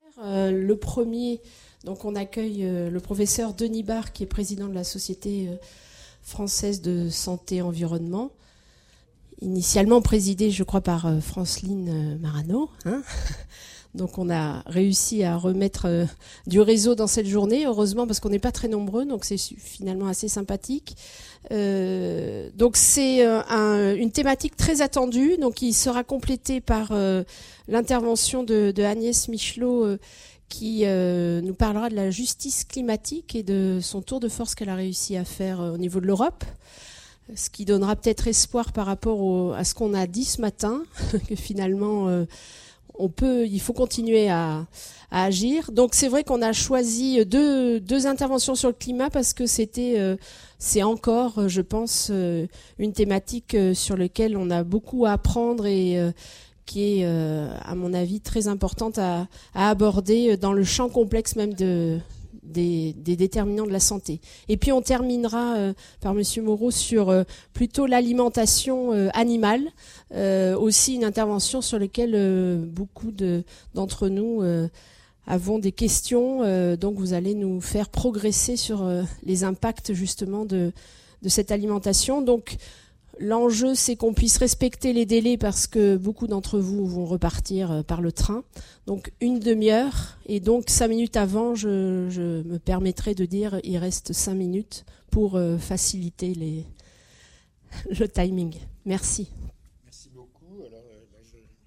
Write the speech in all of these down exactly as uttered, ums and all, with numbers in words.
Euh, le premier, donc on accueille euh, le professeur Denis Barre, qui est président de la Société euh, française de santé et environnement, initialement présidée, je crois, par euh, Franceline euh, Marano. Hein. Donc on a réussi à remettre euh, du réseau dans cette journée, heureusement, parce qu'on n'est pas très nombreux, donc c'est finalement assez sympathique. Euh, donc c'est euh, un, une thématique très attendue, donc il sera complété par euh, l'intervention de, de Agnès Michelot, euh, qui euh, nous parlera de la justice climatique et de son tour de force qu'elle a réussi à faire euh, au niveau de l'Europe, ce qui donnera peut-être espoir par rapport au, à ce qu'on a dit ce matin, que finalement euh, on peut, il faut continuer à, à agir. Donc c'est vrai qu'on a choisi deux, deux interventions sur le climat parce que c'était, euh, c'est encore, je pense, euh, une thématique euh, sur laquelle on a beaucoup à apprendre et euh, qui est, euh, à mon avis, très importante à, à aborder dans le champ complexe même de, des, des déterminants de la santé. Et puis on terminera euh, par Monsieur Moreau sur euh, plutôt l'alimentation euh, animale, euh, aussi une intervention sur laquelle euh, beaucoup de, d'entre nous euh, avons des questions. Euh, donc vous allez nous faire progresser sur euh, les impacts justement de, de cette alimentation. Donc l'enjeu, c'est qu'on puisse respecter les délais parce que beaucoup d'entre vous vont repartir par le train. Donc une demi-heure. Et donc cinq minutes avant, je, je me permettrai de dire il reste cinq minutes pour euh, faciliter les, le timing. Merci. Merci beaucoup. Alors, euh, bah,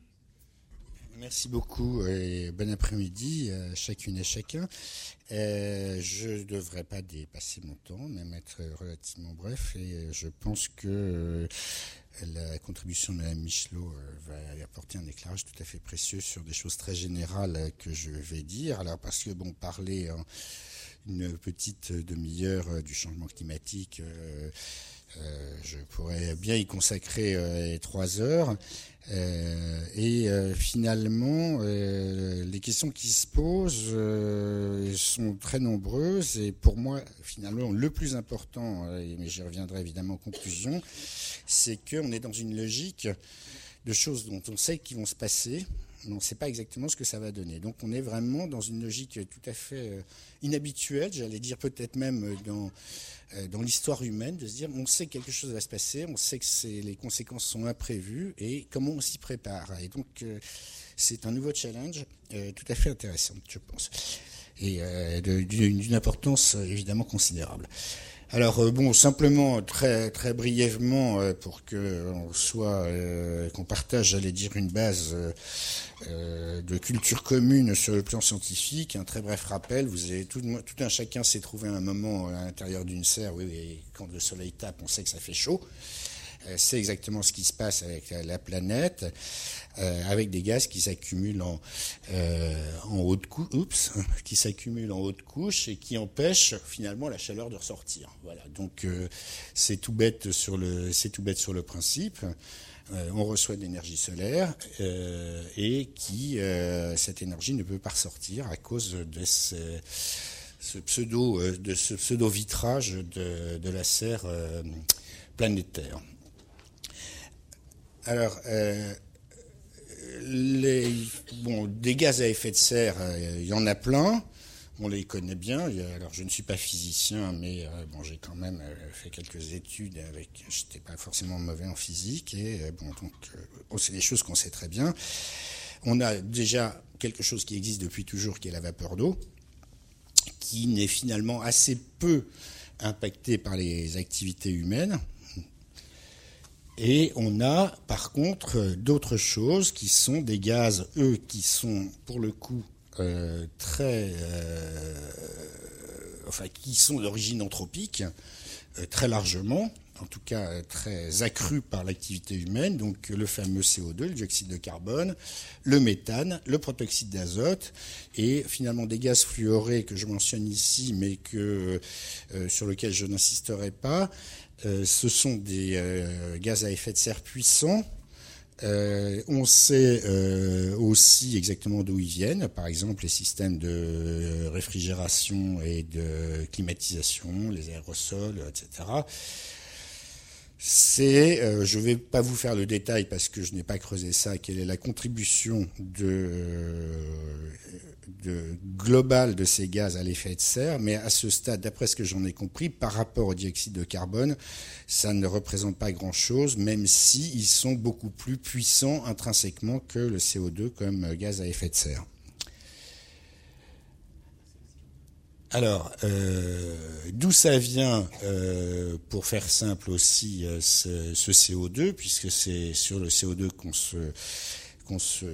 je... Merci beaucoup et bon après-midi à chacune et chacun. Euh, je ne devrais pas dépasser mon temps, même être relativement bref, et je pense que euh, la contribution de Mme Michelot euh, va apporter un éclairage tout à fait précieux sur des choses très générales euh, que je vais dire. Alors parce que bon, parler en une petite demi-heure euh, du changement climatique, euh, euh, je pourrais bien y consacrer euh, trois heures. Euh, et euh, finalement, euh, les questions qui se posent euh, sont très nombreuses et pour moi, finalement, le plus important, euh, mais j'y reviendrai évidemment en conclusion, c'est qu'on est dans une logique de choses dont on sait qu'ils vont se passer, mais on ne sait pas exactement ce que ça va donner. Donc on est vraiment dans une logique tout à fait euh, inhabituelle, j'allais dire peut-être même dans... dans l'histoire humaine, de se dire on sait que quelque chose va se passer, on sait que c'est, les conséquences sont imprévues et comment on s'y prépare. Et donc euh, c'est un nouveau challenge euh, tout à fait intéressant, je pense, et euh, de, d'une, d'une importance euh, évidemment considérable. Alors euh, bon, simplement très très brièvement euh, pour que on soit euh, qu'on partage, j'allais dire, une base euh, euh, de culture commune sur le plan scientifique. Un très bref rappel. Vous avez tout, tout un chacun s'est trouvé un moment à l'intérieur d'une serre. Oui, et quand le soleil tape, on sait que ça fait chaud. Euh, c'est exactement ce qui se passe avec la, la planète, euh, avec des gaz qui s'accumulent en, euh, en haute couche, oups, qui s'accumulent en haute couche et qui empêchent finalement la chaleur de ressortir. Voilà. Donc euh, c'est tout bête sur le, c'est tout bête sur le principe. Euh, on reçoit de l'énergie solaire euh, et qui euh, cette énergie ne peut pas ressortir à cause de ce, ce pseudo, euh, de ce pseudo vitrage de, de la serre euh, planétaire. Alors, euh, les, bon, des gaz à effet de serre, euh, il y en a plein. On les connaît bien. Alors, je ne suis pas physicien, mais euh, bon, j'ai quand même euh, fait quelques études avec. J'étais pas forcément mauvais en physique, et euh, bon, donc, euh, c'est des choses qu'on sait très bien. On a déjà quelque chose qui existe depuis toujours, qui est la vapeur d'eau, qui n'est finalement assez peu impactée par les activités humaines. Et on a, par contre, d'autres choses qui sont des gaz, eux, qui sont, pour le coup, euh, très... Euh, enfin, qui sont d'origine anthropique, euh, très largement, en tout cas euh, très accrus par l'activité humaine, donc le fameux C O deux, le dioxyde de carbone, le méthane, le protoxyde d'azote, et finalement des gaz fluorés que je mentionne ici, mais que, euh, sur lesquels je n'insisterai pas. Euh, ce sont des euh, gaz à effet de serre puissants. Euh, on sait euh, aussi exactement d'où ils viennent, par exemple les systèmes de réfrigération et de climatisation, les aérosols, et cetera. c'est, euh, je ne vais pas vous faire le détail parce que je n'ai pas creusé ça, quelle est la contribution de, de globale de ces gaz à l'effet de serre, mais à ce stade, d'après ce que j'en ai compris, par rapport au dioxyde de carbone, ça ne représente pas grand-chose, même si ils sont beaucoup plus puissants intrinsèquement que le C O deux comme gaz à effet de serre. Alors, euh, d'où ça vient, euh, pour faire simple aussi, euh, ce, ce C O deux, puisque c'est sur le C O deux qu'on se, qu'on se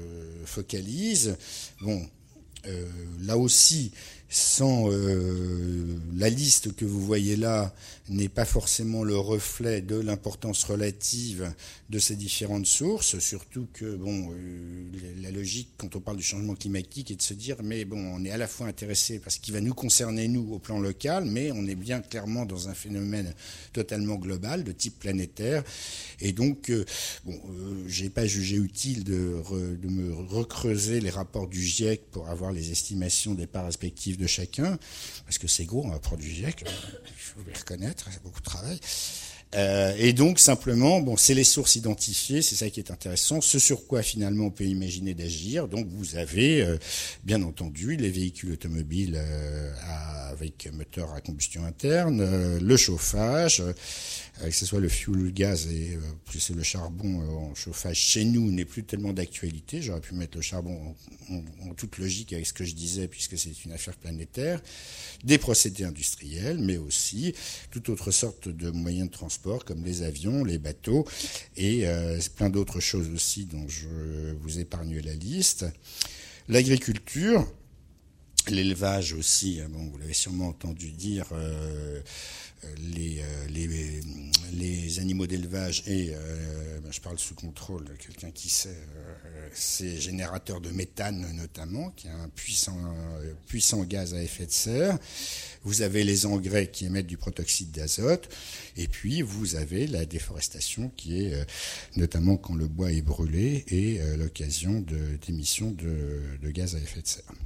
focalise. Bon, euh, là aussi, sans euh, la liste que vous voyez là n'est pas forcément le reflet de l'importance relative de ces différentes sources, surtout que bon, euh, la logique quand on parle du changement climatique est de se dire mais bon, on est à la fois intéressé parce qu'il va nous concerner nous au plan local, mais on est bien clairement dans un phénomène totalement global de type planétaire, et donc euh, bon, euh, j'ai pas jugé utile de, re, de me recreuser les rapports du GIEC pour avoir les estimations des parts respectives de chacun, parce que c'est gros un rapport du GIEC, il faut le reconnaître, c'est beaucoup de travail. Euh, et donc simplement, bon, c'est les sources identifiées, c'est ça qui est intéressant, ce sur quoi finalement on peut imaginer d'agir. Donc vous avez euh, bien entendu les véhicules automobiles euh, à, avec moteur à combustion interne, euh, le chauffage, euh, que ce soit le fuel, le gaz et euh, plus le charbon euh, en chauffage chez nous n'est plus tellement d'actualité. J'aurais pu mettre le charbon en, en, en toute logique avec ce que je disais puisque c'est une affaire planétaire. Des procédés industriels, mais aussi toute autre sorte de moyens de transport comme les avions, les bateaux et euh, plein d'autres choses aussi dont je vous épargne la liste. L'agriculture, l'élevage aussi, bon, vous l'avez sûrement entendu dire, euh, les, les, les animaux d'élevage et, euh, ben je parle sous contrôle de quelqu'un qui sait, euh, c'est générateur de méthane notamment, qui est un puissant, euh, puissant gaz à effet de serre. Vous avez les engrais qui émettent du protoxyde d'azote, et puis vous avez la déforestation qui est, euh, notamment quand le bois est brûlé, et euh, l'occasion de, d'émissions de, de gaz à effet de serre.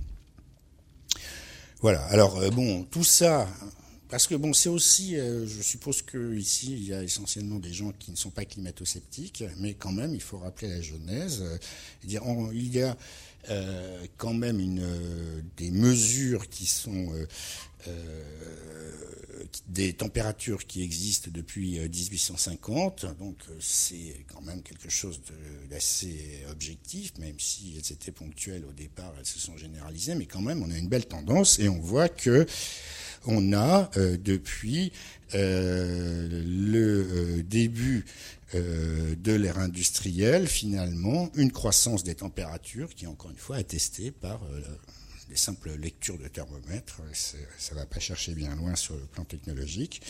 Voilà, alors euh, bon, tout ça... Parce que bon, c'est aussi, euh, je suppose que ici il y a essentiellement des gens qui ne sont pas climato-sceptiques, mais quand même il faut rappeler la genèse. Euh, dire, on, il y a euh, quand même une, euh, des mesures qui sont euh, euh, des températures qui existent depuis dix-huit cent cinquante, donc c'est quand même quelque chose de, d'assez objectif, même si elles étaient ponctuelles au départ, elles se sont généralisées, mais quand même on a une belle tendance et on voit que on a, euh, depuis euh, le euh, début euh, de l'ère industrielle, finalement, une croissance des températures qui est encore une fois attestée par euh, des simples lectures de thermomètre. C'est, ça ne va pas chercher bien loin sur le plan technologique.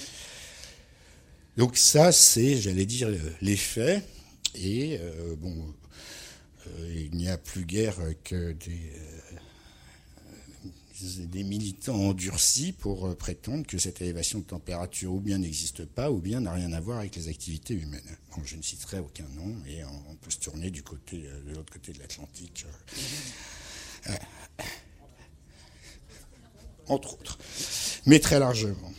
Donc ça, c'est, j'allais dire, les faits. Et euh, bon, euh, il n'y a plus guère que des... Euh, des militants endurcis pour prétendre que cette élévation de température ou bien n'existe pas ou bien n'a rien à voir avec les activités humaines. Bon, je ne citerai aucun nom et on peut se tourner du côté, de l'autre côté de l'Atlantique. Euh, entre autres. Mais très largement.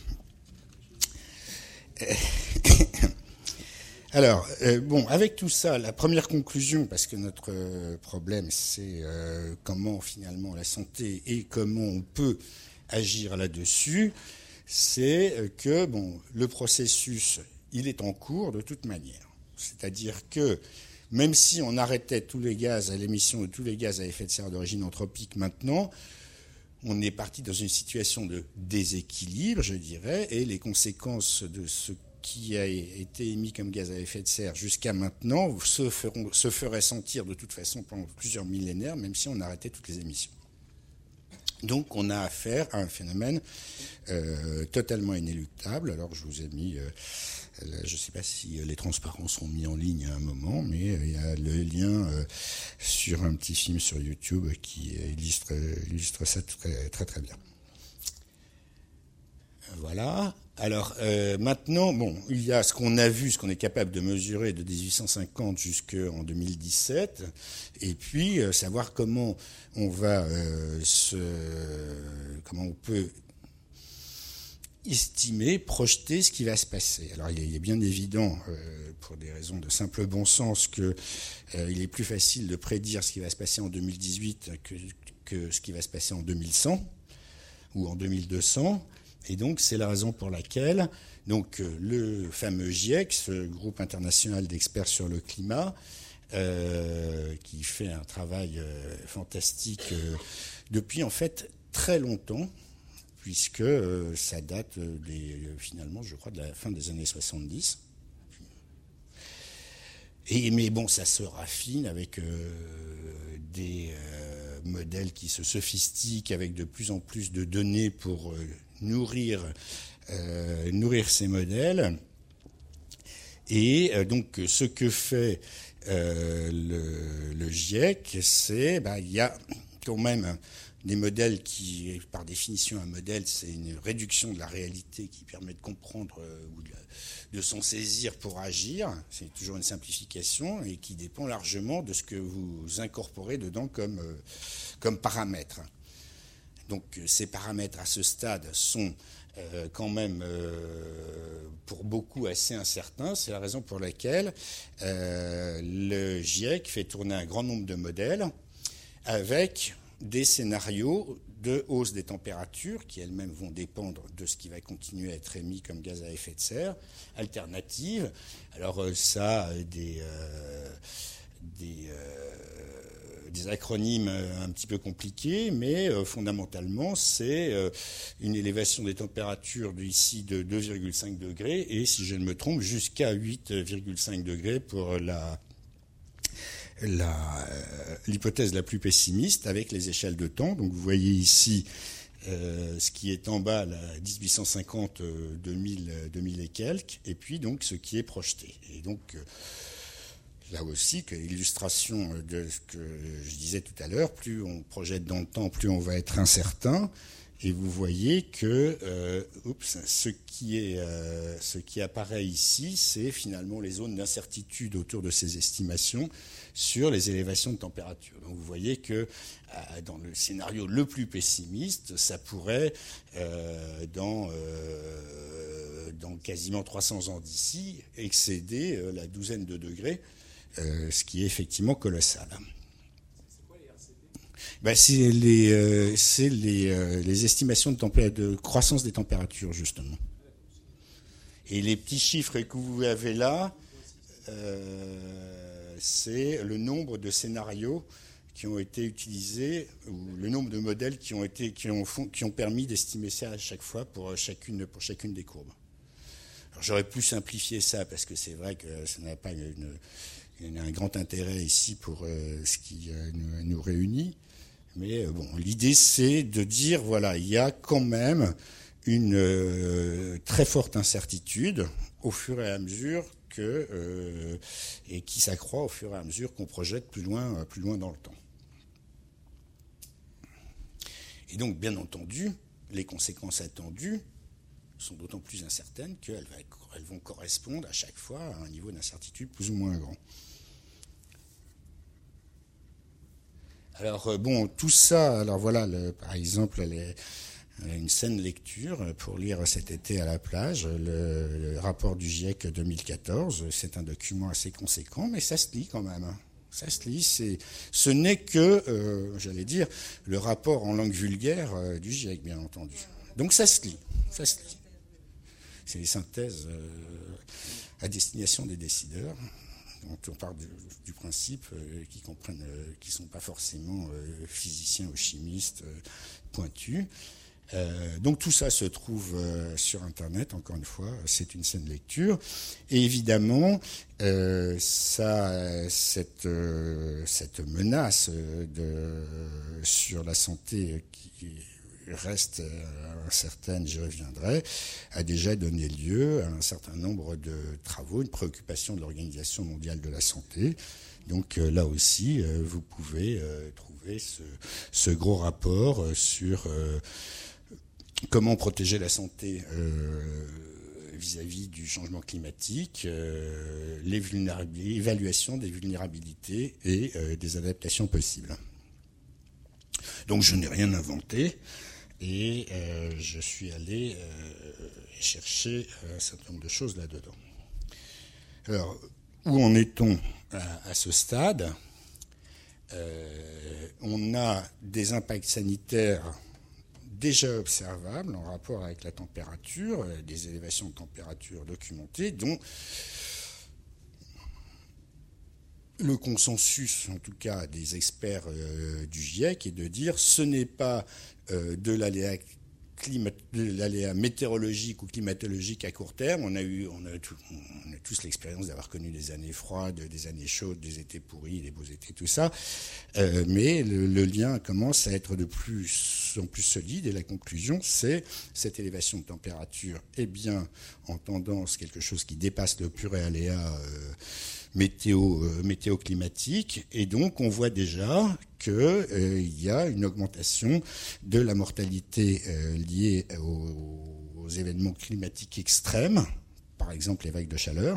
Alors, euh, bon, avec tout ça, la première conclusion, parce que notre euh, problème, c'est euh, comment finalement la santé et comment on peut agir là-dessus, c'est que bon, le processus, il est en cours de toute manière. C'est-à-dire que même si on arrêtait tous les gaz à l'émission de tous les gaz à effet de serre d'origine anthropique maintenant, on est parti dans une situation de déséquilibre, je dirais, et les conséquences de ce qui a été émis comme gaz à effet de serre jusqu'à maintenant se, feront, se ferait sentir de toute façon pendant plusieurs millénaires, même si on arrêtait toutes les émissions. Donc on a affaire à un phénomène euh, totalement inéluctable. Alors je vous ai mis, euh, je ne sais pas si les transparents seront mis en ligne à un moment, mais euh, il y a le lien euh, sur un petit film sur YouTube qui illustre, illustre ça très très très bien. Voilà. Alors euh, maintenant, bon, il y a ce qu'on a vu, ce qu'on est capable de mesurer de dix-huit cent cinquante jusqu'en deux mille dix-sept, et puis euh, savoir comment on va euh, se, comment on peut estimer, projeter ce qui va se passer. Alors il est bien évident, euh, pour des raisons de simple bon sens, qu'il euh, est plus facile de prédire ce qui va se passer en deux mille dix-huit que, que ce qui va se passer en deux mille cent ou en deux mille deux cents. Et donc c'est la raison pour laquelle donc, euh, le fameux GIEC, ce groupe international d'experts sur le climat, euh, qui fait un travail euh, fantastique euh, depuis en fait très longtemps, puisque euh, ça date des, finalement, je crois, de la fin des années soixante-dix. Et, mais bon, ça se raffine avec euh, des euh, modèles qui se sophistiquent, avec de plus en plus de données pour euh, nourrir, euh, nourrir ces modèles. Et euh, donc, ce que fait euh, le, le GIEC, c'est, ben, il y a quand même des modèles qui, par définition, un modèle, c'est une réduction de la réalité qui permet de comprendre euh, ou de, de s'en saisir pour agir. C'est toujours une simplification et qui dépend largement de ce que vous incorporez dedans comme, euh, comme paramètres. Donc ces paramètres à ce stade sont euh, quand même euh, pour beaucoup assez incertains. C'est la raison pour laquelle euh, le GIEC fait tourner un grand nombre de modèles avec des scénarios de hausse des températures qui elles-mêmes vont dépendre de ce qui va continuer à être émis comme gaz à effet de serre, alternatives. Alors ça a des, euh, des, euh, des acronymes un petit peu compliqués, mais euh, fondamentalement c'est euh, une élévation des températures d'ici de deux virgule cinq degrés et, si je ne me trompe, jusqu'à huit virgule cinq degrés pour la La, euh, l'hypothèse la plus pessimiste avec les échelles de temps. Donc vous voyez ici euh, ce qui est en bas, la dix-huit cent cinquante, euh, deux mille, deux mille et quelques, et puis donc ce qui est projeté. Et donc euh, là aussi, que l'illustration de ce que je disais tout à l'heure, plus on projette dans le temps, plus on va être incertain. Et vous voyez que euh, oups, ce, qui est, euh, ce qui apparaît ici, c'est finalement les zones d'incertitude autour de ces estimations sur les élévations de température. Donc vous voyez que euh, dans le scénario le plus pessimiste, ça pourrait, euh, dans, euh, dans quasiment trois cents ans d'ici, excéder euh, la douzaine de degrés, euh, ce qui est effectivement colossal. Ben, c'est les, euh, c'est les, euh, les estimations de, tempé- de croissance des températures, justement. Et les petits chiffres que vous avez là, euh, c'est le nombre de scénarios qui ont été utilisés, ou le nombre de modèles qui ont, été, qui ont, qui ont permis d'estimer ça à chaque fois pour chacune, pour chacune des courbes. Alors, j'aurais pu simplifier ça, parce que c'est vrai que ça n'a pas une, une, un grand intérêt ici pour euh, ce qui euh, nous, nous réunit. Mais bon, l'idée, c'est de dire, voilà, il y a quand même une euh, très forte incertitude au fur et à mesure que, euh, et qui s'accroît au fur et à mesure qu'on projette plus loin, plus loin dans le temps. Et donc, bien entendu, les conséquences attendues sont d'autant plus incertaines qu'elles elles vont correspondre à chaque fois à un niveau d'incertitude plus ou moins grand. Alors bon, tout ça, alors voilà, le, par exemple, les, une saine lecture pour lire cet été à la plage, le, le rapport du GIEC deux mille quatorze, c'est un document assez conséquent, mais ça se lit quand même. Ça se lit, c'est, ce n'est que, euh, j'allais dire, le rapport en langue vulgaire euh, du GIEC, bien entendu. Donc ça se lit, ça se lit. C'est les synthèses euh, à destination des décideurs. Donc on part du, du principe euh, qu'ils comprennent, euh, qu'ils ne sont pas forcément euh, physiciens ou chimistes euh, pointus. Euh, donc tout ça se trouve euh, sur Internet, encore une fois, c'est une saine lecture. Et évidemment, euh, ça, cette, euh, cette menace de, sur la santé qui reste incertaine, j'y reviendrai, a déjà donné lieu à un certain nombre de travaux, une préoccupation de l'Organisation mondiale de la santé. Donc euh, là aussi, euh, vous pouvez euh, trouver ce, ce gros rapport euh, sur euh, comment protéger la santé euh, vis-à-vis du changement climatique, euh, les vulnérabilités, l'évaluation des vulnérabilités et euh, des adaptations possibles. Donc je n'ai rien inventé. et euh, je suis allé euh, chercher un certain nombre de choses là-dedans. Alors, où en est-on à, à ce stade ? euh, On a des impacts sanitaires déjà observables en rapport avec la température, des élévations de température documentées, dont le consensus, en tout cas des experts euh, du GIEC, est de dire ce n'est pas euh, de l'aléa climat, de l'aléa météorologique ou climatologique à court terme. On a eu, on a, tout, on a tous l'expérience d'avoir connu des années froides, des années chaudes, des étés pourris, des beaux étés, tout ça. Euh, mais le, le lien commence à être de plus en plus solide, et la conclusion, c'est cette élévation de température est bien en tendance quelque chose qui dépasse le pur aléa euh, météo, euh, météo-climatique, et donc on voit déjà qu'il euh, y a une augmentation de la mortalité euh, liée aux, aux événements climatiques extrêmes, par exemple les vagues de chaleur.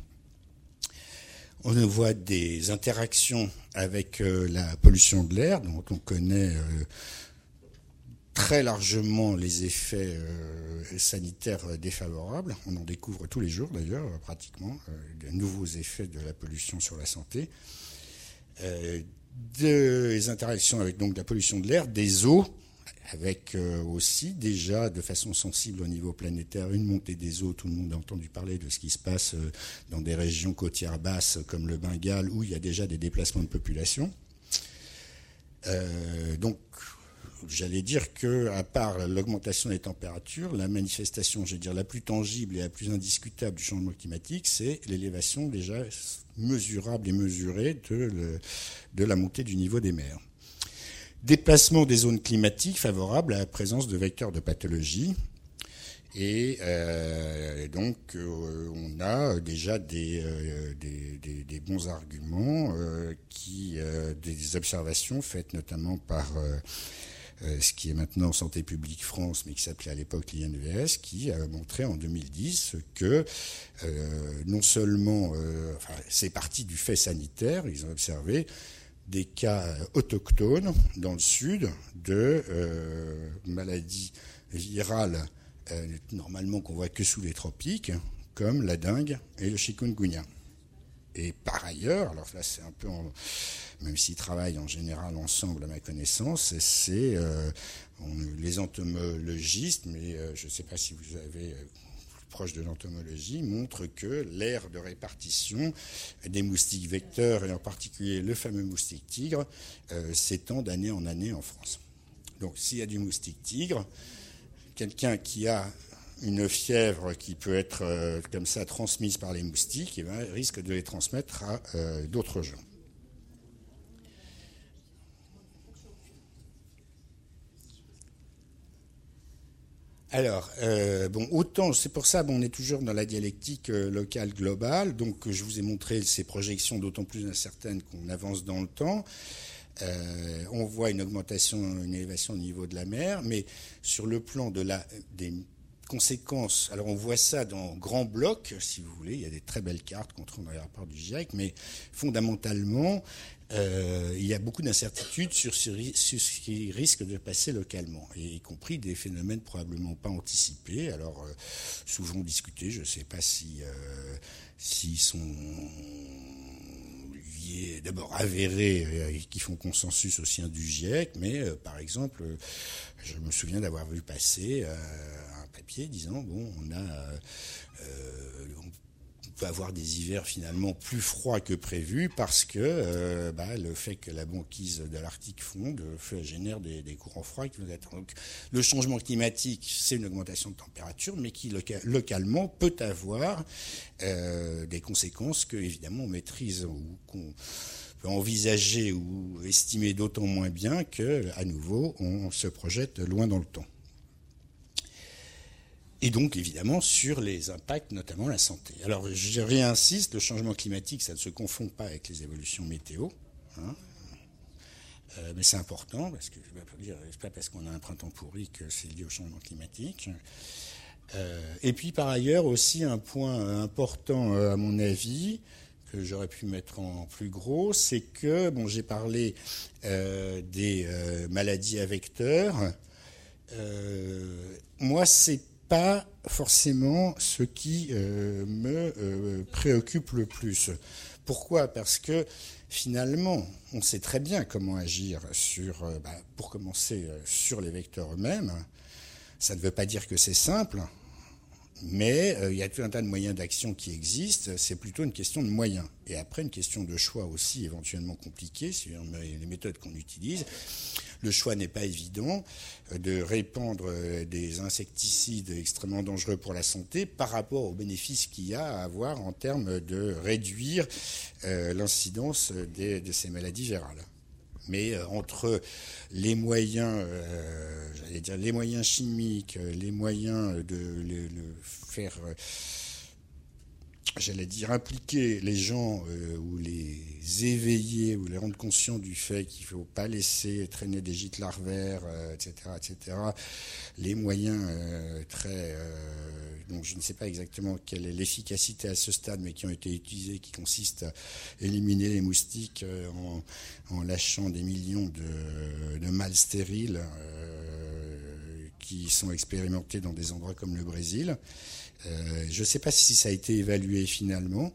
On voit des interactions avec euh, la pollution de l'air, dont on connaît euh, très largement les effets euh, sanitaires défavorables. On en découvre tous les jours d'ailleurs, pratiquement, euh, de nouveaux effets de la pollution sur la santé. Euh, des interactions avec donc la pollution de l'air, des eaux, avec euh, aussi déjà de façon sensible au niveau planétaire une montée des eaux. Tout le monde a entendu parler de ce qui se passe euh, dans des régions côtières basses comme le Bengale, où il y a déjà des déplacements de population. Euh, donc, j'allais dire que, à part l'augmentation des températures, la manifestation, je veux dire, la plus tangible et la plus indiscutable du changement climatique, c'est l'élévation déjà mesurable et mesurée de, le, de la montée du niveau des mers. Déplacement des zones climatiques favorables à la présence de vecteurs de pathologie. Et euh, donc, euh, on a déjà des, euh, des, des, des bons arguments, euh, qui, euh, des observations faites notamment par euh, euh, ce qui est maintenant Santé publique France, mais qui s'appelait à l'époque l'I N V S, qui a montré en deux mille dix que euh, non seulement, euh, enfin, c'est parti du fait sanitaire, ils ont observé des cas autochtones dans le sud de euh, maladies virales euh, normalement qu'on voit que sous les tropiques, comme la dengue et le chikungunya. Et par ailleurs, alors là c'est un peu, en, même s'ils travaillent en général ensemble à ma connaissance, c'est euh, on, les entomologistes, mais euh, je ne sais pas si vous avez... Euh, proche de l'entomologie, montre que l'aire de répartition des moustiques vecteurs, et en particulier le fameux moustique tigre, euh, s'étend d'année en année en France. Donc s'il y a du moustique tigre, quelqu'un qui a une fièvre qui peut être euh, comme ça transmise par les moustiques, eh bien, risque de les transmettre à euh, d'autres gens. Alors, euh, bon, autant, c'est pour ça, bon, on est toujours dans la dialectique euh, locale globale, donc je vous ai montré ces projections d'autant plus incertaines qu'on avance dans le temps. Euh, on voit une augmentation, une élévation au niveau de la mer, mais sur le plan de la, des conséquences, alors on voit ça dans grands blocs, si vous voulez, il y a des très belles cartes qu'on trouve dans les rapports du GIEC, mais fondamentalement, Euh, il y a beaucoup d'incertitudes sur ce, sur ce qui risque de passer localement, et y compris des phénomènes probablement pas anticipés. Alors, euh, souvent discutés, je ne sais pas si euh, s'ils sont liés, d'abord avérés, euh, qui font consensus au sein du GIEC, mais euh, par exemple, euh, je me souviens d'avoir vu passer euh, un papier disant, bon, on a... Euh, on peut avoir des hivers finalement plus froids que prévu parce que euh, bah, le fait que la banquise de l'Arctique fonde fait, génère des, des courants froids qui vont être... Donc, le changement climatique, c'est une augmentation de température, mais qui loca- localement peut avoir euh, des conséquences que évidemment on maîtrise ou qu'on peut envisager ou estimer d'autant moins bien que, à nouveau, on se projette loin dans le temps. Et donc, évidemment, sur les impacts, notamment la santé. Alors, je réinsiste, le changement climatique, ça ne se confond pas avec les évolutions météo. Hein. Euh, mais c'est important, parce que je ne vais pas dire, c'est pas parce qu'on a un printemps pourri que c'est lié au changement climatique. Euh, et puis, par ailleurs, aussi un point important, à mon avis, que j'aurais pu mettre en plus gros, c'est que, bon, j'ai parlé euh, des euh, maladies à vecteurs. euh, moi, c'est pas forcément ce qui euh, me euh, préoccupe le plus. Pourquoi ? Parce que finalement, on sait très bien comment agir sur, euh, bah, pour commencer, euh, sur les vecteurs eux-mêmes. Ça ne veut pas dire que c'est simple, mais euh, il y a tout un tas de moyens d'action qui existent. C'est plutôt une question de moyens. Et après, une question de choix aussi éventuellement compliquée sur les méthodes qu'on utilise. Le choix n'est pas évident de répandre des insecticides extrêmement dangereux pour la santé par rapport aux bénéfices qu'il y a à avoir en termes de réduire euh, l'incidence des, de ces maladies virales. Mais euh, entre les moyens, euh, j'allais dire les moyens chimiques, les moyens de le, le faire, euh, j'allais dire impliquer les gens euh, ou les éveiller ou les rendre conscients du fait qu'il ne faut pas laisser traîner des gîtes larvaires, euh, et cetera, et cetera. Les moyens euh, très, euh, donc je ne sais pas exactement quelle est l'efficacité à ce stade, mais qui ont été utilisés, qui consistent à éliminer les moustiques euh, en, en lâchant des millions de, de mâles stériles euh, qui sont expérimentés dans des endroits comme le Brésil. Euh, je ne sais pas si ça a été évalué finalement,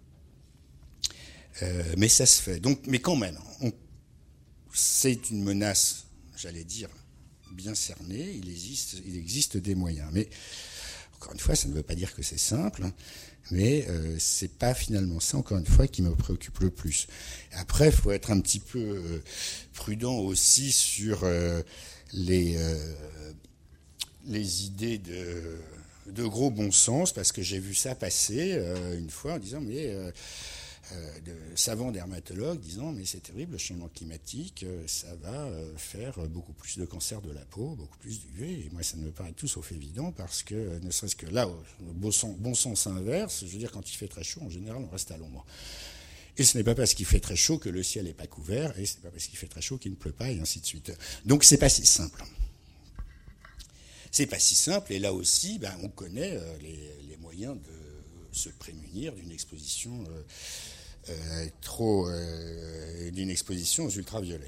euh, mais ça se fait. Donc, mais quand même, on, c'est une menace, j'allais dire, bien cernée. Il existe, il existe des moyens. Mais encore une fois, ça ne veut pas dire que c'est simple, mais euh, c'est pas finalement ça, encore une fois, qui me préoccupe le plus. Après, il faut être un petit peu euh, prudent aussi sur euh, les, euh, les idées de... de gros bon sens, parce que j'ai vu ça passer euh, une fois en disant, mais euh, euh, de savants dermatologues disant, mais c'est terrible, le changement climatique, euh, ça va euh, faire beaucoup plus de cancer de la peau, beaucoup plus d'U V, et moi ça ne me paraît tout sauf évident, parce que euh, ne serait-ce que là, au bon sens, bon sens inverse, je veux dire, quand il fait très chaud, en général, on reste à l'ombre. Et ce n'est pas parce qu'il fait très chaud que le ciel n'est pas couvert, et ce n'est pas parce qu'il fait très chaud qu'il ne pleut pas, et ainsi de suite. Donc c'est pas si simple. C'est pas si simple, et là aussi, ben, on connaît euh, les, les moyens de se prémunir d'une exposition euh, euh, trop, euh, d'une exposition aux ultraviolets.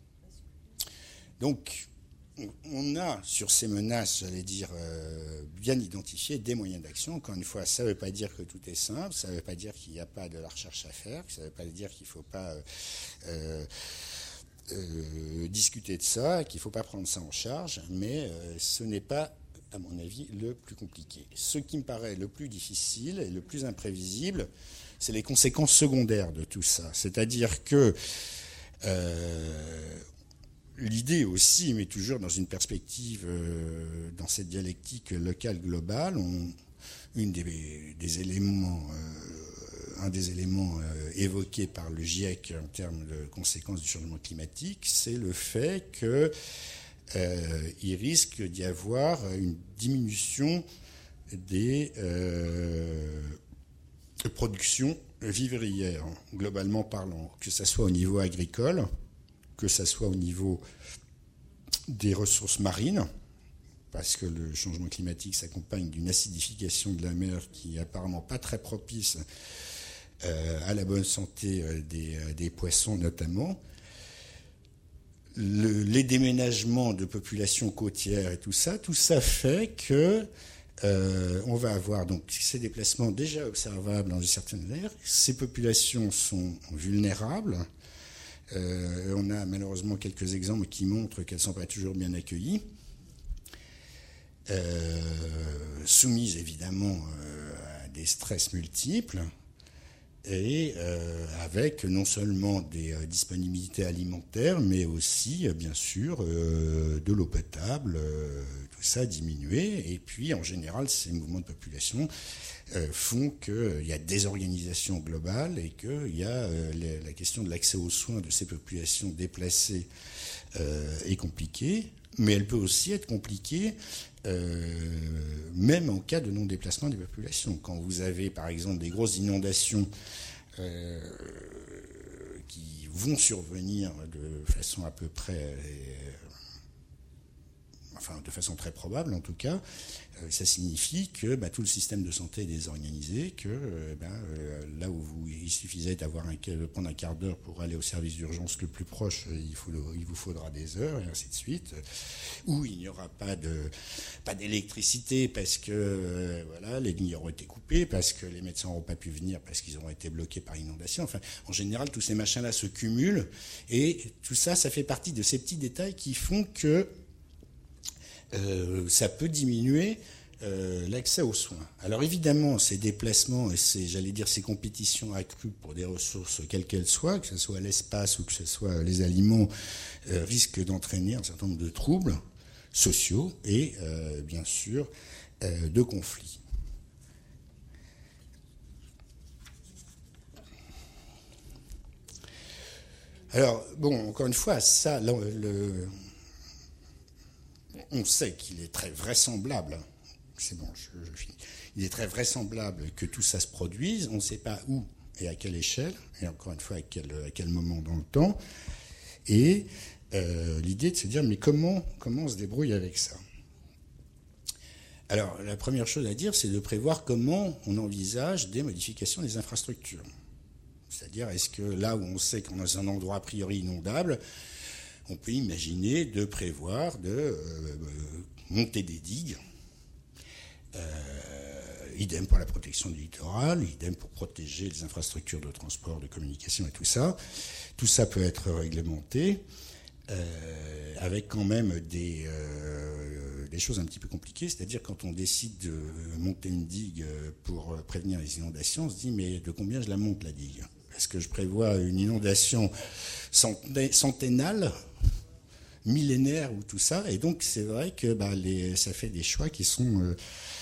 Donc, on a sur ces menaces, j'allais dire, euh, bien identifié des moyens d'action. Encore une fois, ça ne veut pas dire que tout est simple, ça ne veut pas dire qu'il n'y a pas de la recherche à faire, ça ne veut pas dire qu'il ne faut pas euh, euh, Euh, discuter de ça, qu'il ne faut pas prendre ça en charge, mais euh, ce n'est pas, à mon avis, le plus compliqué. Ce qui me paraît le plus difficile et le plus imprévisible, c'est les conséquences secondaires de tout ça. C'est-à-dire que euh, l'idée aussi, mais toujours dans une perspective, euh, dans cette dialectique locale globale, on, une des, des éléments... Euh, un des éléments euh, évoqués par le GIEC en termes de conséquences du changement climatique, c'est le fait qu'il euh, risque d'y avoir une diminution des euh, productions vivrières, globalement parlant, que ce soit au niveau agricole, que ce soit au niveau des ressources marines, parce que le changement climatique s'accompagne d'une acidification de la mer qui est apparemment pas très propice Euh, à la bonne santé euh, des, euh, des poissons notamment. Le, les déménagements de populations côtières et tout ça, tout ça fait que euh, on va avoir donc ces déplacements déjà observables dans certaines aires. Ces populations sont vulnérables. Euh, on a malheureusement quelques exemples qui montrent qu'elles ne sont pas toujours bien accueillies. Euh, soumises évidemment euh, à des stress multiples. Et euh, avec non seulement des euh, disponibilités alimentaires, mais aussi, euh, bien sûr, euh, de l'eau potable, euh, tout ça diminué. Et puis, en général, ces mouvements de population euh, font qu'il euh, y a des organisations globales et qu'il y a euh, les, la question de l'accès aux soins de ces populations déplacées euh, est compliquée, mais elle peut aussi être compliquée Euh, même en cas de non-déplacement des populations. Quand vous avez, par exemple, des grosses inondations euh, qui vont survenir de façon à peu près, euh, enfin de façon très probable en tout cas, euh, ça signifie que bah, tout le système de santé est désorganisé, que euh, bah, euh, là où vous il suffisait d'avoir un, de prendre un quart d'heure pour aller au service d'urgence le plus proche, il, faut le, il vous faudra des heures, et ainsi de suite. Ou il n'y aura pas de pas d'électricité parce que euh, voilà, les lignes auront été coupées, parce que les médecins n'auront pas pu venir, parce qu'ils auront été bloqués par inondation. Enfin, en général, tous ces machins-là se cumulent, et tout ça, ça fait partie de ces petits détails qui font que euh, ça peut diminuer Euh, l'accès aux soins. Alors évidemment, ces déplacements et ces, j'allais dire, ces compétitions accrues pour des ressources quelles qu'elles soient, que ce soit l'espace ou que ce soit les aliments, euh, risquent d'entraîner un certain nombre de troubles sociaux et euh, bien sûr euh, de conflits. Alors bon, encore une fois, ça, le, le, on sait qu'il est très vraisemblable. C'est bon, je, je finis. Il est très vraisemblable que tout ça se produise. On ne sait pas où et à quelle échelle, et encore une fois à quel, à quel moment dans le temps. Et euh, l'idée de se dire, mais comment, comment on se débrouille avec ça ? Alors, la première chose à dire, c'est de prévoir comment on envisage des modifications des infrastructures. C'est-à-dire, est-ce que là où on sait qu'on est dans un endroit a priori inondable, on peut imaginer de prévoir de euh, monter des digues. Euh, idem pour la protection du littoral, idem pour protéger les infrastructures de transport, de communication et tout ça. Tout ça peut être réglementé euh, avec quand même des, euh, des choses un petit peu compliquées. C'est-à-dire quand on décide de monter une digue pour prévenir les inondations, on se dit mais de combien je la monte la digue ? Est-ce que je prévois une inondation centennale, millénaire ou tout ça ? Et donc c'est vrai que bah, les, ça fait des choix qui sont euh,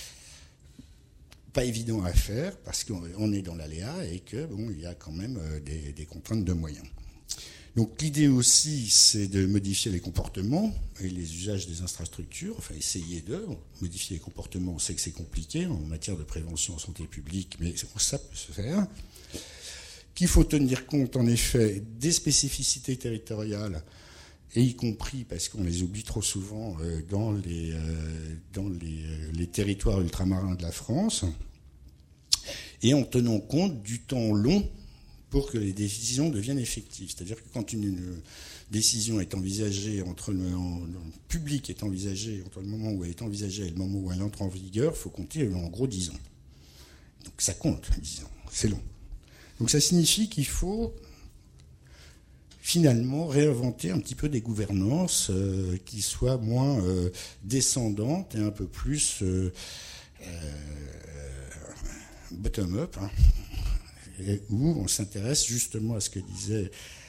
pas évident à faire parce qu'on est dans l'aléa et que bon, il y a quand même des, des contraintes de moyens. Donc l'idée aussi, c'est de modifier les comportements et les usages des infrastructures, enfin essayer de modifier les comportements. On sait que c'est compliqué en matière de prévention en santé publique, mais ça peut se faire. Qu'il faut tenir compte en effet des spécificités territoriales, et y compris parce qu'on les oublie trop souvent euh, dans, les, euh, dans les, euh, les territoires ultramarins de la France, et en tenant compte du temps long pour que les décisions deviennent effectives. C'est-à-dire que quand une, une décision est envisagée, entre le, en, le public est envisagé, entre le moment où elle est envisagée et le moment où elle entre en vigueur, il faut compter en gros dix ans. Donc ça compte, dix ans, c'est long. Donc ça signifie qu'il faut finalement réinventer un petit peu des gouvernances euh, qui soient moins euh, descendantes et un peu plus euh, euh, bottom-up, hein, et où on s'intéresse justement à ce que disait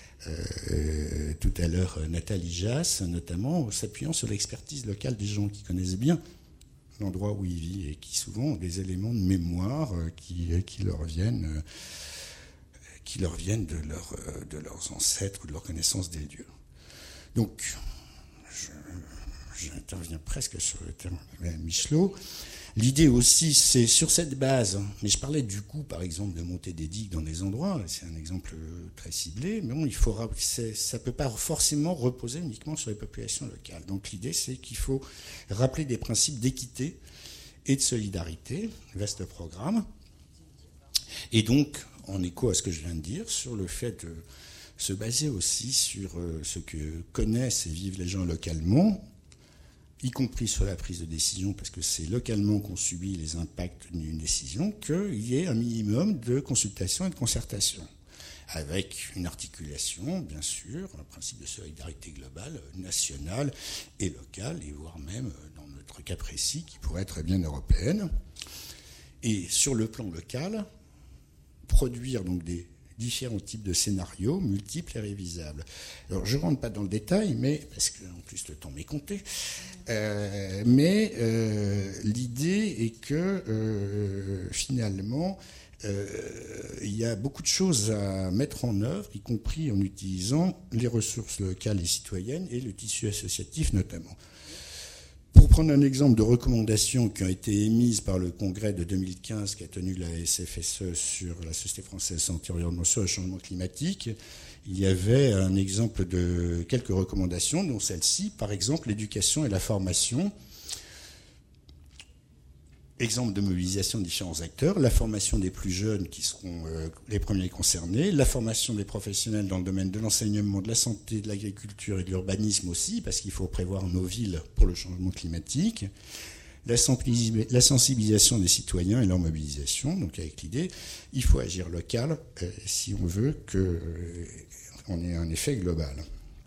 euh, tout à l'heure Nathalie Jass, notamment en s'appuyant sur l'expertise locale des gens qui connaissent bien l'endroit où ils vivent et qui souvent ont des éléments de mémoire euh, qui, qui leur viennent... Euh, qui leur viennent de, leur, de leurs ancêtres ou de leur connaissance des lieux. Donc, je, j'interviens presque sur le terme de Michelot. L'idée aussi, c'est sur cette base, mais je parlais du coût, par exemple, de monter des digues dans des endroits, c'est un exemple très ciblé, mais bon, il faut, ça ne peut pas forcément reposer uniquement sur les populations locales. Donc l'idée, c'est qu'il faut rappeler des principes d'équité et de solidarité, vaste programme, et donc, en écho à ce que je viens de dire, sur le fait de se baser aussi sur ce que connaissent et vivent les gens localement, y compris sur la prise de décision, parce que c'est localement qu'on subit les impacts d'une décision, qu'il y ait un minimum de consultation et de concertation, avec une articulation, bien sûr, un principe de solidarité globale, nationale et locale, et voire même, dans notre cas précis, qui pourrait être bien européenne. Et sur le plan local, produire donc des différents types de scénarios multiples et révisables. Alors je ne rentre pas dans le détail, mais parce qu'en plus le temps m'est compté, euh, mais euh, l'idée est que euh, finalement euh, il y a beaucoup de choses à mettre en œuvre, y compris en utilisant les ressources locales et citoyennes et le tissu associatif notamment. Pour prendre un exemple de recommandations qui ont été émises par le congrès de deux mille quinze qui a tenu la S F S E sur la Société française santé environnement sur le changement climatique, il y avait un exemple de quelques recommandations, dont celle-ci, par exemple l'éducation et la formation. exemple de mobilisation de différents acteurs, la formation des plus jeunes qui seront euh, les premiers concernés, la formation des professionnels dans le domaine de l'enseignement, de la santé, de l'agriculture et de l'urbanisme aussi, parce qu'il faut prévoir nos villes pour le changement climatique, la sensibilisation des citoyens et leur mobilisation, donc avec l'idée, il faut agir local euh, si on veut qu'on euh, ait un effet global.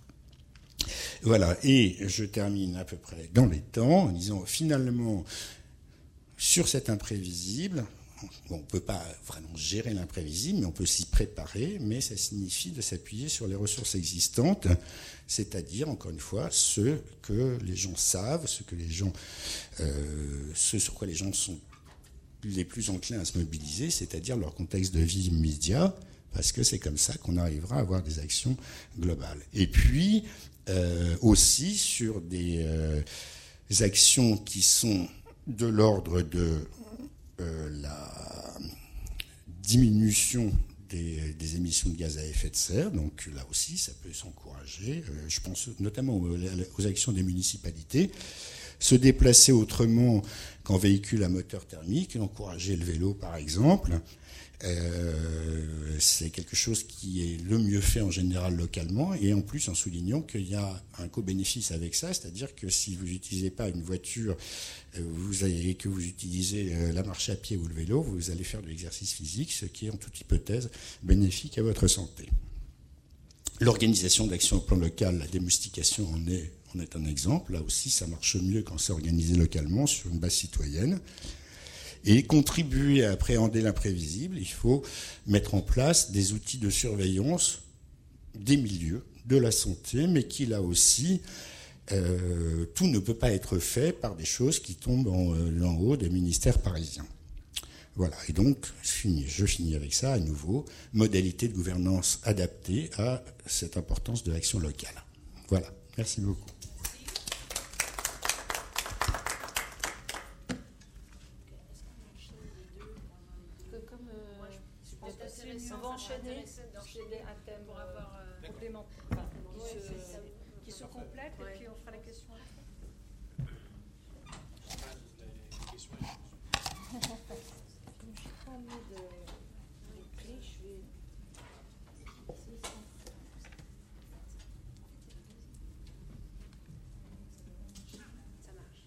Voilà, et je termine à peu près dans les temps en disant finalement, sur cet imprévisible, bon, on ne peut pas vraiment gérer l'imprévisible, mais on peut s'y préparer, mais ça signifie de s'appuyer sur les ressources existantes, c'est-à-dire, encore une fois, ce que les gens savent, ce, que les gens, euh, ce sur quoi les gens sont les plus enclins à se mobiliser, c'est-à-dire leur contexte de vie immédiat, parce que c'est comme ça qu'on arrivera à avoir des actions globales. Et puis, euh, aussi sur des euh, actions qui sont de l'ordre de euh, la diminution des, des émissions de gaz à effet de serre. Donc là aussi, ça peut s'encourager. Euh, je pense notamment aux, aux actions des municipalités. Se déplacer autrement qu'en véhicule à moteur thermique, encourager le vélo par exemple. Euh, c'est quelque chose qui est le mieux fait en général localement, et en plus en soulignant qu'il y a un co-bénéfice avec ça, c'est-à-dire que si vous n'utilisez pas une voiture vous avez, et que vous utilisez la marche à pied ou le vélo, vous allez faire de l'exercice physique, ce qui est en toute hypothèse bénéfique à votre santé. L'organisation d'actions au plan local, la démoustication en est, en est un exemple. Là aussi, ça marche mieux quand c'est organisé localement sur une base citoyenne. Et contribuer à appréhender l'imprévisible, il faut mettre en place des outils de surveillance des milieux, de la santé, mais qui, là aussi, euh, tout ne peut pas être fait par des choses qui tombent en, euh, en haut des ministères parisiens. Voilà, et donc, je finis, je finis avec ça, à nouveau, modalité de gouvernance adaptée à cette importance de l'action locale. Voilà, merci beaucoup. On va enchaîner d'enchaîner un thème pour avoir euh, complément, enfin, qui, ouais, se, qui se complète, ouais. Et puis on fera les questions après. Je sais pas, les questions. Je n'ai pas mis de, de clé, je vais. Ça marche.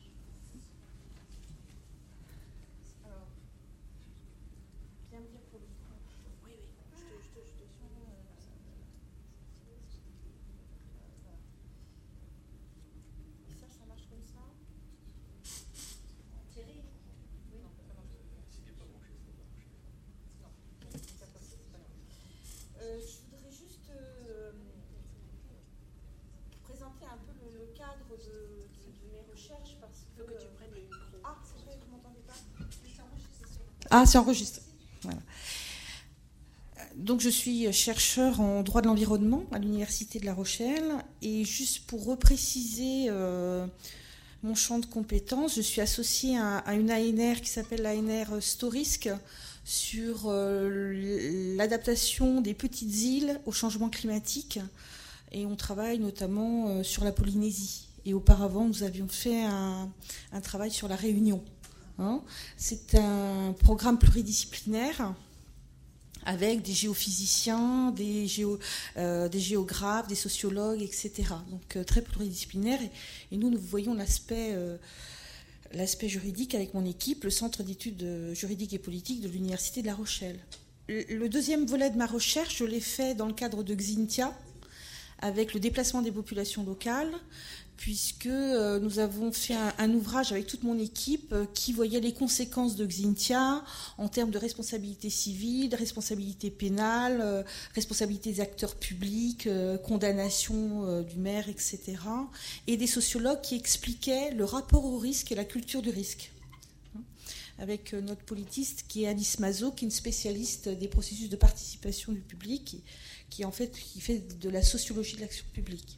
Alors, viens me dire pour le. De, de, de mes recherches parce que... Il faut que tu prennes les micros. Ah, c'est vrai, vous m'entendez pas? Ah, c'est enregistré. Voilà. Donc, je suis chercheur en droit de l'environnement à l'Université de La Rochelle. Et juste pour repréciser euh, mon champ de compétences, je suis associée à, à une A N R qui s'appelle l'A N R Storisk sur euh, l'adaptation des petites îles au changement climatique. Et on travaille notamment euh, sur la Polynésie. Et auparavant, nous avions fait un, un travail sur la Réunion. Hein. C'est un programme pluridisciplinaire avec des géophysiciens, des, géo, euh, des géographes, des sociologues, et cetera. Donc euh, très pluridisciplinaire. Et, et nous, nous voyons l'aspect, euh, l'aspect juridique avec mon équipe, le Centre d'études juridiques et politiques de l'Université de La Rochelle. Le, le deuxième volet de ma recherche, je l'ai fait dans le cadre de Xintia, avec le déplacement des populations locales, puisque euh, nous avons fait un, un ouvrage avec toute mon équipe euh, qui voyait les conséquences de Xintia en termes de responsabilité civile, de responsabilité pénale, euh, responsabilité des acteurs publics, euh, condamnation euh, du maire, et cetera. Et des sociologues qui expliquaient le rapport au risque et la culture du risque. Avec euh, notre politiste qui est Alice Mazot, qui est une spécialiste des processus de participation du public, qui, qui en fait qui fait de la sociologie de l'action publique.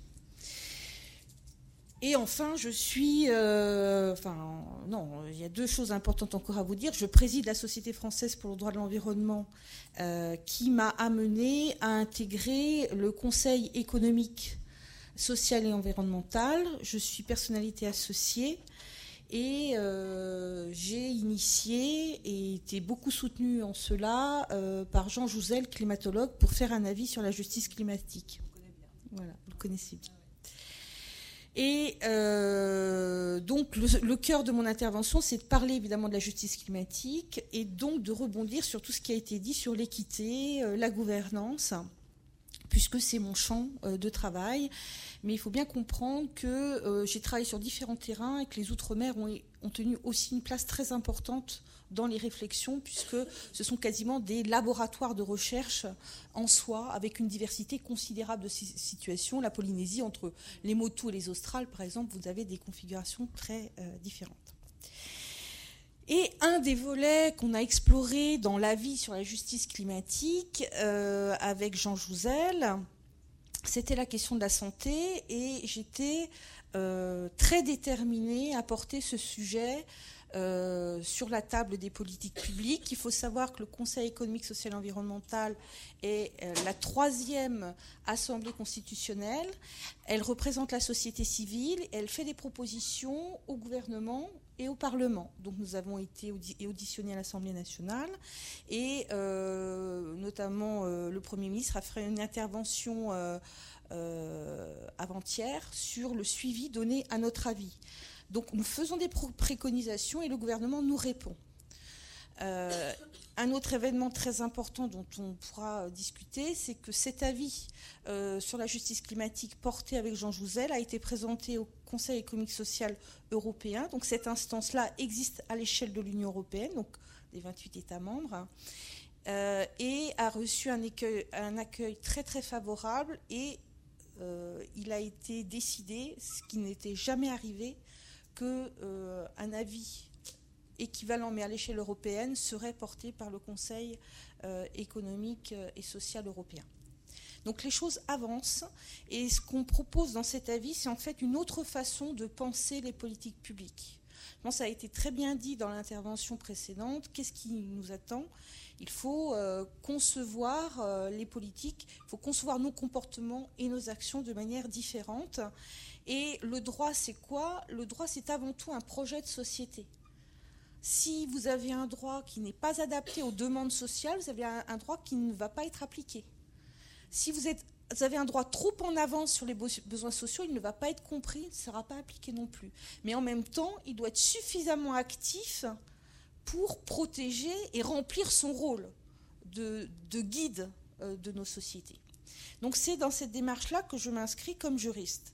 Et enfin, je suis... Euh, enfin, non, il y a deux choses importantes encore à vous dire. Je préside la Société française pour le droit de l'environnement euh, qui m'a amené à intégrer le Conseil économique, social et environnemental. Je suis personnalité associée Et euh, j'ai initié et été beaucoup soutenue en cela euh, par Jean Jouzel, climatologue, pour faire un avis sur la justice climatique. Voilà, vous le connaissez bien. Et euh, donc le, le cœur de mon intervention, c'est de parler évidemment de la justice climatique et donc de rebondir sur tout ce qui a été dit sur l'équité, euh, la gouvernance, puisque c'est mon champ euh, de travail. Mais il faut bien comprendre que euh, j'ai travaillé sur différents terrains et que les Outre-mer ont, ont tenu aussi une place très importante dans les réflexions, puisque ce sont quasiment des laboratoires de recherche en soi, avec une diversité considérable de situations. La Polynésie, entre les Motu et les Australes, par exemple, vous avez des configurations très euh, différentes. Et un des volets qu'on a exploré dans l'avis sur la justice climatique euh, avec Jean Jouzel, c'était la question de la santé, et j'étais euh, très déterminée à porter ce sujet Euh, sur la table des politiques publiques. Il faut savoir que le Conseil économique, social et environnemental est euh, la troisième assemblée constitutionnelle. Elle représente la société civile, et elle fait des propositions au gouvernement et au Parlement. Donc nous avons été audi- auditionnés à l'Assemblée nationale, et euh, notamment euh, le Premier ministre a fait une intervention euh, euh, avant-hier sur le suivi donné à notre avis. Donc nous faisons des préconisations et le gouvernement nous répond. Euh, un autre événement très important dont on pourra discuter, c'est que cet avis euh, sur la justice climatique porté avec Jean Jouzel a été présenté au Conseil économique social européen. Donc cette instance-là existe à l'échelle de l'Union européenne, donc des vingt-huit États membres, euh, et a reçu un accueil, un accueil très très favorable, et euh, il a été décidé, ce qui n'était jamais arrivé, qu'un euh, avis équivalent, mais à l'échelle européenne, serait porté par le Conseil euh, économique et social européen. Donc les choses avancent, et ce qu'on propose dans cet avis, c'est en fait une autre façon de penser les politiques publiques. Bon, ça a été très bien dit dans l'intervention précédente. Qu'est-ce qui nous attend ? Il faut euh, concevoir euh, les politiques, il faut concevoir nos comportements et nos actions de manière différente. Et le droit, c'est quoi ? Le droit, c'est avant tout un projet de société. Si vous avez un droit qui n'est pas adapté aux demandes sociales, vous avez un, un droit qui ne va pas être appliqué. Si vous, êtes, vous avez un droit trop en avance sur les besoins sociaux, il ne va pas être compris, il ne sera pas appliqué non plus. Mais en même temps, il doit être suffisamment actif pour protéger et remplir son rôle de, de guide euh, de nos sociétés. Donc c'est dans cette démarche-là que je m'inscris comme juriste.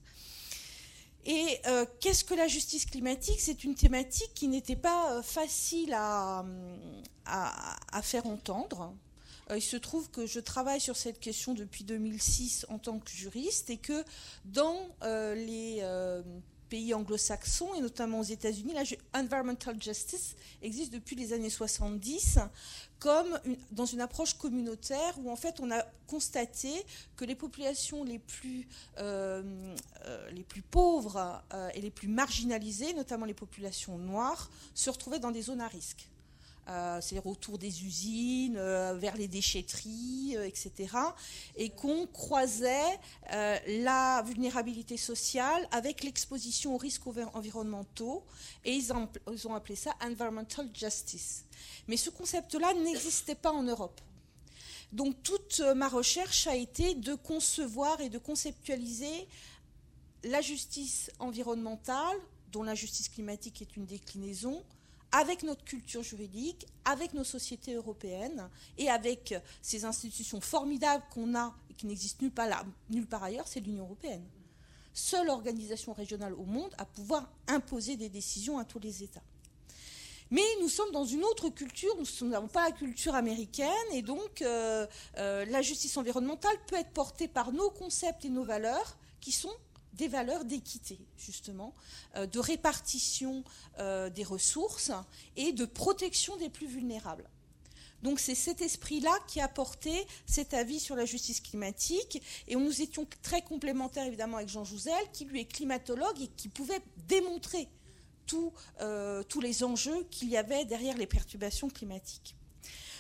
Et euh, qu'est-ce que la justice climatique ? C'est une thématique qui n'était pas euh, facile à, à, à faire entendre. Euh, il se trouve que je travaille sur cette question depuis deux mille six en tant que juriste, et que dans euh, les euh, pays anglo-saxons, et notamment aux États-Unis, la environmental justice existe depuis les années soixante-dix, comme une, dans une approche communautaire, où en fait on a constaté que les populations les plus, euh, euh, les plus pauvres euh, et les plus marginalisées, notamment les populations noires, se retrouvaient dans des zones à risque. Euh, c'est-à-dire autour des usines, euh, vers les déchetteries, euh, et cetera, et qu'on croisait euh, la vulnérabilité sociale avec l'exposition aux risques environnementaux, et ils ont, ils ont appelé ça environmental justice. Mais ce concept-là n'existait pas en Europe. Donc toute ma recherche a été de concevoir et de conceptualiser la justice environnementale, dont la justice climatique est une déclinaison, avec notre culture juridique, avec nos sociétés européennes et avec ces institutions formidables qu'on a et qui n'existent nulle part, nulle part ailleurs, c'est l'Union européenne. Seule organisation régionale au monde à pouvoir imposer des décisions à tous les États. Mais nous sommes dans une autre culture, nous n'avons pas la culture américaine, et donc euh, euh, la justice environnementale peut être portée par nos concepts et nos valeurs qui sont des valeurs d'équité, justement, euh, de répartition euh, des ressources et de protection des plus vulnérables. Donc c'est cet esprit-là qui a porté cet avis sur la justice climatique, et nous étions très complémentaires évidemment avec Jean Jouzel, qui lui est climatologue et qui pouvait démontrer tout, euh, tous les enjeux qu'il y avait derrière les perturbations climatiques.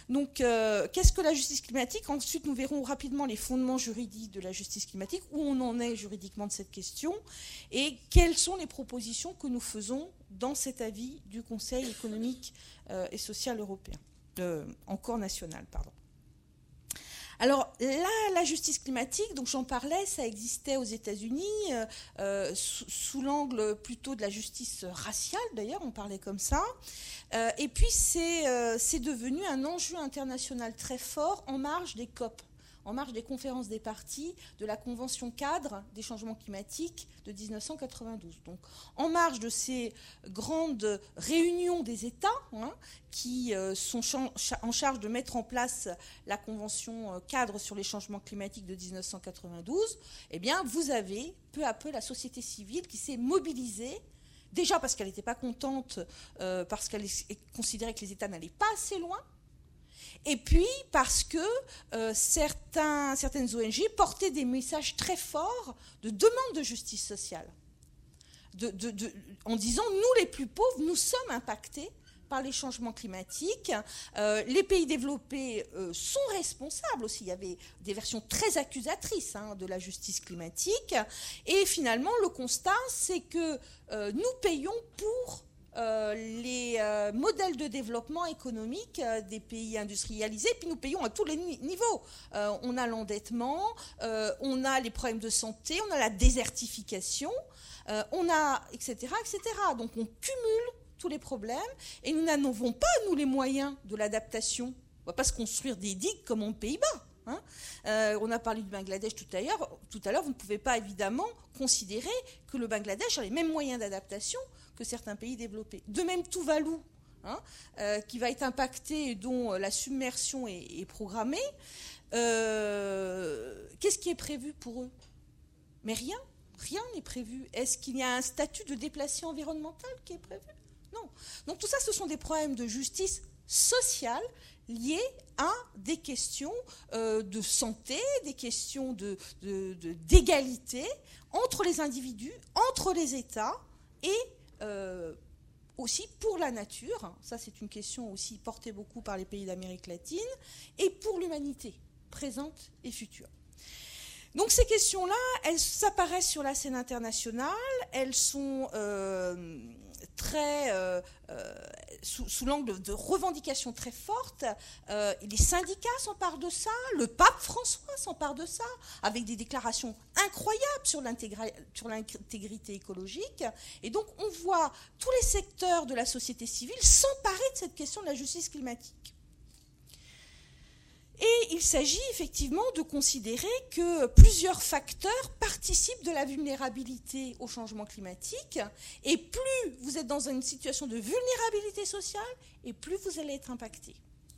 Donc, euh, qu'est-ce que la justice climatique? Ensuite, nous verrons rapidement les fondements juridiques de la justice climatique, où on en est juridiquement de cette question, et quelles sont les propositions que nous faisons dans cet avis du Conseil économique euh, et social européen, euh, encore national, pardon. Alors là, la justice climatique, donc j'en parlais, ça existait aux États-Unis euh, euh, sous, sous l'angle plutôt de la justice raciale, d'ailleurs, on parlait comme ça. Euh, et puis c'est euh, c'est devenu un enjeu international très fort en marge des COP, en marge des conférences des parties de la Convention cadre des changements climatiques de mille neuf cent quatre-vingt-douze. Donc, en marge de ces grandes réunions des États hein, qui euh, sont en charge de mettre en place la Convention cadre sur les changements climatiques de mille neuf cent quatre-vingt-douze, eh bien, vous avez peu à peu la société civile qui s'est mobilisée. Déjà parce qu'elle n'était pas contente, euh, parce qu'elle considérait que les États n'allaient pas assez loin, et puis parce que euh, certains, certaines O N G portaient des messages très forts de demande de justice sociale, de, de, de, en disant « nous les plus pauvres, nous sommes impactés par les changements climatiques, euh, les pays développés euh, sont responsables aussi ». Il y avait des versions très accusatrices hein, de la justice climatique, et finalement le constat c'est que euh, nous payons pour Euh, les euh, modèles de développement économique euh, des pays industrialisés, puis nous payons à tous les ni- niveaux. Euh, on a l'endettement, euh, on a les problèmes de santé, on a la désertification, euh, on a, et cetera, et cetera. Donc on cumule tous les problèmes et nous n'avons pas, nous, les moyens de l'adaptation. On ne va pas se construire des digues comme aux Pays-Bas. Hein. Euh, on a parlé du Bangladesh tout à l'heure. Tout à l'heure, vous ne pouvez pas évidemment considérer que le Bangladesh a les mêmes moyens d'adaptation que certains pays développés. De même, Tuvalu, hein, euh, qui va être impacté, dont la submersion est, est programmée. Euh, qu'est-ce qui est prévu pour eux? Mais rien, rien n'est prévu. Est-ce qu'il y a un statut de déplacé environnemental qui est prévu? Non. Donc tout ça, ce sont des problèmes de justice sociale liés à des questions euh, de santé, des questions de, de, de, d'égalité entre les individus, entre les États et euh, aussi pour la nature. Ça, c'est une question aussi portée beaucoup par les pays d'Amérique latine, et pour l'humanité, présente et future. Donc ces questions-là, elles apparaissent sur la scène internationale, elles sont euh, très euh, euh, sous, sous l'angle de revendications très fortes. Euh, les syndicats s'emparent de ça, le pape François s'empare de ça, avec des déclarations incroyables sur, sur l'intégrité écologique. Et donc on voit tous les secteurs de la société civile s'emparer de cette question de la justice climatique. Et il s'agit effectivement de considérer que plusieurs facteurs participent de la vulnérabilité au changement climatique, et plus vous êtes dans une situation de vulnérabilité sociale, et plus vous allez être impacté.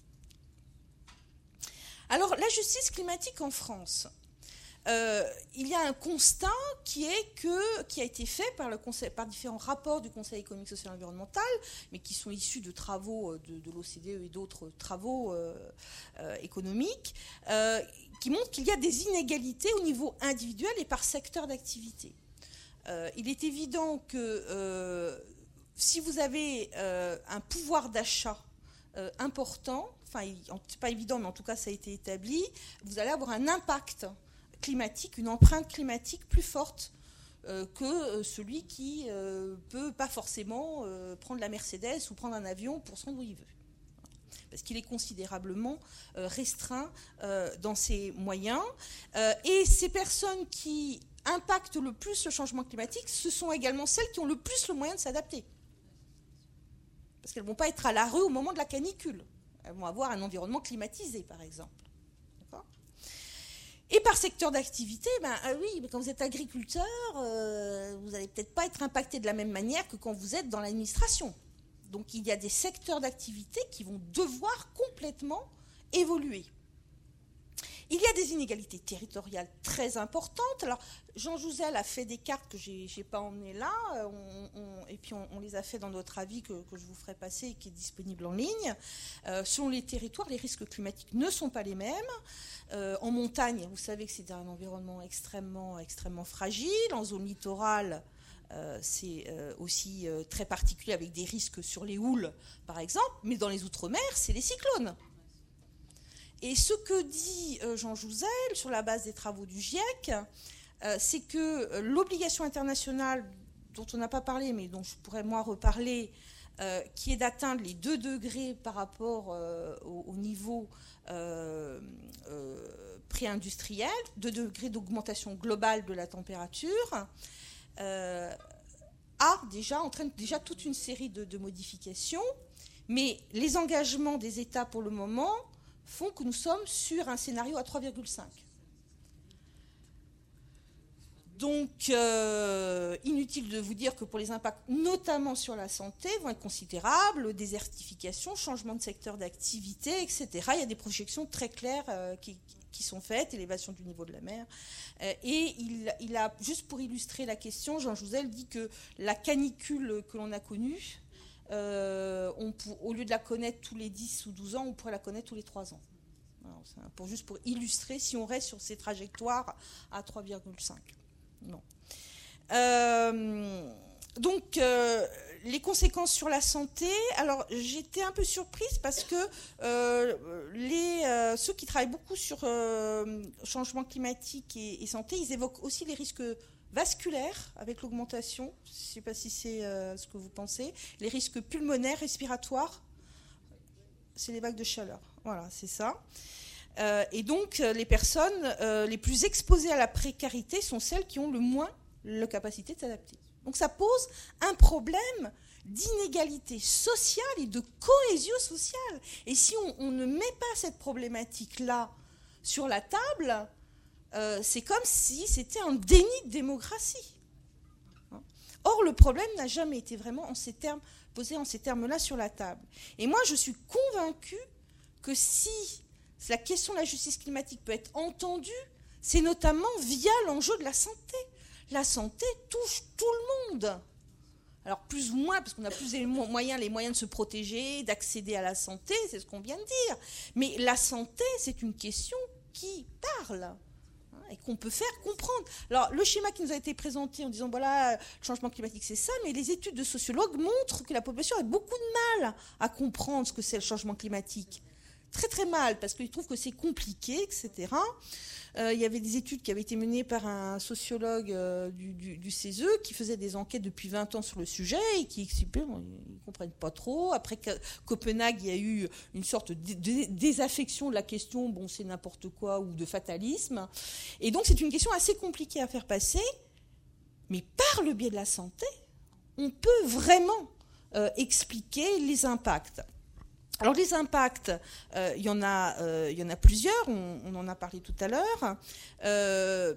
Alors, la justice climatique en France, euh, il y a un constat qui est que, qui a été fait par, le conseil, par différents rapports du Conseil économique, social et environnemental, mais qui sont issus de travaux de, de l'O C D E et d'autres travaux euh, euh, économiques, euh, qui montrent qu'il y a des inégalités au niveau individuel et par secteur d'activité. Euh, il est évident que euh, si vous avez euh, un pouvoir d'achat euh, important, enfin, c'est pas évident, mais en tout cas ça a été établi, vous allez avoir un impact climatique, une empreinte climatique plus forte euh, que euh, celui qui ne euh, peut pas forcément euh, prendre la Mercedes ou prendre un avion pour se rendre où il veut. Parce qu'il est considérablement euh, restreint euh, dans ses moyens. Euh, et ces personnes qui impactent le plus le changement climatique, ce sont également celles qui ont le plus le moyen de s'adapter. Parce qu'elles ne vont pas être à la rue au moment de la canicule. Elles vont avoir un environnement climatisé, par exemple. Et par secteur d'activité, ben ah oui, mais quand vous êtes agriculteur, euh, vous n'allez peut-être pas être impacté de la même manière que quand vous êtes dans l'administration. Donc il y a des secteurs d'activité qui vont devoir complètement évoluer. Il y a des inégalités territoriales très importantes. Alors, Jean Jouzel a fait des cartes que je n'ai pas emmenées là, on, on, et puis on, on les a fait dans notre avis que, que je vous ferai passer et qui est disponible en ligne. Euh, selon les territoires, les risques climatiques ne sont pas les mêmes. Euh, en montagne, vous savez que c'est un environnement extrêmement, extrêmement fragile. En zone littorale, euh, c'est euh, aussi euh, très particulier avec des risques sur les houles, par exemple. Mais dans les outre-mer, c'est les cyclones. Et ce que dit euh, Jean Jouzel, sur la base des travaux du GIEC, euh, c'est que euh, l'obligation internationale, dont on n'a pas parlé, mais dont je pourrais moi reparler, euh, qui est d'atteindre les deux degrés par rapport euh, au, au niveau euh, euh, pré-industriel, deux degrés d'augmentation globale de la température, euh, a déjà, entraîne déjà toute une série de, de modifications, mais les engagements des États pour le moment font que nous sommes sur un scénario à trois virgule cinq. Donc, euh, inutile de vous dire que pour les impacts, notamment sur la santé, vont être considérables, désertification, changement de secteur d'activité, et cetera. Il y a des projections très claires euh, qui, qui sont faites, élévation du niveau de la mer. Euh, et il, il a, juste pour illustrer la question, Jean Jouzel dit que la canicule que l'on a connue, euh, on pour, au lieu de la connaître tous les dix ou douze ans, on pourrait la connaître tous les trois ans. Alors, pour, juste pour illustrer, si on reste sur ces trajectoires à trois virgule cinq. Non. Euh, donc, euh, les conséquences sur la santé. Alors, j'étais un peu surprise parce que euh, les, euh, ceux qui travaillent beaucoup sur euh, changement climatique et, et santé, ils évoquent aussi les risques vasculaires avec l'augmentation. Je ne sais pas si c'est euh, ce que vous pensez. Les risques pulmonaires, respiratoires, c'est les vagues de chaleur. Voilà, c'est ça. Euh, et donc, les personnes euh, les plus exposées à la précarité sont celles qui ont le moins la capacité de s'adapter. Donc, ça pose un problème d'inégalité sociale et de cohésion sociale. Et si on, on ne met pas cette problématique-là sur la table, euh, c'est comme si c'était un déni de démocratie. Or, le problème n'a jamais été vraiment en ces termes, posé en ces termes-là sur la table. Et moi, je suis convaincue que si la question de la justice climatique peut être entendue, c'est notamment via l'enjeu de la santé. La santé touche tout le monde. Alors plus ou moins, parce qu'on a plus les moyens, les moyens de se protéger, d'accéder à la santé, c'est ce qu'on vient de dire. Mais la santé, c'est une question qui parle hein, et qu'on peut faire comprendre. Alors le schéma qui nous a été présenté en disant voilà, le changement climatique c'est ça, mais les études de sociologues montrent que la population a beaucoup de mal à comprendre ce que c'est le changement climatique. Très très mal, parce qu'ils trouvent que c'est compliqué, et cetera. Euh, il y avait des études qui avaient été menées par un sociologue euh, du, du, du C E S E qui faisait des enquêtes depuis vingt ans sur le sujet et qui expliquaient bon, ils ne comprennent pas trop. Après Copenhague, il y a eu une sorte de, de désaffection de la question, bon c'est n'importe quoi, ou de fatalisme. Et donc c'est une question assez compliquée à faire passer, mais par le biais de la santé, on peut vraiment euh, expliquer les impacts. Alors les impacts, euh, il y en a, euh, il y en a plusieurs. On, on en a parlé tout à l'heure. Euh,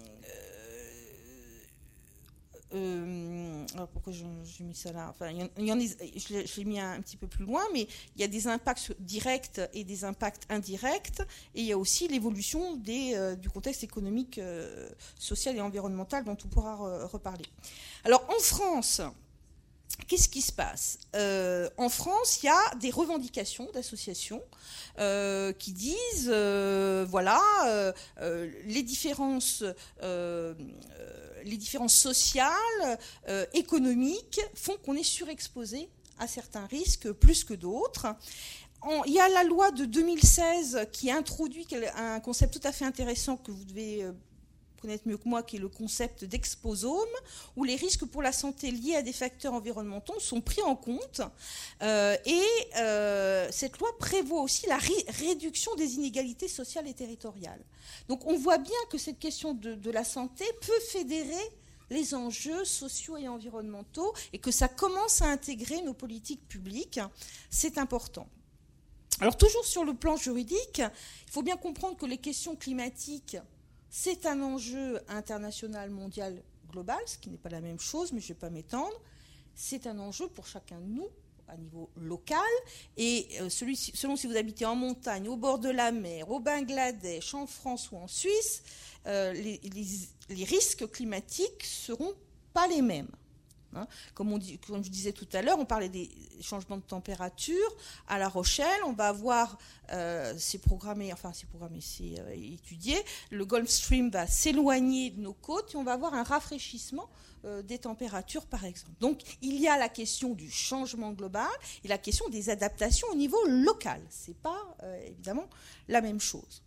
euh, alors pourquoi j'ai mis ça là enfin, il y en a, je l'ai, je l'ai mis un, un petit peu plus loin, mais il y a des impacts directs et des impacts indirects, et il y a aussi l'évolution des, euh, du contexte économique, euh, social et environnemental dont on pourra re, reparler. Alors en France, qu'est-ce qui se passe ? euh, En France, il y a des revendications d'associations euh, qui disent, euh, voilà, euh, euh, les différences, euh, les différences sociales, euh, économiques font qu'on est surexposé à certains risques plus que d'autres. En, il y a la loi de deux mille seize qui introduit un concept tout à fait intéressant que vous devez euh, connaître mieux que moi, qui est le concept d'exposome, où les risques pour la santé liés à des facteurs environnementaux sont pris en compte. Euh, et euh, cette loi prévoit aussi la ré- réduction des inégalités sociales et territoriales. Donc on voit bien que cette question de, de la santé peut fédérer les enjeux sociaux et environnementaux, et que ça commence à intégrer nos politiques publiques. C'est important. Alors toujours sur le plan juridique, il faut bien comprendre que les questions climatiques, c'est un enjeu international, mondial, global, ce qui n'est pas la même chose, mais je ne vais pas m'étendre. C'est un enjeu pour chacun de nous, à niveau local. Et celui, selon si vous habitez en montagne, au bord de la mer, au Bangladesh, en France ou en Suisse, euh, les, les, les risques climatiques ne seront pas les mêmes. Hein. Comme, on dit, comme je disais tout à l'heure, on parlait des changements de température. À La Rochelle, on va avoir, euh, c'est programmé, enfin c'est programmé, c'est euh, étudié, le Gulf Stream va s'éloigner de nos côtes et on va avoir un rafraîchissement euh, des températures, par exemple. Donc, il y a la question du changement global et la question des adaptations au niveau local. C'est pas, euh, évidemment, la même chose.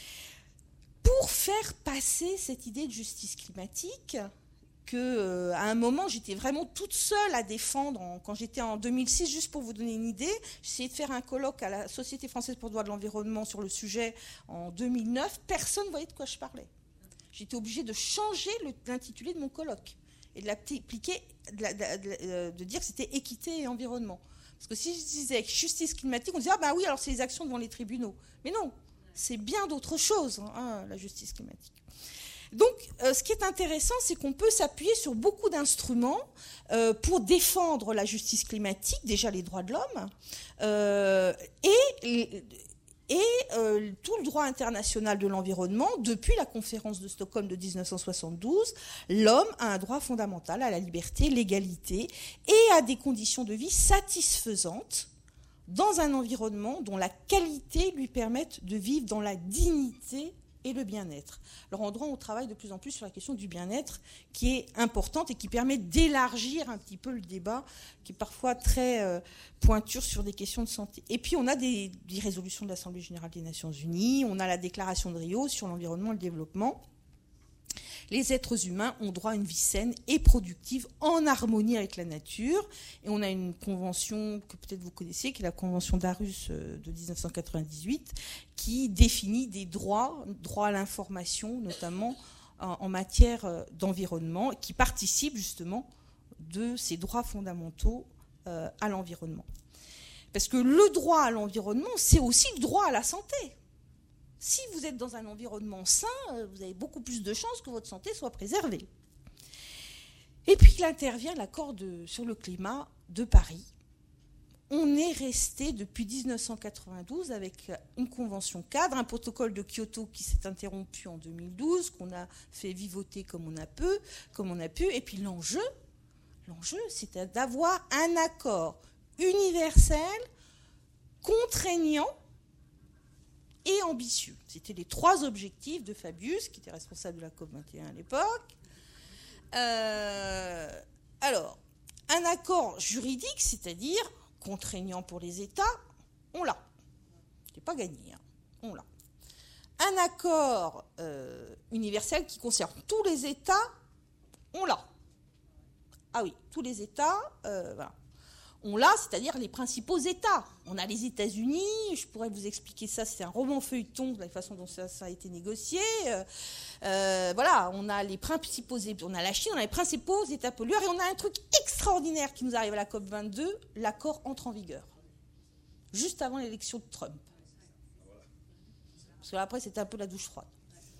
Pour faire passer cette idée de justice climatique, que, euh, à un moment, j'étais vraiment toute seule à défendre. En, quand j'étais en deux mille six, juste pour vous donner une idée, j'essayais de faire un colloque à la Société française pour le droit de l'environnement sur le sujet en deux mille neuf. Personne ne voyait de quoi je parlais. J'étais obligée de changer le, l'intitulé de mon colloque et de l'appliquer, de, de, de, de dire que c'était équité et environnement. Parce que si je disais justice climatique, on disait « Ah ben oui, alors c'est les actions devant les tribunaux ». Mais non, c'est bien d'autres choses, hein, la justice climatique. Donc, euh, ce qui est intéressant, c'est qu'on peut s'appuyer sur beaucoup d'instruments euh, pour défendre la justice climatique, déjà les droits de l'homme, euh, et, et euh, tout le droit international de l'environnement. Depuis la conférence de Stockholm de dix-neuf cent soixante-douze, l'homme a un droit fondamental à la liberté, l'égalité et à des conditions de vie satisfaisantes dans un environnement dont la qualité lui permette de vivre dans la dignité et le bien-être. Alors en droit, on travaille de plus en plus sur la question du bien-être, qui est importante et qui permet d'élargir un petit peu le débat, qui est parfois très euh, pointure sur des questions de santé. Et puis on a des, des résolutions de l'Assemblée générale des Nations Unies, on a la déclaration de Rio sur l'environnement et le développement. Les êtres humains ont droit à une vie saine et productive en harmonie avec la nature. Et on a une convention que peut-être vous connaissez, qui est la Convention d'Aarhus de dix-neuf cent quatre-vingt-dix-huit, qui définit des droits, droits à l'information, notamment en, en matière d'environnement, qui participent justement de ces droits fondamentaux euh, à l'environnement. Parce que le droit à l'environnement, c'est aussi le droit à la santé. Si vous êtes dans un environnement sain, vous avez beaucoup plus de chances que votre santé soit préservée. Et puis, il intervient l'accord de, sur le climat de Paris. On est resté depuis dix-neuf cent quatre-vingt-douze avec une convention cadre, un protocole de Kyoto qui s'est interrompu en deux mille douze, qu'on a fait vivoter comme on a pu, comme on a pu. Et puis l'enjeu, l'enjeu, c'était d'avoir un accord universel, contraignant, et ambitieux. C'était les trois objectifs de Fabius, qui était responsable de la COP vingt et un à l'époque. Euh, alors, un accord juridique, c'est-à-dire contraignant pour les États, on l'a. C'est pas gagné, hein. On l'a. Un accord euh, universel qui concerne tous les États, on l'a. Ah oui, tous les États, euh, voilà. On l'a, c'est-à-dire les principaux États. On a les États-Unis, je pourrais vous expliquer ça, c'est un roman feuilleton de la façon dont ça, ça a été négocié. Euh, euh, voilà, on a les principaux, on a la Chine, on a les principaux États pollueurs, et on a un truc extraordinaire qui nous arrive à la COP vingt-deux, l'accord entre en vigueur, juste avant l'élection de Trump. Parce que après, c'était un peu la douche froide.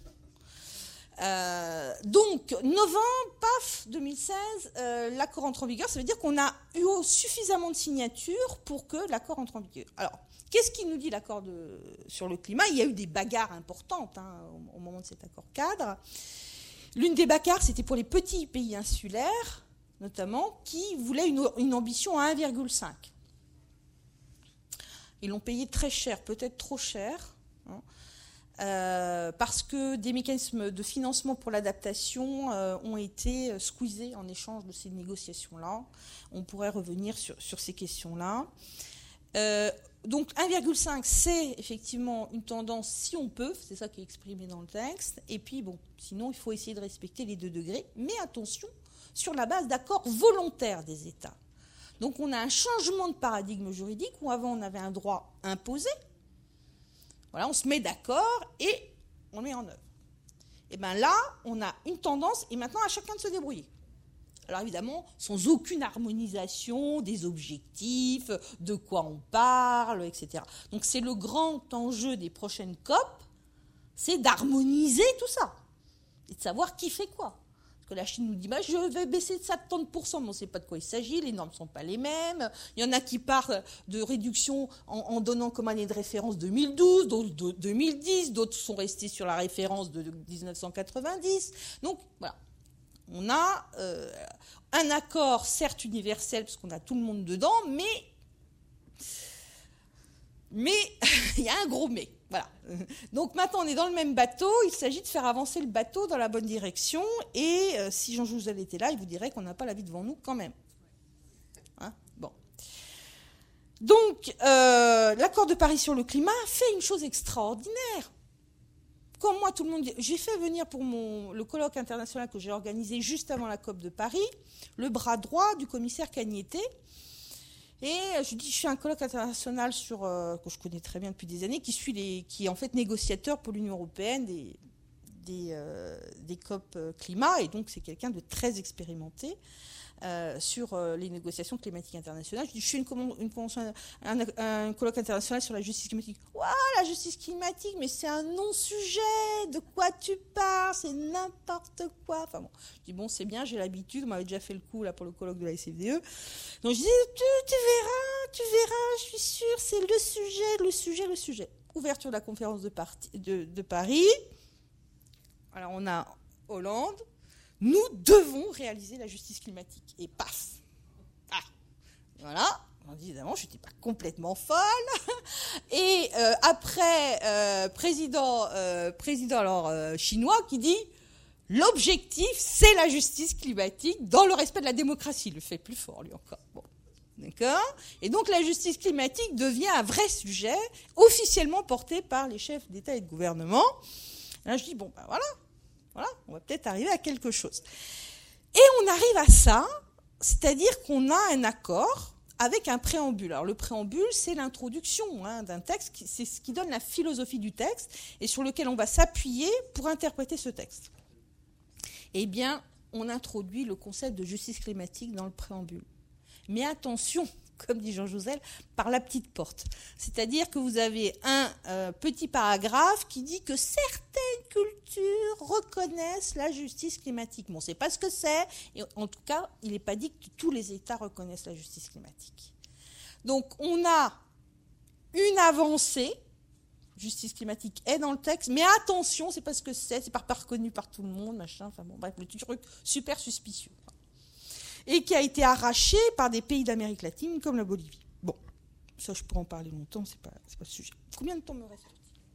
Euh, donc, novembre, paf, deux mille seize, euh, l'accord entre en vigueur, ça veut dire qu'on a eu suffisamment de signatures pour que l'accord entre en vigueur. Alors, qu'est-ce qu'il nous dit l'accord de, sur le climat ? Il y a eu des bagarres importantes hein, au, au moment de cet accord cadre. L'une des bagarres, c'était pour les petits pays insulaires, notamment, qui voulaient une, une ambition à un virgule cinq. Ils l'ont payé très cher, peut-être trop cher, hein. Euh, parce que des mécanismes de financement pour l'adaptation euh, ont été squeezés en échange de ces négociations-là. On pourrait revenir sur, sur ces questions-là. Euh, donc un virgule cinq, c'est effectivement une tendance si on peut, c'est ça qui est exprimé dans le texte. Et puis bon, sinon il faut essayer de respecter les deux degrés, mais attention, sur la base d'accords volontaires des États. Donc on a un changement de paradigme juridique où avant on avait un droit imposé. Voilà, on se met d'accord et on le met en œuvre. Et bien là, on a une tendance, et maintenant à chacun de se débrouiller. Alors évidemment, sans aucune harmonisation des objectifs, de quoi on parle, et cetera. Donc c'est le grand enjeu des prochaines COP, c'est d'harmoniser tout ça, et de savoir qui fait quoi. Que la Chine nous dit bah, « je vais baisser de ça de tant pour cent », mais on ne sait pas de quoi il s'agit, les normes ne sont pas les mêmes. Il y en a qui partent de réduction en, en donnant comme année de référence deux mille douze, d'autres de deux mille dix, d'autres sont restés sur la référence de dix-neuf cent quatre-vingt-dix. Donc voilà, On a euh, un accord, certes universel, parce qu'on a tout le monde dedans, mais mais il y a un gros mais. Voilà. Donc maintenant, on est dans le même bateau. Il s'agit de faire avancer le bateau dans la bonne direction. Et euh, si Jean Jouzel était là, il vous dirait qu'on n'a pas la vie devant nous quand même. Hein, bon. Donc, euh, l'accord de Paris sur le climat fait une chose extraordinaire. Comme moi, tout le monde dit, j'ai fait venir pour mon, le colloque international que j'ai organisé juste avant la COP de Paris, le bras droit du commissaire Cañete. Et je dis, je fais un colloque international sur, euh, que je connais très bien depuis des années, qui suit les, qui est en fait négociateur pour l'Union européenne des, des, euh, des COP climat, et donc c'est quelqu'un de très expérimenté euh, sur euh, les négociations climatiques internationales. Je dis, je fais une, une convention, un, un colloque international sur la justice climatique. Waouh, la justice climatique, mais c'est un non-sujet. De quoi tu parles? C'est n'importe quoi. Enfin bon, je dis bon, c'est bien, j'ai l'habitude. On m'avait déjà fait le coup là pour le colloque de la S F D E. Donc je dis, tu, tu verras, tu verras. Je suis sûre, c'est le sujet, le sujet, le sujet. Ouverture de la conférence de, parti, de, de Paris. Alors on a Hollande. Nous devons réaliser la justice climatique. Et paf. Ah. Voilà. Évidemment, je n'étais pas complètement folle. Et euh, après, euh, président, euh, président alors, euh, chinois qui dit l'objectif, c'est la justice climatique dans le respect de la démocratie. Il le fait plus fort, lui encore. Bon. D'accord ? Et donc, la justice climatique devient un vrai sujet, officiellement porté par les chefs d'État et de gouvernement. Là, je dis, bon, ben voilà. Voilà, on va peut-être arriver à quelque chose. Et on arrive à ça, c'est-à-dire qu'on a un accord avec un préambule. Alors le préambule, c'est l'introduction hein, d'un texte, c'est ce qui donne la philosophie du texte et sur lequel on va s'appuyer pour interpréter ce texte. Eh bien, on introduit le concept de justice climatique dans le préambule. Mais attention, comme dit Jean Jouzel, par la petite porte. C'est-à-dire que vous avez un euh, petit paragraphe qui dit que certaines cultures reconnaissent la justice climatique. Bon, on ne sait pas ce que c'est, et en tout cas, il n'est pas dit que tous les États reconnaissent la justice climatique. Donc, on a une avancée, justice climatique est dans le texte, mais attention, c'est pas ce que c'est, c'est pas reconnu par tout le monde, machin, enfin bon, bref, le truc super suspicieux. Et qui a été arraché par des pays d'Amérique latine comme la Bolivie. Bon, ça je pourrais en parler longtemps, c'est pas, c'est pas le sujet. Combien de temps me reste ?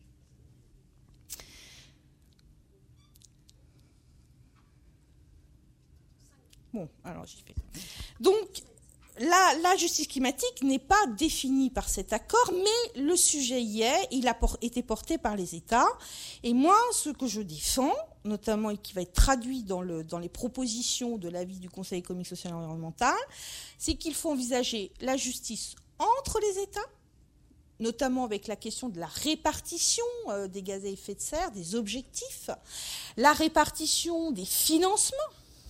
Bon, alors j'y vais. Donc, la, la justice climatique n'est pas définie par cet accord, mais le sujet y est, il a por- été porté par les États. Et moi, ce que je défends, notamment et qui va être traduit dans, le, dans les propositions de l'avis du Conseil économique, social et environnemental, c'est qu'il faut envisager la justice entre les États, notamment avec la question de la répartition euh, des gaz à effet de serre, des objectifs, la répartition des financements,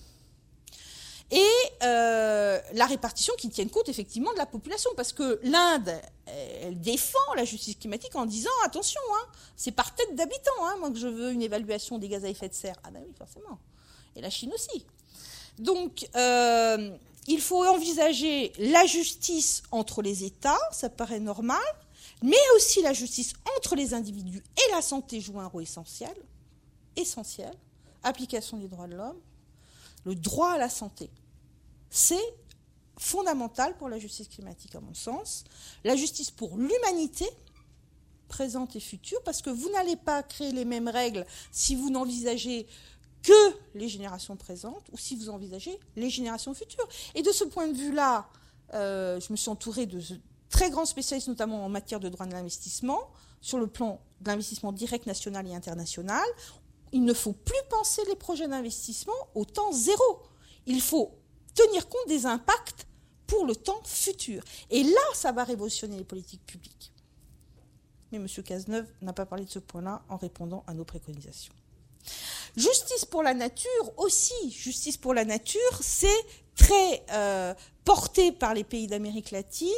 et euh, la répartition qui tienne compte effectivement de la population, parce que l'Inde, elle défend la justice climatique en disant attention, hein, c'est par tête d'habitant, hein, moi que je veux une évaluation des gaz à effet de serre. Ah ben oui, forcément. Et la Chine aussi. Donc, euh, il faut envisager la justice entre les États, ça paraît normal, mais aussi la justice entre les individus et la santé joue un rôle essentiel, essentiel, application des droits de l'homme. Le droit à la santé, c'est fondamental pour la justice climatique, à mon sens. La justice pour l'humanité, présente et future, parce que vous n'allez pas créer les mêmes règles si vous n'envisagez que les générations présentes ou si vous envisagez les générations futures. Et de ce point de vue-là, euh, je me suis entourée de très grands spécialistes, notamment en matière de droit de l'investissement, sur le plan de l'investissement direct national et international. Il ne faut plus penser les projets d'investissement au temps zéro. Il faut tenir compte des impacts pour le temps futur. Et là, ça va révolutionner les politiques publiques. Mais M. Cazeneuve n'a pas parlé de ce point-là en répondant à nos préconisations. Justice pour la nature aussi. Justice pour la nature, c'est très euh, porté par les pays d'Amérique latine.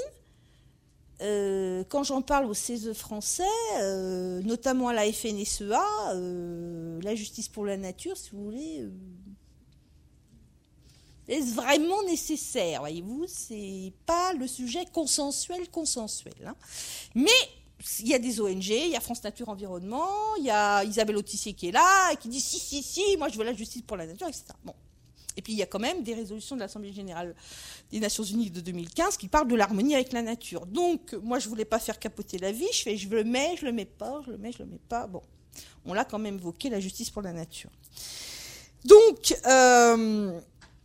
Euh, quand j'en parle au C E S E français, euh, notamment à la F N S E A, euh, la justice pour la nature, si vous voulez, euh, est-ce vraiment nécessaire, voyez-vous ? C'est pas le sujet consensuel, consensuel. Hein. Mais il y a des O N G, il y a France Nature Environnement, il y a Isabelle Autissier qui est là, et qui dit si, si, si, moi je veux la justice pour la nature, et cetera. Bon. Et puis il y a quand même des résolutions de l'Assemblée générale des Nations unies de deux mille quinze qui parlent de l'harmonie avec la nature. Donc moi je voulais pas faire capoter la vie, je fais je le mets, je le mets pas, je le mets, je le mets pas. Bon, on l'a quand même évoqué, la justice pour la nature. Donc euh,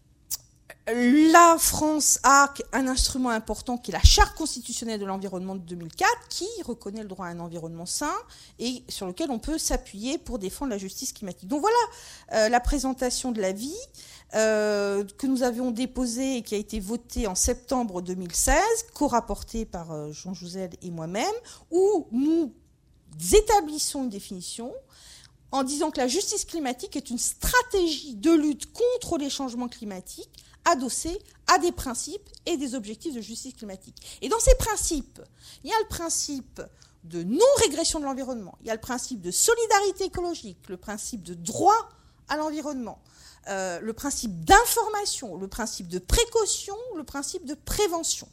la France a un instrument important qui est la Charte constitutionnelle de l'environnement de deux mille quatre, qui reconnaît le droit à un environnement sain et sur lequel on peut s'appuyer pour défendre la justice climatique. Donc voilà euh, la présentation de l'avis euh, que nous avions déposé et qui a été voté en septembre deux mille seize, co-rapporté par euh, Jean Jouzel et moi-même, où nous établissons une définition en disant que la justice climatique est une stratégie de lutte contre les changements climatiques adossé à des principes et des objectifs de justice climatique. Et dans ces principes, il y a le principe de non-régression de l'environnement, il y a le principe de solidarité écologique, le principe de droit à l'environnement, euh, le principe d'information, le principe de précaution, le principe de prévention.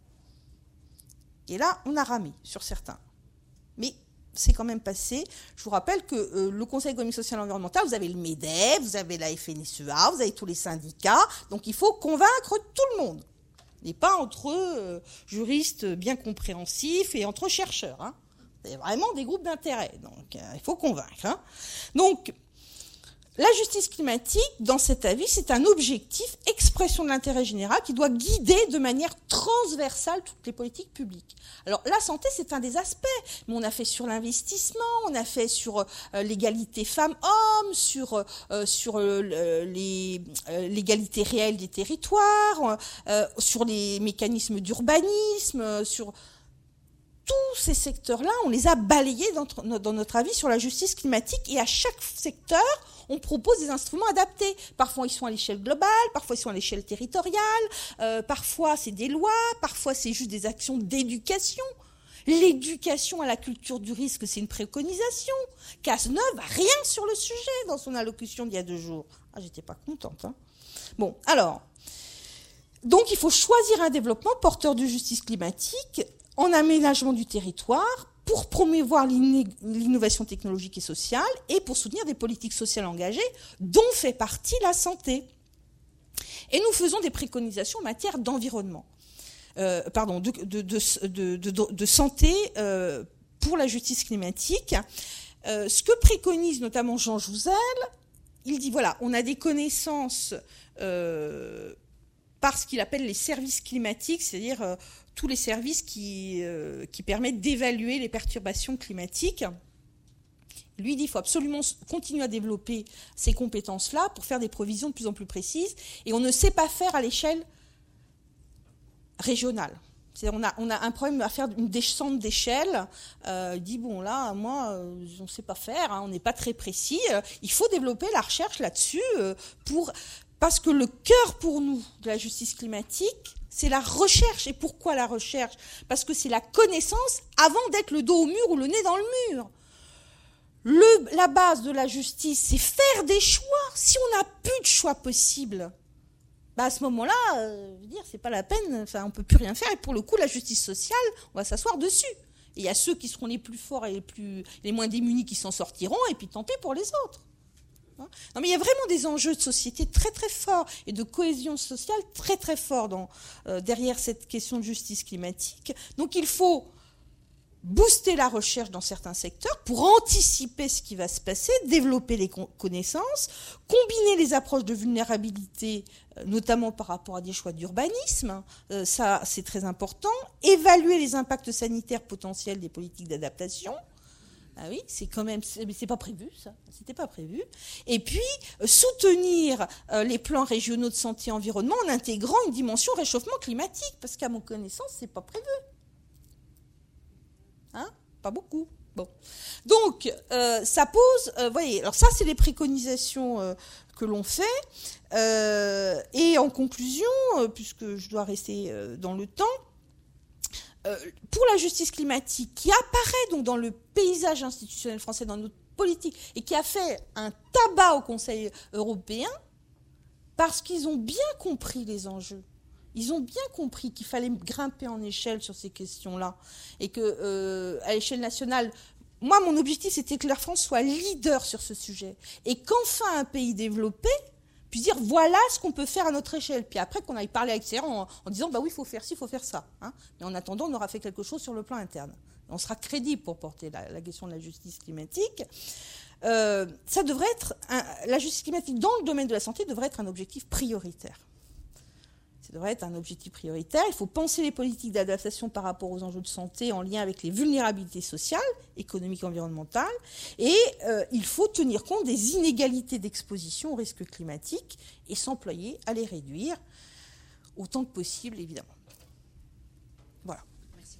Et là, on a ramé sur certains. Mais c'est quand même passé. Je vous rappelle que euh, le Conseil économique, social et environnemental, vous avez le MEDEF, vous avez la F N S E A, vous avez tous les syndicats, donc il faut convaincre tout le monde. Et pas entre euh, juristes bien compréhensifs et entre chercheurs. Hein. C'est vraiment des groupes d'intérêt, donc euh, il faut convaincre. Hein. Donc, la justice climatique, dans cet avis, c'est un objectif, expression de l'intérêt général, qui doit guider de manière transversale toutes les politiques publiques. Alors, la santé, c'est un des aspects, mais on a fait sur l'investissement, on a fait sur euh, l'égalité femmes-hommes, sur, euh, sur euh, les, euh, l'égalité réelle des territoires, euh, sur les mécanismes d'urbanisme, euh, sur tous ces secteurs-là, on les a balayés dans, dans notre avis sur la justice climatique, et à chaque secteur, on propose des instruments adaptés. Parfois, ils sont à l'échelle globale, parfois, ils sont à l'échelle territoriale, euh, parfois, c'est des lois, parfois, c'est juste des actions d'éducation. L'éducation à la culture du risque, c'est une préconisation. Cazeneuve n'a rien sur le sujet dans son allocution d'il y a deux jours. Ah, j'étais pas contente. Hein. Bon, alors, donc, il faut choisir un développement porteur de justice climatique en aménagement du territoire, pour promouvoir l'innovation technologique et sociale et pour soutenir des politiques sociales engagées dont fait partie la santé. Et nous faisons des préconisations en matière d'environnement, euh, pardon, de, de, de, de, de, de santé euh, pour la justice climatique. Euh, ce que préconise notamment Jean Jouzel, il dit voilà, on a des connaissances euh, par ce qu'il appelle les services climatiques, c'est-à-dire euh, tous les services qui, euh, qui permettent d'évaluer les perturbations climatiques. Lui il dit qu'il faut absolument continuer à développer ces compétences-là pour faire des prévisions de plus en plus précises. Et on ne sait pas faire à l'échelle régionale. C'est-à-dire on a, on a un problème à faire une descente d'échelle. Euh, il dit, bon là, moi, euh, on ne sait pas faire, hein, on n'est pas très précis. Euh, il faut développer la recherche là-dessus euh, pour... Parce que le cœur pour nous de la justice climatique, c'est la recherche. Et pourquoi la recherche ? Parce que c'est la connaissance avant d'être le dos au mur ou le nez dans le mur. Le, la base de la justice, c'est faire des choix. Si on n'a plus de choix possible, bah à ce moment-là, euh, je veux dire, c'est pas la peine, enfin, on peut plus rien faire. Et pour le coup, la justice sociale, on va s'asseoir dessus. Et il y a ceux qui seront les plus forts et les, plus, les moins démunis qui s'en sortiront, et puis tant pis pour les autres. Non, mais il y a vraiment des enjeux de société très très forts et de cohésion sociale très très forts dans, euh, derrière cette question de justice climatique. Donc il faut booster la recherche dans certains secteurs pour anticiper ce qui va se passer, développer les connaissances, combiner les approches de vulnérabilité, euh, notamment par rapport à des choix d'urbanisme, euh, ça c'est très important, évaluer les impacts sanitaires potentiels des politiques d'adaptation. Ah oui, c'est quand même, c'est, c'est pas prévu, ça. C'était pas prévu. Et puis, euh, soutenir euh, les plans régionaux de santé et environnement en intégrant une dimension réchauffement climatique, parce qu'à mon connaissance, c'est pas prévu. Hein ? Pas beaucoup. Bon. Donc, euh, ça pose, euh, voyez, alors ça, c'est les préconisations euh, que l'on fait. Euh, et en conclusion, euh, puisque je dois rester euh, dans le temps, Euh, pour la justice climatique, qui apparaît donc dans le paysage institutionnel français, dans notre politique, et qui a fait un tabac au Conseil européen, parce qu'ils ont bien compris les enjeux. Ils ont bien compris qu'il fallait grimper en échelle sur ces questions-là, et que euh, à l'échelle nationale, moi, mon objectif, c'était que la France soit leader sur ce sujet, et qu'enfin un pays développé puis dire voilà ce qu'on peut faire à notre échelle. Puis après qu'on aille parler à l'extérieur en, en disant bah oui, il faut faire ci, il faut faire ça. Hein. Mais en attendant, on aura fait quelque chose sur le plan interne. On sera crédible pour porter la, la question de la justice climatique. Euh, ça devrait être un, la justice climatique dans le domaine de la santé devrait être un objectif prioritaire. Ça devrait être un objectif prioritaire. Il faut penser les politiques d'adaptation par rapport aux enjeux de santé en lien avec les vulnérabilités sociales, économiques, environnementales. Et euh, il faut tenir compte des inégalités d'exposition aux risques climatiques et s'employer à les réduire autant que possible, évidemment. Voilà. Merci.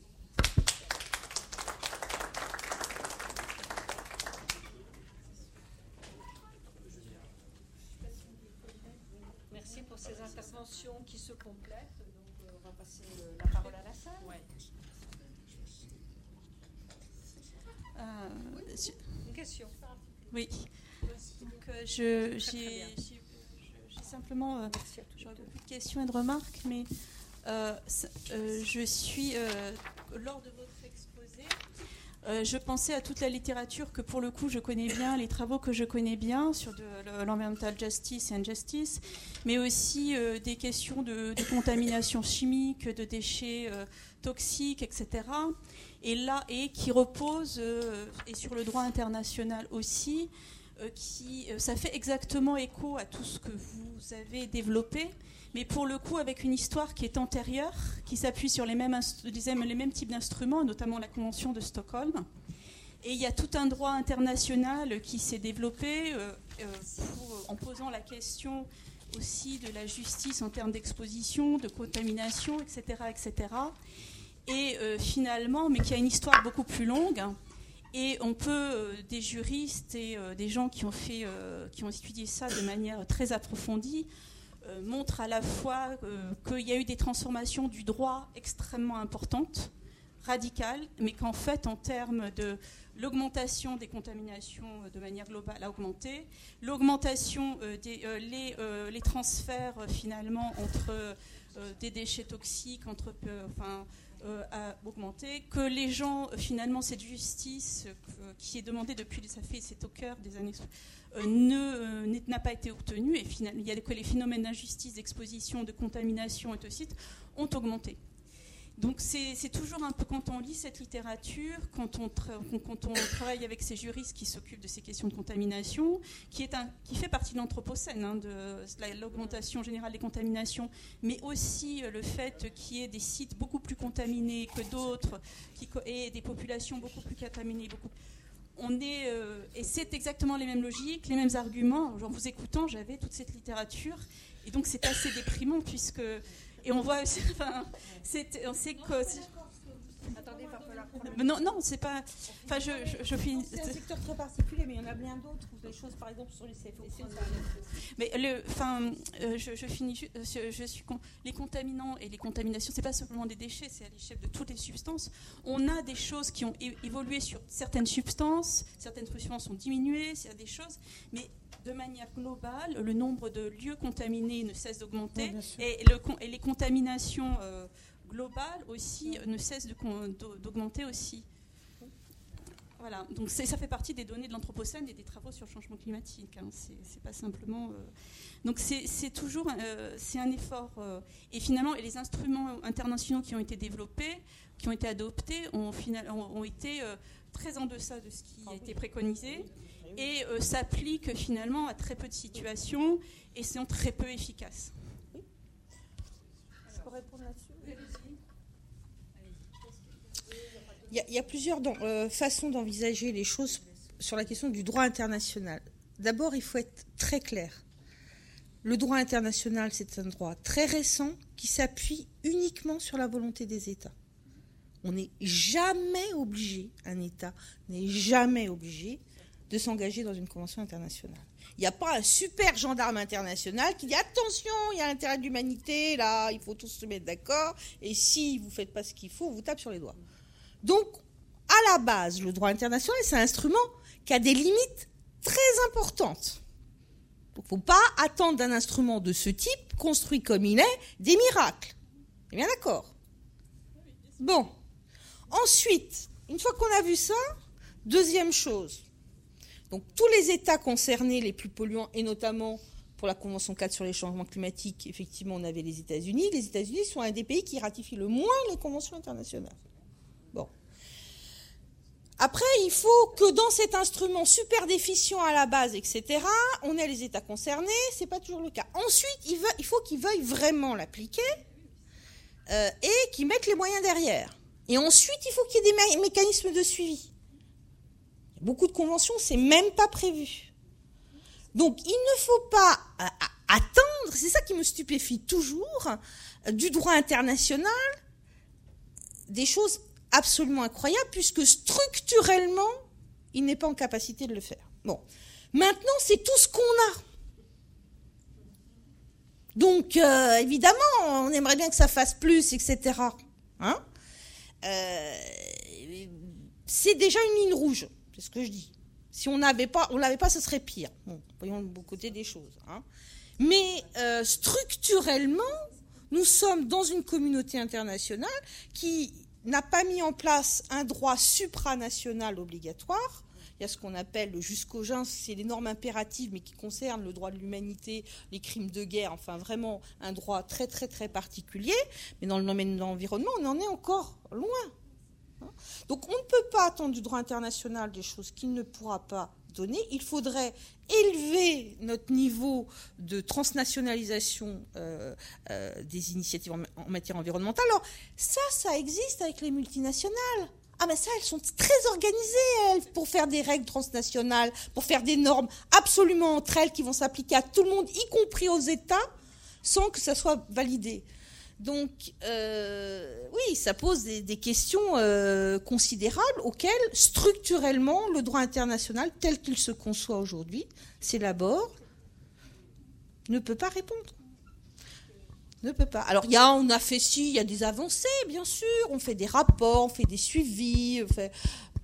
Merci pour ces interventions qui se complètent. Donc, on va passer la parole à la salle. Ouais. Euh, Une question. Oui. Donc, euh, je, j'ai, j'ai, j'ai simplement euh, j'aurais beaucoup de questions et de remarques, mais euh, euh, je suis euh, lors de votre exposé, euh, je pensais à toute la littérature que pour le coup je connais bien, les travaux que je connais bien sur de, le, l'environmental justice et injustice, mais aussi euh, des questions de, de contamination chimique, de déchets euh, toxiques, et cetera. Et là, et qui repose euh, et sur le droit international aussi, euh, qui euh, ça fait exactement écho à tout ce que vous avez développé, mais pour le coup avec une histoire qui est antérieure, qui s'appuie sur les mêmes, instru- les mêmes types d'instruments, notamment la Convention de Stockholm. Et il y a tout un droit international qui s'est développé euh, euh, pour, en posant la question aussi de la justice en termes d'exposition, de contamination, et cetera, et cetera. Et euh, finalement, mais qui a une histoire beaucoup plus longue. Et on peut, euh, des juristes et euh, des gens qui ont, fait, euh, qui ont étudié ça de manière très approfondie, euh, montrent à la fois euh, qu'il y a eu des transformations du droit extrêmement importantes, radicales, mais qu'en fait, en termes de l'augmentation des contaminations de manière globale a augmenté, l'augmentation euh, des euh, les, euh, les transferts euh, finalement entre euh, des déchets toxiques, entre euh, enfin euh, a augmenté, que les gens euh, finalement cette justice euh, qui est demandée depuis ça fait c'est au cœur des années euh, ne euh, n'a pas été obtenue, et finalement il y a que les phénomènes d'injustice, d'exposition, de contamination et de sites ont augmenté. Donc c'est, c'est toujours un peu, quand on lit cette littérature, quand on, tra- quand on travaille avec ces juristes qui s'occupent de ces questions de contamination, qui, est un, qui fait partie de l'anthropocène, hein, de la, l'augmentation générale des contaminations, mais aussi le fait qu'il y ait des sites beaucoup plus contaminés que d'autres, qui, et des populations beaucoup plus contaminées. Beaucoup, on est, euh, et c'est exactement les mêmes logiques, les mêmes arguments. En vous écoutant, j'avais toute cette littérature, et donc c'est assez déprimant puisque... Et on voit aussi, enfin, c'est, on sait que... Attendez, pas la Non, non, c'est pas... Enfin, je, je, je finis... C'est un secteur très particulier, mais il y en a bien d'autres, des choses, par exemple, sur les C F T C. Mais le, enfin, euh, je, je finis... Je, je suis con, les contaminants et les contaminations, c'est pas simplement des déchets, c'est à l'échelle de toutes les substances. On a des choses qui ont é- évolué sur certaines substances, certaines substances ont diminué, c'est des choses, mais... De manière globale, le nombre de lieux contaminés ne cesse d'augmenter, oui, et, le, et les contaminations euh, globales aussi ne cessent de, d'augmenter aussi. Voilà, donc c'est, ça fait partie des données de l'Anthropocène et des travaux sur le changement climatique. Hein. C'est, c'est pas simplement. Euh... Donc c'est, c'est toujours euh, c'est un effort. Euh... Et finalement, et les instruments internationaux qui ont été développés, qui ont été adoptés, ont, final, ont, ont été euh, très en deçà de ce qui a été préconisé. Et euh, s'appliquent finalement à très peu de situations et sont très peu efficaces. Oui. Je peux répondre là-dessus ? Il y a, il y a plusieurs dans, euh, façons d'envisager les choses sur la question du droit international. D'abord, il faut être très clair. Le droit international, c'est un droit très récent qui s'appuie uniquement sur la volonté des États. On n'est jamais obligé, un État n'est jamais obligé de s'engager dans une convention internationale. Il n'y a pas un super gendarme international qui dit « Attention, il y a l'intérêt de l'humanité, là, il faut tous se mettre d'accord, et si vous ne faites pas ce qu'il faut, on vous tape sur les doigts. » Donc, à la base, le droit international, c'est un instrument qui a des limites très importantes. Il ne faut pas attendre d'un instrument de ce type, construit comme il est, des miracles. C'est bien d'accord ? Bon. Ensuite, une fois qu'on a vu ça, deuxième chose. Donc tous les États concernés, les plus polluants, et notamment pour la Convention cadre sur les changements climatiques, effectivement, on avait les États-Unis. Les États-Unis sont un des pays qui ratifie le moins les conventions internationales. Bon. Après, il faut que dans cet instrument super déficient à la base, et cetera, on ait les États concernés. C'est pas toujours le cas. Ensuite, il, veut, il faut qu'ils veuillent vraiment l'appliquer euh, et qu'ils mettent les moyens derrière. Et ensuite, il faut qu'il y ait des mé- mécanismes de suivi. Beaucoup de conventions, c'est même pas prévu. Donc, il ne faut pas euh, attendre, c'est ça qui me stupéfie toujours, euh, du droit international, des choses absolument incroyables, puisque structurellement, il n'est pas en capacité de le faire. Bon, maintenant, c'est tout ce qu'on a. Donc, euh, évidemment, on aimerait bien que ça fasse plus, et cetera. Hein euh, c'est déjà une ligne rouge, c'est ce que je dis. Si on n'avait pas, on l'avait pas, ce serait pire. Bon, voyons le beau côté des choses. Hein. Mais euh, structurellement, nous sommes dans une communauté internationale qui n'a pas mis en place un droit supranational obligatoire. Il y a ce qu'on appelle le jus cogens, c'est les normes impératives, mais qui concernent le droit de l'humanité, les crimes de guerre, enfin vraiment un droit très très très particulier. Mais dans le domaine de l'environnement, on en est encore loin. Donc on ne peut pas attendre du droit international des choses qu'il ne pourra pas donner. Il faudrait élever notre niveau de transnationalisation euh, euh, des initiatives en, en matière environnementale. Alors ça, ça existe avec les multinationales. Ah ben ça, elles sont très organisées, elles, pour faire des règles transnationales, pour faire des normes absolument entre elles qui vont s'appliquer à tout le monde, y compris aux États, sans que ça soit validé. Donc, euh, oui, ça pose des, des questions euh, considérables auxquelles, structurellement, le droit international, tel qu'il se conçoit aujourd'hui, s'élabore, ne peut pas répondre. Ne peut pas. Alors, il y a, on a fait si, il y a des avancées, bien sûr, on fait des rapports, on fait des suivis, on fait...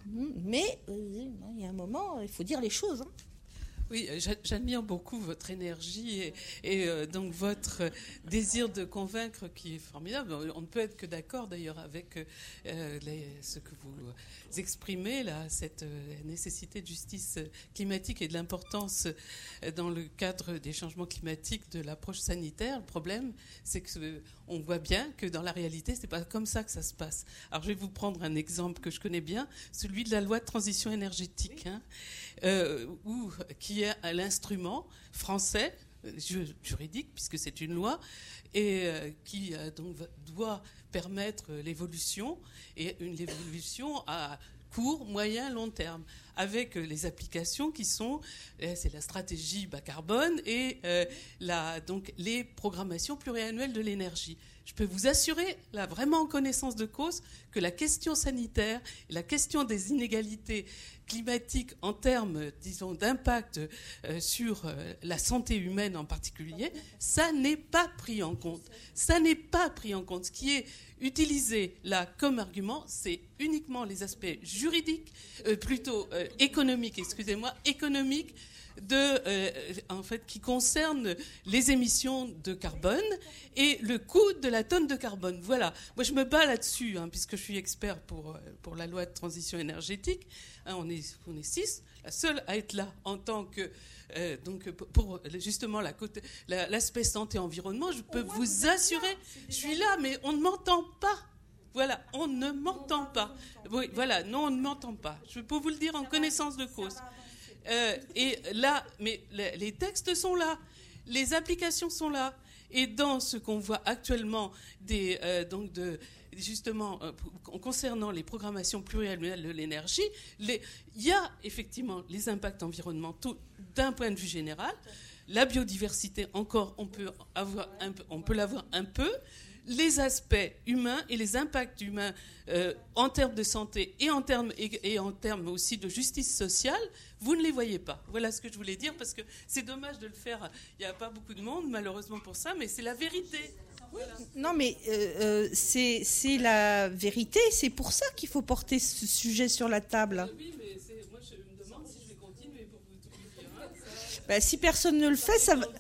mais euh, il y a un moment, il faut dire les choses. Hein. Oui, j'admire beaucoup votre énergie et, et euh, donc votre désir de convaincre qui est formidable. On ne peut être que d'accord d'ailleurs avec euh, les, ce que vous exprimez là, cette nécessité de justice climatique et de l'importance dans le cadre des changements climatiques de l'approche sanitaire. Le problème, c'est que on voit bien que dans la réalité, c'est pas comme ça que ça se passe. Alors, je vais vous prendre un exemple que je connais bien, celui de la loi de transition énergétique, hein, euh, où, qui est l'instrument français, juridique, puisque c'est une loi, et euh, qui euh, donc doit permettre l'évolution, et une évolution à court, moyen, long terme, avec les applications qui sont, c'est la stratégie bas carbone et euh, la, donc les programmations pluriannuelles de l'énergie. Je peux vous assurer, là, vraiment en connaissance de cause, que la question sanitaire, la question des inégalités climatiques en termes, disons, d'impact euh, sur euh, la santé humaine en particulier, ça n'est pas pris en compte. Ça n'est pas pris en compte. Ce qui est utilisé là comme argument, c'est uniquement les aspects juridiques, euh, plutôt euh, économiques, excusez-moi, économiques, de, euh, en fait, qui concerne les émissions de carbone et le coût de la tonne de carbone. Voilà. Moi, je me bats là-dessus, hein, puisque je suis expert pour, pour la loi de transition énergétique. Hein, on est, on est six, la seule à être là en tant que... Euh, donc, pour justement la côté, la, l'aspect santé-environnement, je peux vous assurer, je suis là, mais on ne m'entend pas. Voilà, on ne m'entend pas. Oui, voilà, non, on ne m'entend pas. Je peux vous le dire en connaissance de cause. Euh, et là, mais les textes sont là, les applications sont là, et dans ce qu'on voit actuellement, des, euh, donc de, justement, euh, concernant les programmations pluriannuelles de l'énergie, il y a effectivement les impacts environnementaux d'un point de vue général. La biodiversité, encore, on peut avoir un peu, on peut l'avoir un peu. Les aspects humains et les impacts humains euh, en termes de santé et en termes, et, et en termes aussi de justice sociale, vous ne les voyez pas. Voilà ce que je voulais dire, parce que c'est dommage de le faire. Il n'y a pas beaucoup de monde, malheureusement pour ça, mais c'est la vérité. Voilà. Non, mais euh, c'est, c'est la vérité. C'est pour ça qu'il faut porter ce sujet sur la table. Oui, mais c'est, moi, je me demande si je vais continuer pour vous tout dire. Hein, ça, bah, si personne ne le fait, ça va...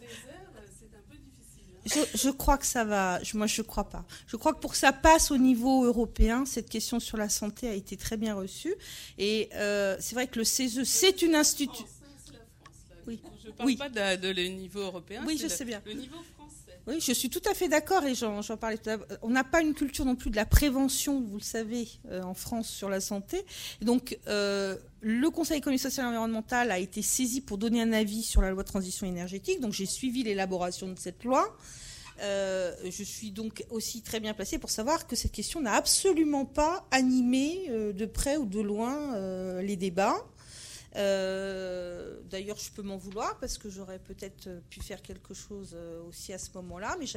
Je, je crois que ça va. Je, moi, je crois pas. Je crois que pour que ça passe au niveau européen, cette question sur la santé a été très bien reçue. Et euh, c'est vrai que le C E S E, c'est une institution. Oui. Je ne parle Oui. pas de, de le niveau européen, Oui, c'est je le, sais bien. le niveau français. Oui, je suis tout à fait d'accord et j'en, j'en parlais tout à l'heure. On n'a pas une culture non plus de la prévention, vous le savez, euh, en France sur la santé. Donc, euh, le Conseil économique, social et environnemental a été saisi pour donner un avis sur la loi de transition énergétique. Donc, j'ai suivi l'élaboration de cette loi. Euh, je suis donc aussi très bien placée pour savoir que cette question n'a absolument pas animé euh, de près ou de loin euh, les débats. Euh, d'ailleurs, je peux m'en vouloir parce que j'aurais peut-être pu faire quelque chose aussi à ce moment-là, mais je,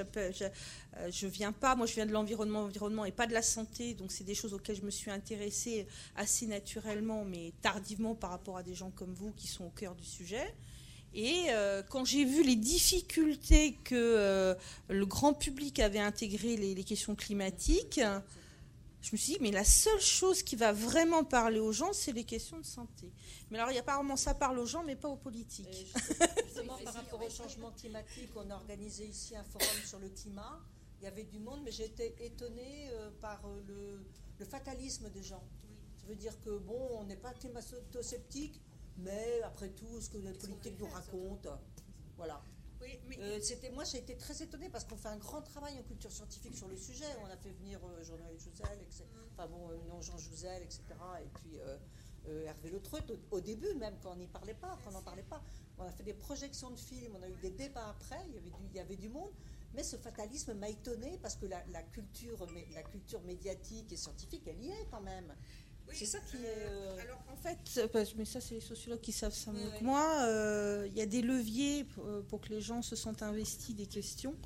je viens pas, moi je viens de l'environnement, environnement et pas de la santé, donc c'est des choses auxquelles je me suis intéressée assez naturellement, mais tardivement par rapport à des gens comme vous qui sont au cœur du sujet. Et euh, quand j'ai vu les difficultés que euh, le grand public avait intégré les, les questions climatiques, je me suis dit, mais la seule chose qui va vraiment parler aux gens, c'est les questions de santé. Mais alors, il y a apparemment, ça parle aux gens, mais pas aux politiques. Justement, justement par rapport au changement climatique, on a organisé ici un forum sur le climat. Il y avait du monde, mais j'ai été étonnée euh, par euh, le, le fatalisme des gens. Ça veut dire que, bon, on n'est pas climato-sceptique, mais après tout, ce que les politiques nous racontent, voilà. Oui, mais... euh, c'était, moi, j'ai été très étonnée parce qu'on fait un grand travail en culture scientifique sur le sujet. On a fait venir euh, Jean-Noël Jouzel, et cetera. Enfin bon, euh, non, Jean Jouzel, et cetera. Et puis euh, euh, Hervé Le Treut, au, au début même, quand on n'y parlait pas, quand on n'en parlait pas. On a fait des projections de films, on a eu des débats après, il y avait du, il y avait du monde. Mais ce fatalisme m'a étonnée parce que la, la, culture, la culture médiatique et scientifique, elle y est quand même. Oui, c'est ça qui est. Euh... Alors en fait, mais ça c'est les sociologues qui savent ça mieux oui, que oui. moi. Il euh, y a des leviers pour, pour que les gens se sentent investis des questions.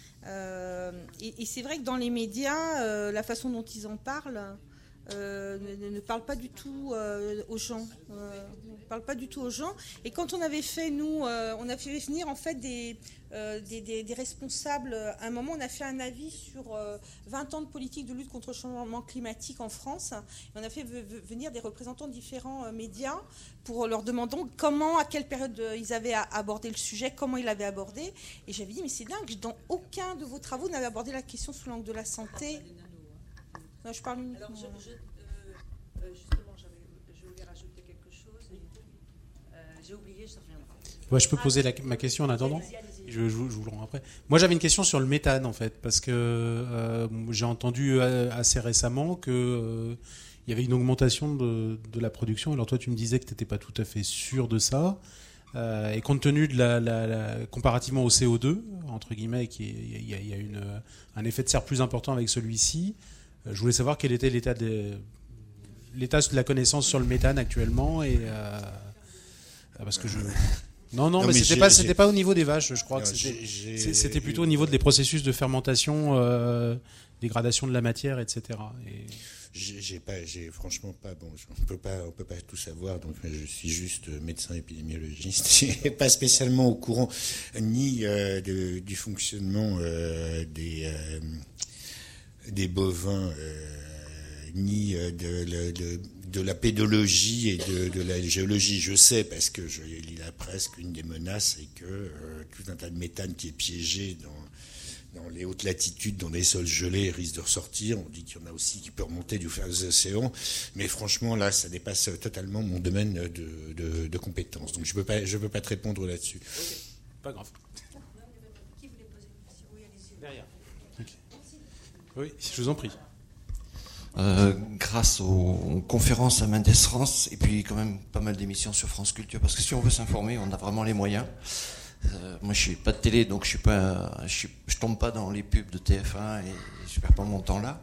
Euh, et, et c'est vrai que dans les médias, euh, la façon dont ils en parlent euh, ne, ne parle pas du tout euh, aux gens. Euh, ne parle pas du tout aux gens. Et quand on avait fait nous, euh, on a fait venir en fait des Euh, des, des, des responsables. À un moment, on a fait un avis sur euh, vingt ans de politique de lutte contre le changement climatique en France. Et on a fait v- v- venir des représentants de différents euh, médias pour leur demander comment, à quelle période euh, ils avaient abordé le sujet, comment ils l'avaient abordé. Et j'avais dit, mais c'est dingue, dans aucun de vos travaux, vous n'avez abordé la question sous l'angle de la santé. Non, je parle uniquement. Alors, je, je, euh, justement, je voulais rajouter quelque chose. Et, euh, j'ai oublié, je reviendrai. Ouais, je peux poser la, ma question en attendant. Je, je, je vous le rends après. Moi, j'avais une question sur le méthane, en fait, parce que euh, j'ai entendu assez récemment qu'il euh, y avait une augmentation de, de la production. Alors toi, tu me disais que tu n'étais pas tout à fait sûr de ça. Euh, et compte tenu de la, la, la comparativement au C O deux, entre guillemets, il y a, y a une, un effet de serre plus important avec celui-ci. Euh, je voulais savoir quel était l'état de, l'état de la connaissance sur le méthane actuellement, et euh, parce que je Non, non, non, mais, mais c'était pas, c'était pas au niveau des vaches, je crois non, que c'était, j'ai, c'était plutôt au niveau des processus de fermentation, euh, dégradation de la matière, et cetera. Et... J'ai, j'ai pas, j'ai franchement pas, bon, on peut pas, on peut pas tout savoir, donc je suis juste médecin épidémiologiste, et pas spécialement au courant ni euh, de, du fonctionnement euh, des euh, des bovins, euh, ni euh, de, de, de de la pédologie et de, de la géologie. Je sais, parce que je lis la presse, qu'une des menaces est que euh, tout un tas de méthane qui est piégé dans, dans les hautes latitudes, dans les sols gelés, risque de ressortir. On dit qu'il y en a aussi qui peut remonter du fond des océans. Mais franchement, là, ça dépasse totalement mon domaine de, de, de compétences. Donc je ne peux pas, je peux pas te répondre là-dessus. Okay. Pas grave. Qui voulait poser une question ? Oui, allez-y. Derrière. Okay. Oui, je vous en prie. Euh, grâce aux conférences à Mendes France et puis quand même pas mal d'émissions sur France Culture, parce que si on veut s'informer, on a vraiment les moyens. Euh, moi, je suis pas de télé, donc je suis pas, je, suis, je tombe pas dans les pubs de T F un et je perds pas mon temps là.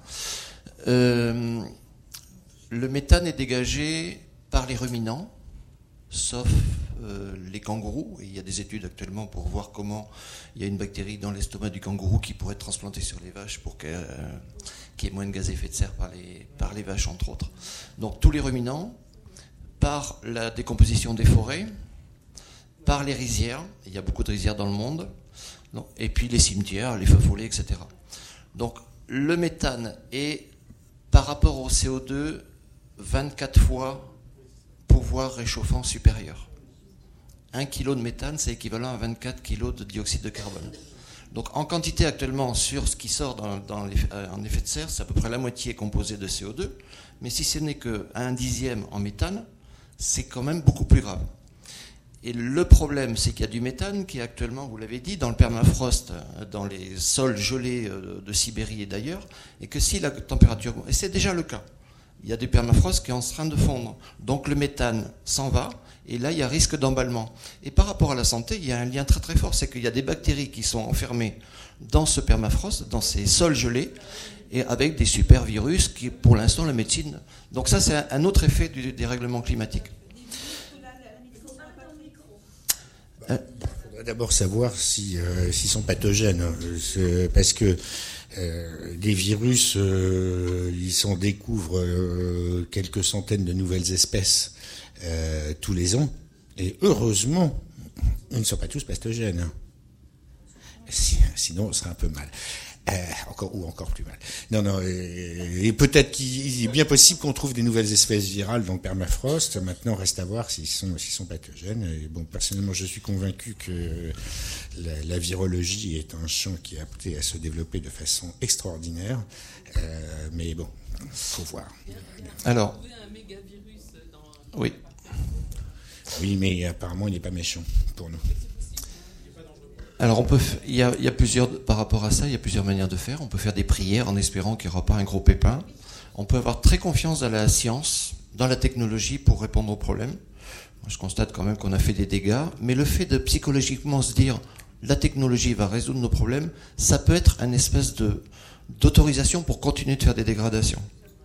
Euh, le méthane est dégagé par les ruminants, sauf euh, les kangourous. Et il y a des études actuellement pour voir comment il y a une bactérie dans l'estomac du kangourou qui pourrait être transplantée sur les vaches pour qu'elle euh, qu'il y ait moins de gaz à effet de serre par les, par les vaches, entre autres. Donc tous les ruminants, par la décomposition des forêts, par les rizières, il y a beaucoup de rizières dans le monde, donc, et puis les cimetières, les feux follets, et cetera. Donc le méthane est, par rapport au C O deux, vingt-quatre fois pouvoir réchauffant supérieur. Un kilo de méthane, c'est équivalent à vingt-quatre kilos de dioxyde de carbone. Donc en quantité actuellement, sur ce qui sort dans, dans les, euh, en effet de serre, c'est à peu près la moitié composée de C O deux, mais si ce n'est qu'un dixième en méthane, c'est quand même beaucoup plus grave. Et le problème, c'est qu'il y a du méthane qui est actuellement, vous l'avez dit, dans le permafrost, dans les sols gelés de Sibérie et d'ailleurs, et que si la température... Et c'est déjà le cas. Il y a du permafrost qui est en train de fondre. Donc le méthane s'en va, et là, il y a risque d'emballement. Et par rapport à la santé, il y a un lien très très fort, c'est qu'il y a des bactéries qui sont enfermées dans ce permafrost, dans ces sols gelés, et avec des super virus qui, pour l'instant, la médecine... Donc ça, c'est un autre effet du dérèglement climatique. Il faudrait d'abord savoir si, euh, s'ils sont pathogènes, euh, parce que euh, des virus, euh, ils s'en découvrent euh, quelques centaines de nouvelles espèces euh, tous les ans, et heureusement, ils ne sont pas tous pathogènes. Sinon, ce serait un peu mal. Euh, encore ou encore plus mal. Non, non. Et, et peut-être qu'il est bien possible qu'on trouve des nouvelles espèces virales dans le permafrost. Maintenant, reste à voir s'ils sont, s'ils sont pathogènes. Et bon, personnellement, je suis convaincu que la, la virologie est un champ qui est apté à se développer de façon extraordinaire. Euh, mais bon, faut voir. Alors, oui. Oui, mais apparemment, il n'est pas méchant pour nous. Alors, on peut, il y a, il y a plusieurs, par rapport à ça, il y a plusieurs manières de faire. On peut faire des prières en espérant qu'il n'y aura pas un gros pépin. On peut avoir très confiance dans la science, dans la technologie pour répondre aux problèmes. Je constate quand même qu'on a fait des dégâts, mais le fait de psychologiquement se dire la technologie va résoudre nos problèmes, ça peut être une espèce de, d'autorisation pour continuer de faire des dégradations.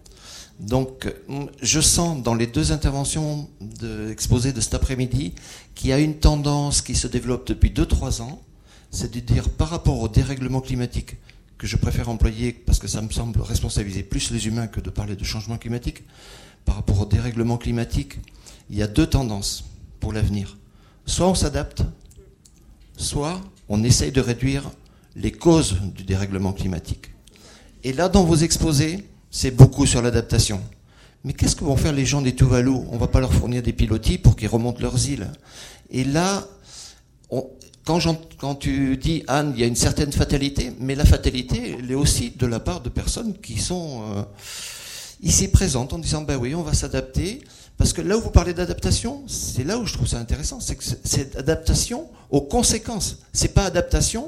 Donc, je sens dans les deux interventions de, exposées de cet après-midi qu'il y a une tendance qui se développe depuis deux trois ans, c'est de dire par rapport au dérèglement climatique, que je préfère employer parce que ça me semble responsabiliser plus les humains que de parler de changement climatique, par rapport au dérèglement climatique, il y a deux tendances pour l'avenir. Soit on s'adapte, soit on essaye de réduire les causes du dérèglement climatique. Et là, dans vos exposés, c'est beaucoup sur l'adaptation. Mais qu'est-ce que vont faire les gens des Tuvalu ? On ne va pas leur fournir des pilotis pour qu'ils remontent leurs îles. Et là, on, quand, quand tu dis, Anne, il y a une certaine fatalité, mais la fatalité, elle est aussi de la part de personnes qui sont euh, ici présentes en disant, ben oui, on va s'adapter. Parce que là où vous parlez d'adaptation, c'est là où je trouve ça intéressant, c'est que c'est adaptation aux conséquences. C'est pas adaptation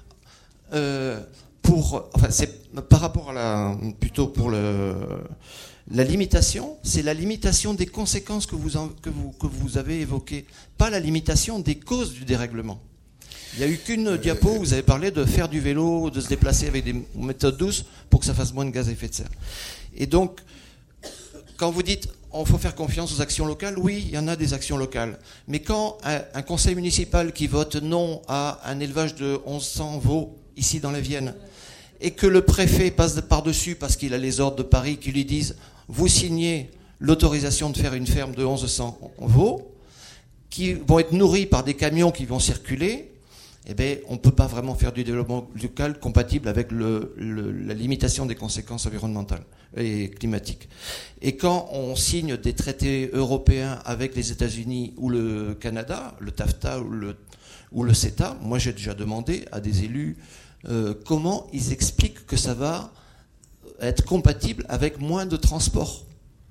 euh, pour, enfin, c'est par rapport à la, plutôt pour le, la limitation, c'est la limitation des conséquences que vous, en, que vous, que vous avez évoquées, pas la limitation des causes du dérèglement. Il n'y a eu qu'une diapo où vous avez parlé de faire du vélo, de se déplacer avec des méthodes douces pour que ça fasse moins de gaz à effet de serre. Et donc, quand vous dites il faut faire confiance aux actions locales, oui, il y en a des actions locales. Mais quand un, un conseil municipal qui vote non à un élevage de mille cent veaux ici dans la Vienne, et que le préfet passe par-dessus parce qu'il a les ordres de Paris qui lui disent « vous signez l'autorisation de faire une ferme de mille cent veaux », qui vont être nourris par des camions qui vont circuler, eh bien, on ne peut pas vraiment faire du développement local compatible avec le, le, la limitation des conséquences environnementales et climatiques. Et quand on signe des traités européens avec les États-Unis ou le Canada, le TAFTA ou le, ou le CETA, moi j'ai déjà demandé à des élus euh, comment ils expliquent que ça va être compatible avec moins de transport.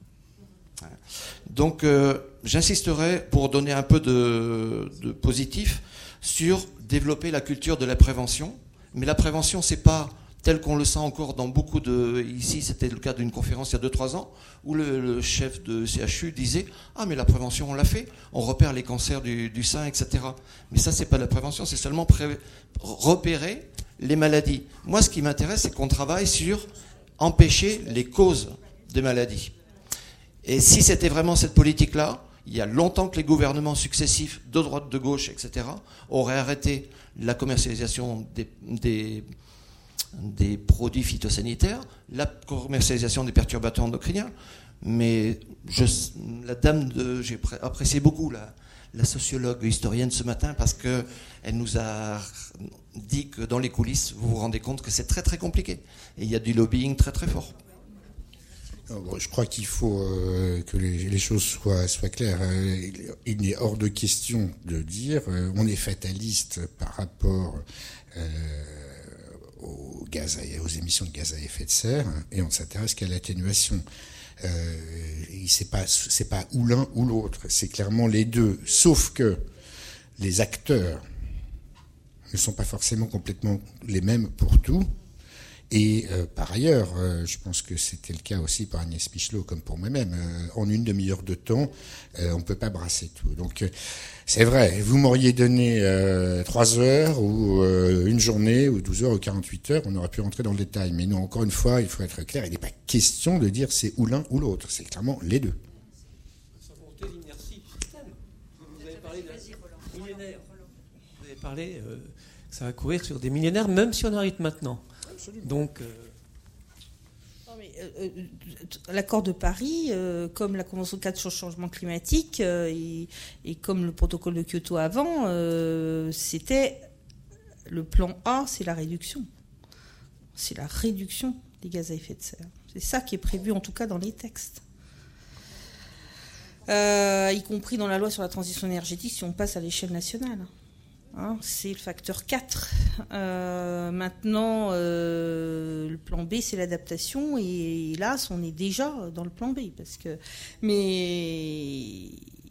Donc euh, j'insisterai pour donner un peu de, de positif sur développer la culture de la prévention. Mais la prévention, c'est pas tel qu'on le sent encore dans beaucoup de... Ici, c'était le cas d'une conférence il y a deux trois ans, où le, le chef de C H U disait « Ah, mais la prévention, on l'a fait, on repère les cancers du, du sein, et cetera » Mais ça, c'est pas de la prévention, c'est seulement pré- repérer les maladies. Moi, ce qui m'intéresse, c'est qu'on travaille sur empêcher les causes des maladies. Et si c'était vraiment cette politique-là, il y a longtemps que les gouvernements successifs, de droite, de gauche, et cetera, auraient arrêté la commercialisation des, des, des produits phytosanitaires, la commercialisation des perturbateurs endocriniens. Mais je, la dame, de, j'ai apprécié beaucoup la, la sociologue historienne ce matin parce qu'elle nous a dit que dans les coulisses, vous vous rendez compte que c'est très très compliqué. Et il y a du lobbying très très fort. Bon, je crois qu'il faut euh, que les, les choses soient, soient claires. Euh, il n'est hors de question de dire euh, on est fataliste par rapport euh, aux, gaz à, aux émissions de gaz à effet de serre et on ne s'intéresse qu'à l'atténuation. Euh, c'est pas c'est pas ou l'un ou l'autre, c'est clairement les deux. Sauf que les acteurs ne sont pas forcément complètement les mêmes pour tout. Et euh, par ailleurs, euh, je pense que c'était le cas aussi pour Agnès Pichelot comme pour moi-même. Euh, en une demi-heure de temps, euh, on ne peut pas brasser tout. Donc euh, c'est vrai, vous m'auriez donné euh, trois heures ou euh, une journée ou douze heures ou quarante-huit heures, on aurait pu rentrer dans le détail. Mais non, encore une fois, il faut être clair, il n'est pas question de dire c'est ou l'un ou l'autre, c'est clairement les deux. Sans compter l'inertie du système. Vous avez parlé de millénaires. Vous avez parlé euh, que ça va courir sur des millénaires, même si on arrête maintenant. Absolument. Donc, euh... non, mais, euh, l'accord de Paris, euh, comme la Convention cadre sur le changement climatique euh, et, et comme le protocole de Kyoto avant, euh, c'était le plan A, c'est la réduction. C'est la réduction des gaz à effet de serre. C'est ça qui est prévu, en tout cas, dans les textes. Euh, y compris dans la loi sur la transition énergétique, si on passe à l'échelle nationale. Hein, c'est le facteur quatre. Euh, maintenant, euh, le plan B, c'est l'adaptation. Et hélas, on est déjà dans le plan B. Parce que, mais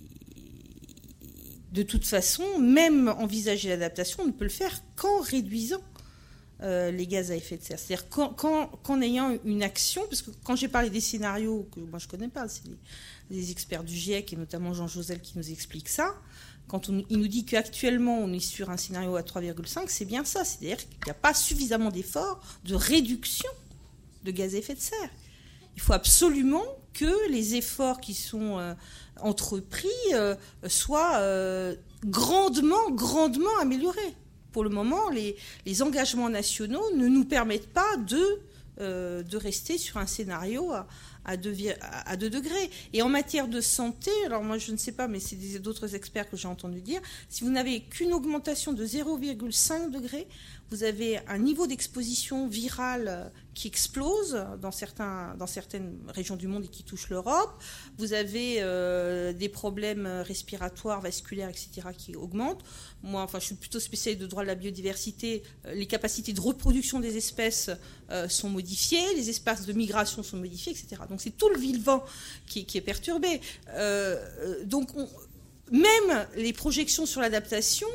de toute façon, même envisager l'adaptation, on ne peut le faire qu'en réduisant euh, les gaz à effet de serre. C'est-à-dire qu'en, qu'en, qu'en ayant une action, parce que quand j'ai parlé des scénarios que moi je ne connais pas, c'est les, les experts du GIEC et notamment Jean Josel qui nous explique ça. Quand on, il nous dit qu'actuellement on est sur un scénario à trois virgule cinq, c'est bien ça. C'est-à-dire qu'il n'y a pas suffisamment d'efforts de réduction de gaz à effet de serre. Il faut absolument que les efforts qui sont euh, entrepris euh, soient euh, grandement, grandement améliorés. Pour le moment, les, les engagements nationaux ne nous permettent pas de, euh, de rester sur un scénario à, à, deux, à deux degrés. Et en matière de santé, alors moi je ne sais pas, mais c'est des, d'autres experts que j'ai entendu dire, si vous n'avez qu'une augmentation de zéro virgule cinq degrés, vous avez un niveau d'exposition virale qui explose dans, certains, dans certaines régions du monde et qui touche l'Europe. Vous avez euh, des problèmes respiratoires, vasculaires, et cetera qui augmentent. Moi, enfin, je suis plutôt spécialiste de droit de la biodiversité. Les capacités de reproduction des espèces euh, sont modifiées, les espaces de migration sont modifiés, et cetera. Donc c'est tout le vivant qui, qui est perturbé. Euh, donc on, même les projections sur l'adaptation...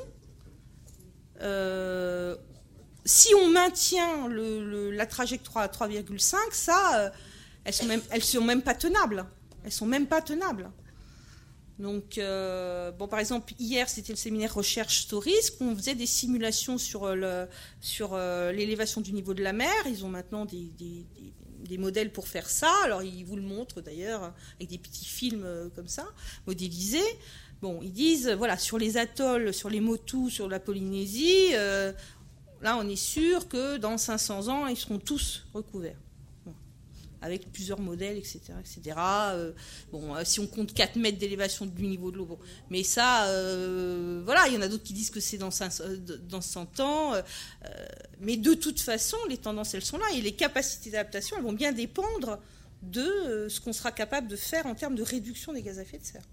Euh, si on maintient le, le, la trajectoire à trois virgule cinq, ça, euh, elles sont même, elles sont même pas tenables. Elles sont même pas tenables. Donc, euh, bon, par exemple, hier, c'était le séminaire Recherche Stories, qu'on faisait des simulations sur, le, sur euh, l'élévation du niveau de la mer. Ils ont maintenant des, des, des, des modèles pour faire ça. Alors, ils vous le montrent d'ailleurs avec des petits films euh, comme ça, modélisés. Bon, ils disent, voilà, sur les atolls, sur les Motus, sur la Polynésie, euh, là, on est sûr que dans cinq cents ans, ils seront tous recouverts. Bon. Avec plusieurs modèles, et cetera, et cetera. Euh, bon, euh, si on compte quatre mètres d'élévation du niveau de l'eau, bon. Mais ça, euh, voilà, il y en a d'autres qui disent que c'est dans, cinq, euh, dans cent ans. Euh, mais de toute façon, les tendances, elles sont là. Et les capacités d'adaptation, elles vont bien dépendre de euh, ce qu'on sera capable de faire en termes de réduction des gaz à effet de serre.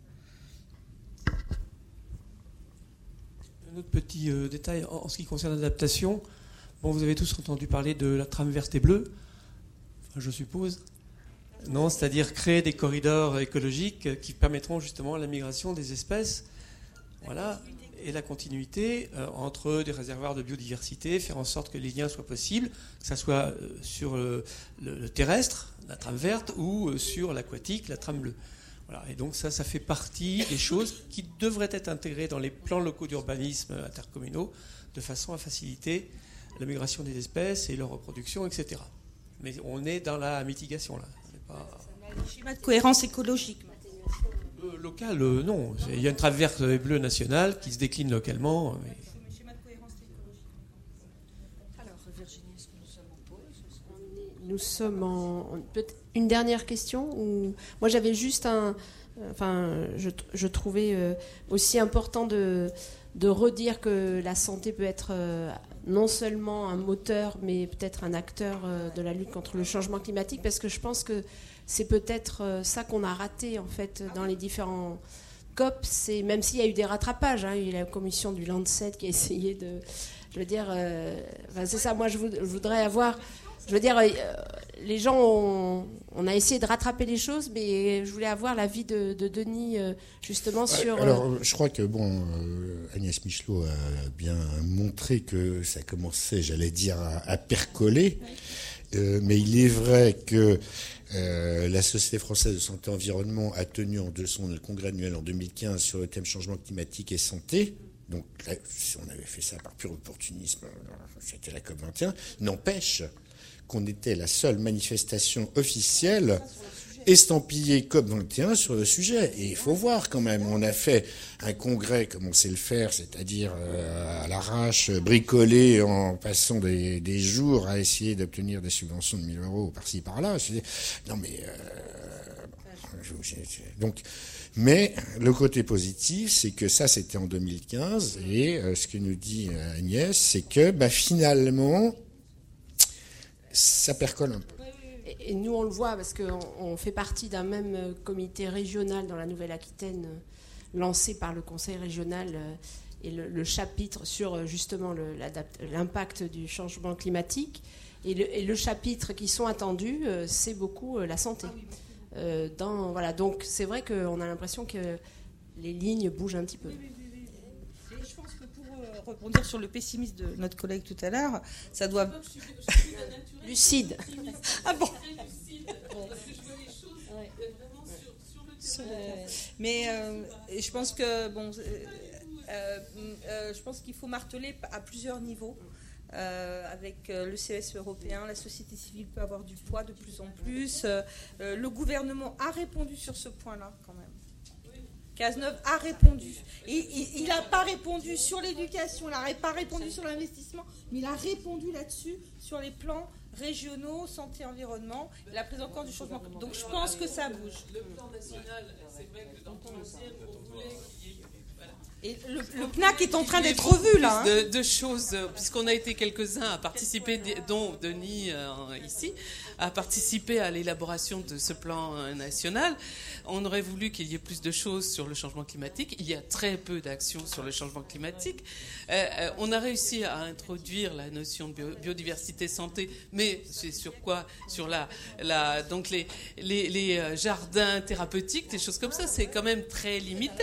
Un autre petit euh, détail en, en ce qui concerne l'adaptation. Bon, vous avez tous entendu parler de la trame verte et bleue, enfin, je suppose. Non, c'est-à-dire créer des corridors écologiques qui permettront justement la migration des espèces, voilà, et la continuité euh, entre des réservoirs de biodiversité, faire en sorte que les liens soient possibles, que ça soit euh, sur le, le, le terrestre, la trame verte, ou euh, sur l'aquatique, la trame bleue. Voilà, et donc ça, ça fait partie des choses qui devraient être intégrées dans les plans locaux d'urbanisme intercommunaux de façon à faciliter la migration des espèces et leur reproduction, et cetera. Mais on est dans la mitigation là. Pas... Le schéma de cohérence écologique. Euh, local, euh, non. Il y a une trame verte et bleue nationale qui se décline localement. Mais... Nous sommes en... Une dernière question où... Moi, j'avais juste un... Enfin, je, je trouvais euh, aussi important de, de redire que la santé peut être euh, non seulement un moteur, mais peut-être un acteur euh, de la lutte contre le changement climatique, parce que je pense que c'est peut-être euh, ça qu'on a raté, en fait, dans les différents C O P. C'est, même s'il y a eu des rattrapages, hein, il y a eu la commission du Lancet qui a essayé de... Je veux dire... Euh, enfin, c'est ça, moi, je, voud, je voudrais avoir... je veux dire, euh, les gens ont, on a essayé de rattraper les choses, mais je voulais avoir l'avis de, de Denis euh, justement sur. Alors, euh, je crois que bon, euh, Agnès Michelot a bien montré que ça commençait, j'allais dire, à, à percoler. Euh, mais il est vrai que euh, la Société française de santé et environnement a tenu en deux, son congrès annuel en deux mille quinze sur le thème changement climatique et santé. Donc, là, si on avait fait ça par pur opportunisme, c'était la COP vingt et un. N'empêche qu'on était la seule manifestation officielle estampillée COP vingt et un sur le sujet. Et il faut voir quand même, on a fait un congrès comme on sait le faire, c'est-à-dire euh, à l'arrache, bricolé, en passant des, des jours à essayer d'obtenir des subventions de mille euros par-ci par-là. Je dis, non mais... Euh, donc, mais le côté positif, c'est que ça, c'était en deux mille quinze, et euh, ce que nous dit Agnès, c'est que bah, finalement, ça percole un peu. Et, et nous, on le voit parce qu'on on fait partie d'un même comité régional dans la Nouvelle-Aquitaine, euh, lancé par le Conseil régional, euh, et le, le chapitre sur euh, justement le, l'impact du changement climatique. Et le, et le chapitre qui sont attendus, euh, c'est beaucoup euh, la santé. Euh, dans, voilà, donc c'est vrai qu'on a l'impression que les lignes bougent un petit peu. Oui, oui, oui, oui. Et je pense que pour euh, rebondir sur le pessimisme de notre collègue tout à l'heure, ça doit... Lucide. Ah bon. Mais euh, je pense que bon, euh, euh, je pense qu'il faut marteler à plusieurs niveaux. Euh, avec euh, le C E S européen, la société civile peut avoir du poids de plus en plus. Euh, euh, le gouvernement a répondu sur ce point-là, quand même. Cazeneuve a répondu. Il n'a pas répondu sur l'éducation, il n'a pas répondu sur l'investissement, mais il a répondu là-dessus, sur les plans régionaux, santé, environnement, la prise en compte du changement climatique. Donc je pense que ça bouge. Le plan national, c'est vrai que dans ton ancien, on voulait qu'il y ait... Et le, le P N A C est en train d'être revu, là. Hein. De, de choses, puisqu'on a été quelques-uns à participer, dont Denis euh, ici, à participer à l'élaboration de ce plan national. On aurait voulu qu'il y ait plus de choses sur le changement climatique. Il y a très peu d'actions sur le changement climatique. Euh, on a réussi à introduire la notion de bio, biodiversité santé, mais c'est sur quoi? Sur la, la donc les, les, les jardins thérapeutiques, des choses comme ça. C'est quand même très limité.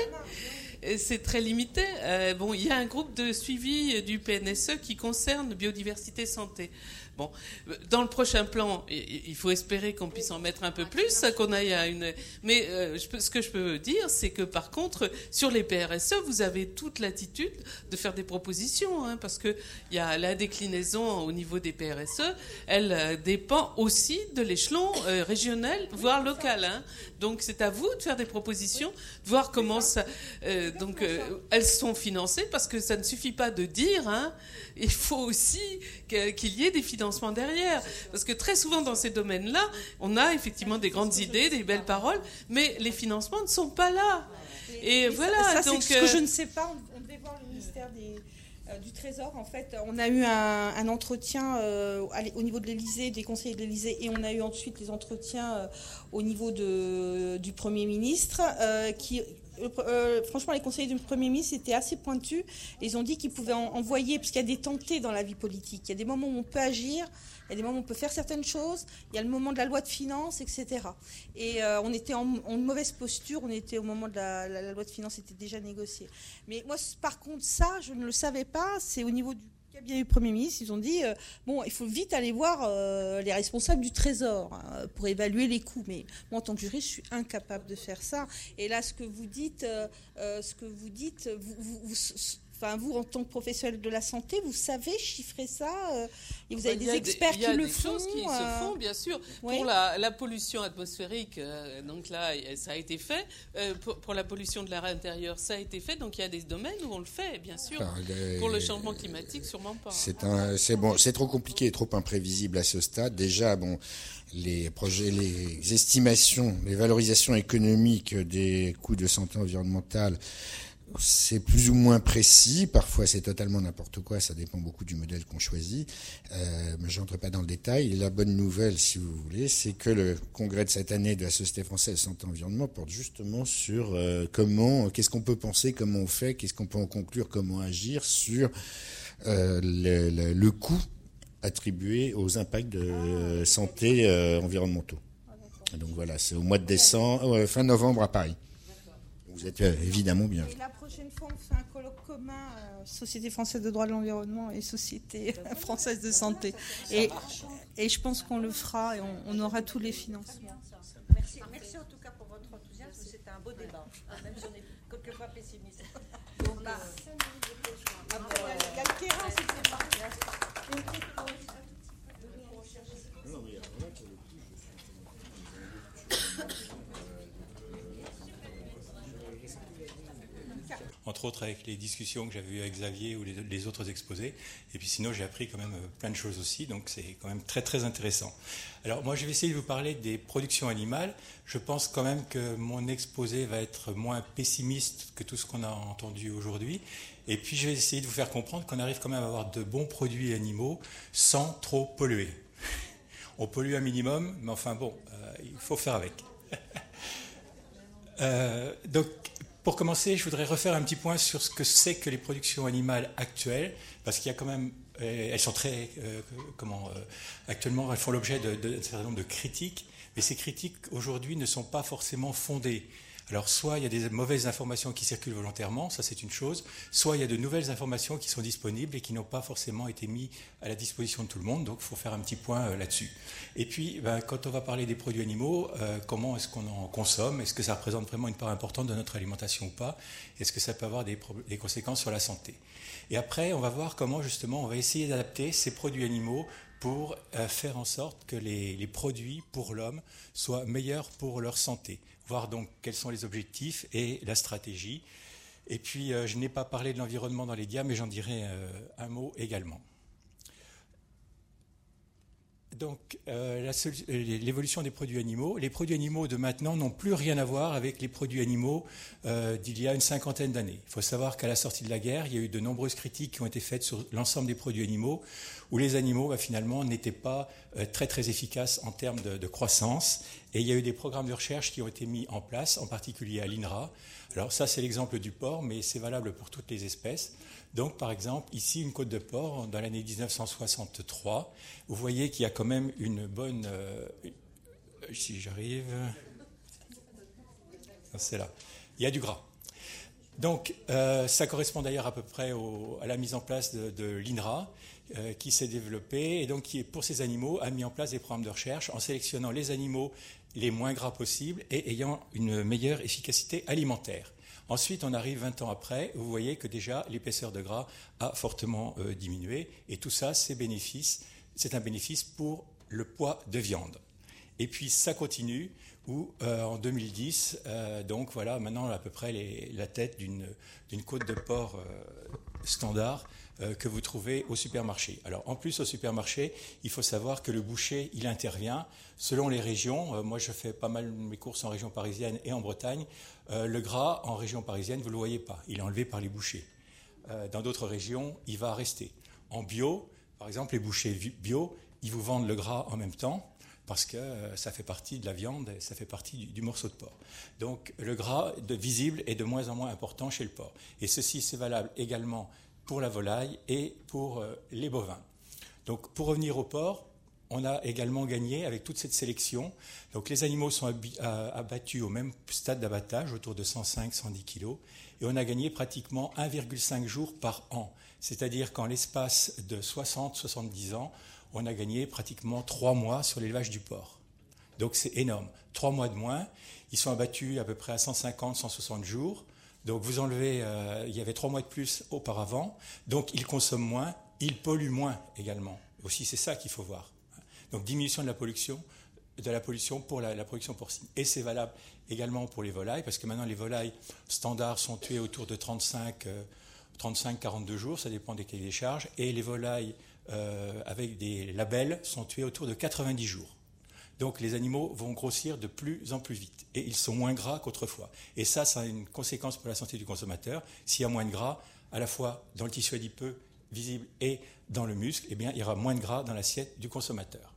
C'est très limité. Euh, bon, il y a un groupe de suivi du P N S E qui concerne biodiversité santé. Bon, dans le prochain plan, il faut espérer qu'on puisse en mettre un peu plus, qu'on aille à une. Mais euh, je peux, ce que je peux dire, c'est que par contre, sur les P R S E, vous avez toute l'attitude de faire des propositions, hein, parce que il y a la déclinaison au niveau des P R S E, elle euh, dépend aussi de l'échelon euh, régional, voire local. Hein. Donc c'est à vous de faire des propositions, de voir comment ça. Euh, donc euh, elles sont financées, parce que ça ne suffit pas de dire. Hein, il faut aussi qu'il y ait des financements derrière. Parce que très souvent dans ces domaines-là, on a effectivement des grandes idées, des belles paroles, mais les financements ne sont pas là. Et, et voilà. Ça, ça donc, c'est ce que je ne sais pas. On devait voir le ministère des, euh, du Trésor. En fait, on a eu un, un entretien euh, au niveau de l'Élysée, des conseillers de l'Élysée, et on a eu ensuite les entretiens euh, au niveau de, du Premier ministre, euh, qui... Euh, franchement, les conseillers du Premier ministre étaient assez pointus. Ils ont dit qu'ils pouvaient en, envoyer, parce qu'il y a des tentés dans la vie politique. Il y a des moments où on peut agir, il y a des moments où on peut faire certaines choses. Il y a le moment de la loi de finances, et cetera. Et euh, on était en, en mauvaise posture. On était au moment de la, la, la loi de finances était déjà négociée. Mais moi, par contre, ça, je ne le savais pas. C'est au niveau du cabinet du Premier ministre. Ils ont dit euh, bon, il faut vite aller voir euh, les responsables du Trésor hein, pour évaluer les coûts. Mais moi, en tant que juriste, je suis incapable de faire ça. Et là, ce que vous dites, euh, euh, ce que vous dites, vous, vous, vous, enfin, vous, en tant que professionnel de la santé, vous savez chiffrer ça euh, et vous avez des experts qui le font. Il y a des choses qui euh... se font, bien sûr. Oui. Pour la, la pollution atmosphérique, euh, donc là, ça a été fait. Euh, pour, pour la pollution de l'air intérieur, ça a été fait. Donc il y a des domaines où on le fait, bien sûr. Enfin, les... Pour le changement climatique, sûrement pas. C'est un, c'est bon, c'est trop compliqué et trop imprévisible à ce stade. Déjà, bon. Les projets, les estimations, les valorisations économiques des coûts de santé environnementale, c'est plus ou moins précis. Parfois, c'est totalement n'importe quoi. Ça dépend beaucoup du modèle qu'on choisit. Euh, mais je n'entre pas dans le détail. Et la bonne nouvelle, si vous voulez, c'est que le congrès de cette année de la Société française de santé environnement porte justement sur euh, comment, qu'est-ce qu'on peut penser, comment on fait, qu'est-ce qu'on peut en conclure, comment agir sur euh, le, le, le coût attribués aux impacts de santé euh, environnementaux. Donc voilà, c'est au mois de décembre, euh, fin novembre à Paris. Vous êtes euh, évidemment bien. Et la prochaine fois, on fait un colloque commun, euh, Société française de droit de l'environnement et Société française de santé. Et, et je pense qu'on le fera et on, on aura tous les financements. Merci, merci en tout cas pour votre enthousiasme. C'était un beau débat, même si on est quelquefois pessimiste. Donc là, il y a le terrain, c'est pas. Entre autres avec les discussions que j'avais eues avec Xavier ou les, les autres exposés. Et puis sinon, j'ai appris quand même plein de choses aussi, donc c'est quand même très très intéressant. Alors moi, je vais essayer de vous parler des productions animales. Je pense quand même que mon exposé va être moins pessimiste que tout ce qu'on a entendu aujourd'hui. Et puis je vais essayer de vous faire comprendre qu'on arrive quand même à avoir de bons produits animaux sans trop polluer. On pollue un minimum, mais enfin bon, euh, il faut faire avec. euh, donc, pour commencer, je voudrais refaire un petit point sur ce que c'est que les productions animales actuelles, parce qu'il y a quand même, elles sont très, euh, comment, euh, actuellement, elles font l'objet de, de, d'un certain nombre de critiques, mais ces critiques aujourd'hui ne sont pas forcément fondées. Alors, soit il y a des mauvaises informations qui circulent volontairement, ça c'est une chose, soit il y a de nouvelles informations qui sont disponibles et qui n'ont pas forcément été mises à la disposition de tout le monde, donc il faut faire un petit point euh, là-dessus. Et puis, ben, quand on va parler des produits animaux, euh, comment est-ce qu'on en consomme? Est-ce que ça représente vraiment une part importante de notre alimentation ou pas? Est-ce que ça peut avoir des, des conséquences sur la santé? Et après, on va voir comment justement on va essayer d'adapter ces produits animaux pour euh, faire en sorte que les, les produits pour l'homme soient meilleurs pour leur santé. Voir donc quels sont les objectifs et la stratégie. Et puis, euh, je n'ai pas parlé de l'environnement dans les dias, mais j'en dirai euh, un mot également. Donc, euh, la, l'évolution des produits animaux. Les produits animaux de maintenant n'ont plus rien à voir avec les produits animaux euh, d'il y a une cinquantaine d'années. Il faut savoir qu'à la sortie de la guerre, il y a eu de nombreuses critiques qui ont été faites sur l'ensemble des produits animaux, où les animaux, bah, finalement, n'étaient pas euh, très, très efficaces en termes de, de croissance. Et il y a eu des programmes de recherche qui ont été mis en place, en particulier à l'I N R A. Alors ça, c'est l'exemple du porc, mais c'est valable pour toutes les espèces. Donc, par exemple, ici, une côte de porc, dans l'année dix-neuf cent soixante-trois, vous voyez qu'il y a quand même une bonne... Euh, si j'arrive... C'est là. Il y a du gras. Donc, euh, ça correspond d'ailleurs à peu près au, à la mise en place de, de l'I N R A, euh, qui s'est développée et donc qui, pour ces animaux, a mis en place des programmes de recherche en sélectionnant les animaux les moins gras possibles et ayant une meilleure efficacité alimentaire. Ensuite, on arrive vingt ans après, vous voyez que déjà l'épaisseur de gras a fortement euh, diminué et tout ça, c'est bénéfice, c'est un bénéfice pour le poids de viande. Et puis ça continue où euh, en deux mille dix, euh, donc voilà, maintenant à peu près les, la tête d'une, d'une côte de porc euh, standard euh, que vous trouvez au supermarché. Alors en plus au supermarché, il faut savoir que le boucher, il intervient selon les régions. Euh, moi je fais pas mal mes courses en région parisienne et en Bretagne. Euh, le gras en région parisienne, vous ne le voyez pas, il est enlevé par les bouchers. Euh, dans d'autres régions, il va rester. En bio, par exemple, les bouchers bio, ils vous vendent le gras en même temps, parce que euh, ça fait partie de la viande, et ça fait partie du, du morceau de porc. Donc le gras de, visible est de moins en moins important chez le porc. Et ceci, c'est valable également pour la volaille et pour euh, les bovins. Donc pour revenir au porc, on a également gagné avec toute cette sélection. Donc les animaux sont ab- abattus au même stade d'abattage, autour de cent cinq à cent dix kilos, et on a gagné pratiquement un virgule cinq jours par an. C'est-à-dire qu'en l'espace de soixante à soixante-dix ans, on a gagné pratiquement trois mois sur l'élevage du porc. Donc c'est énorme. Trois mois de moins. Ils sont abattus à peu près à cent cinquante à cent soixante jours. Donc vous enlevez, euh, il y avait trois mois de plus auparavant. Donc ils consomment moins, ils polluent moins également. Aussi, c'est ça qu'il faut voir. Donc diminution de la pollution, de la pollution pour la, la production porcine. Et c'est valable également pour les volailles, parce que maintenant les volailles standards sont tuées autour de trente-cinq à quarante-deux jours, ça dépend des cahiers des charges, et les volailles Euh, avec des labels sont tués autour de quatre-vingt-dix jours. Donc les animaux vont grossir de plus en plus vite et ils sont moins gras qu'autrefois. Et ça, ça a une conséquence pour la santé du consommateur. S'il y a moins de gras, à la fois dans le tissu adipeux visible et dans le muscle, eh bien, il y aura moins de gras dans l'assiette du consommateur.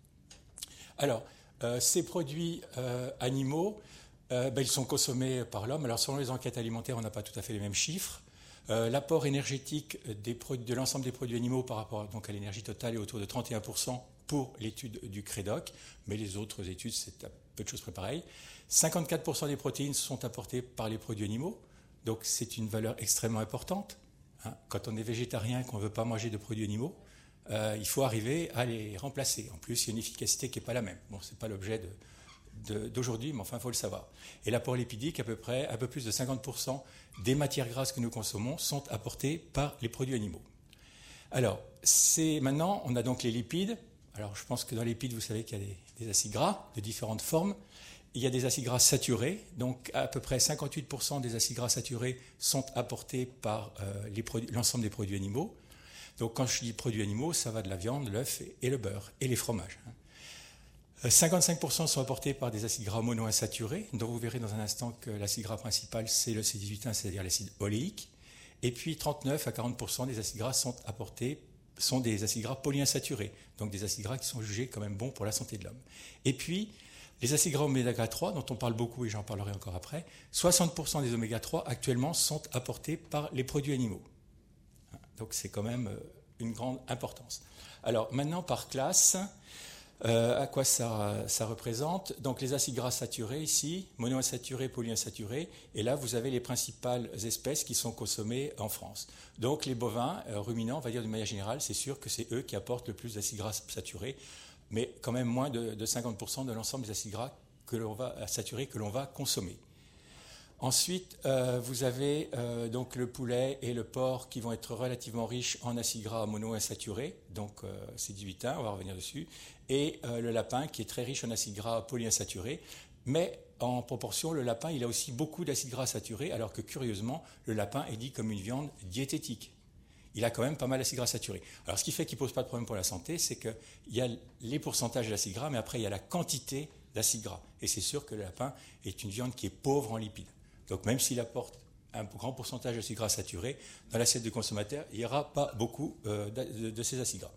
Alors, euh, ces produits euh, animaux, euh, ben, ils sont consommés par l'homme. Alors selon les enquêtes alimentaires, on n'a pas tout à fait les mêmes chiffres. Euh, l'apport énergétique des produits, de l'ensemble des produits animaux par rapport donc, à l'énergie totale est autour de trente et un pour cent pour l'étude du Crédoc, mais les autres études, c'est à peu de choses près pareil. cinquante-quatre pour cent des protéines sont apportées par les produits animaux, donc c'est une valeur extrêmement importante. Hein. Quand on est végétarien et qu'on ne veut pas manger de produits animaux, euh, il faut arriver à les remplacer. En plus, il y a une efficacité qui n'est pas la même. Bon, ce n'est pas l'objet de, de, d'aujourd'hui, mais enfin, il faut le savoir. Et l'apport lipidique, à peu près, un peu plus de cinquante pour cent des matières grasses que nous consommons sont apportées par les produits animaux. Alors, c'est, maintenant, on a donc les lipides. Alors, je pense que dans les lipides, vous savez qu'il y a des, des acides gras de différentes formes. Il y a des acides gras saturés, donc à peu près cinquante-huit pour cent des acides gras saturés sont apportés par euh, les produits, l'ensemble des produits animaux. Donc quand je dis produits animaux, ça va de la viande, l'œuf et, et le beurre, et les fromages. cinquante-cinq pour cent sont apportés par des acides gras monoinsaturés, donc vous verrez dans un instant que l'acide gras principal, c'est le C dix-huit un, c'est-à-dire l'acide oléique. Et puis trente-neuf à quarante pour cent des acides gras sont apportés, sont des acides gras polyinsaturés, donc des acides gras qui sont jugés quand même bons pour la santé de l'homme. Et puis, les acides gras oméga trois, dont on parle beaucoup et j'en parlerai encore après, soixante pour cent des oméga trois actuellement sont apportés par les produits animaux. Donc c'est quand même une grande importance. Alors maintenant par classe, euh, à quoi ça, ça représente? Donc les acides gras saturés ici, monoinsaturés, polyinsaturés, et là vous avez les principales espèces qui sont consommées en France. Donc les bovins, euh, ruminants, on va dire de manière générale, c'est sûr que c'est eux qui apportent le plus d'acides gras saturés, mais quand même moins de, de cinquante pour cent de l'ensemble des acides gras que l'on va, saturés que l'on va consommer. Ensuite, euh, vous avez euh, donc le poulet et le porc qui vont être relativement riches en acides gras monoinsaturés, donc euh, C dix-huit un, on va revenir dessus, et euh, le lapin qui est très riche en acides gras polyinsaturés, mais en proportion, le lapin il a aussi beaucoup d'acides gras saturés, alors que curieusement, le lapin est dit comme une viande diététique. Il a quand même pas mal d'acides gras saturés. Alors, ce qui fait qu'il ne pose pas de problème pour la santé, c'est qu'il y a les pourcentages d'acides gras, mais après, il y a la quantité d'acides gras. Et c'est sûr que le lapin est une viande qui est pauvre en lipides. Donc, même s'il apporte un grand pourcentage d'acides gras saturés, dans l'assiette du consommateur, il n'y aura pas beaucoup euh, de, de ces acides gras.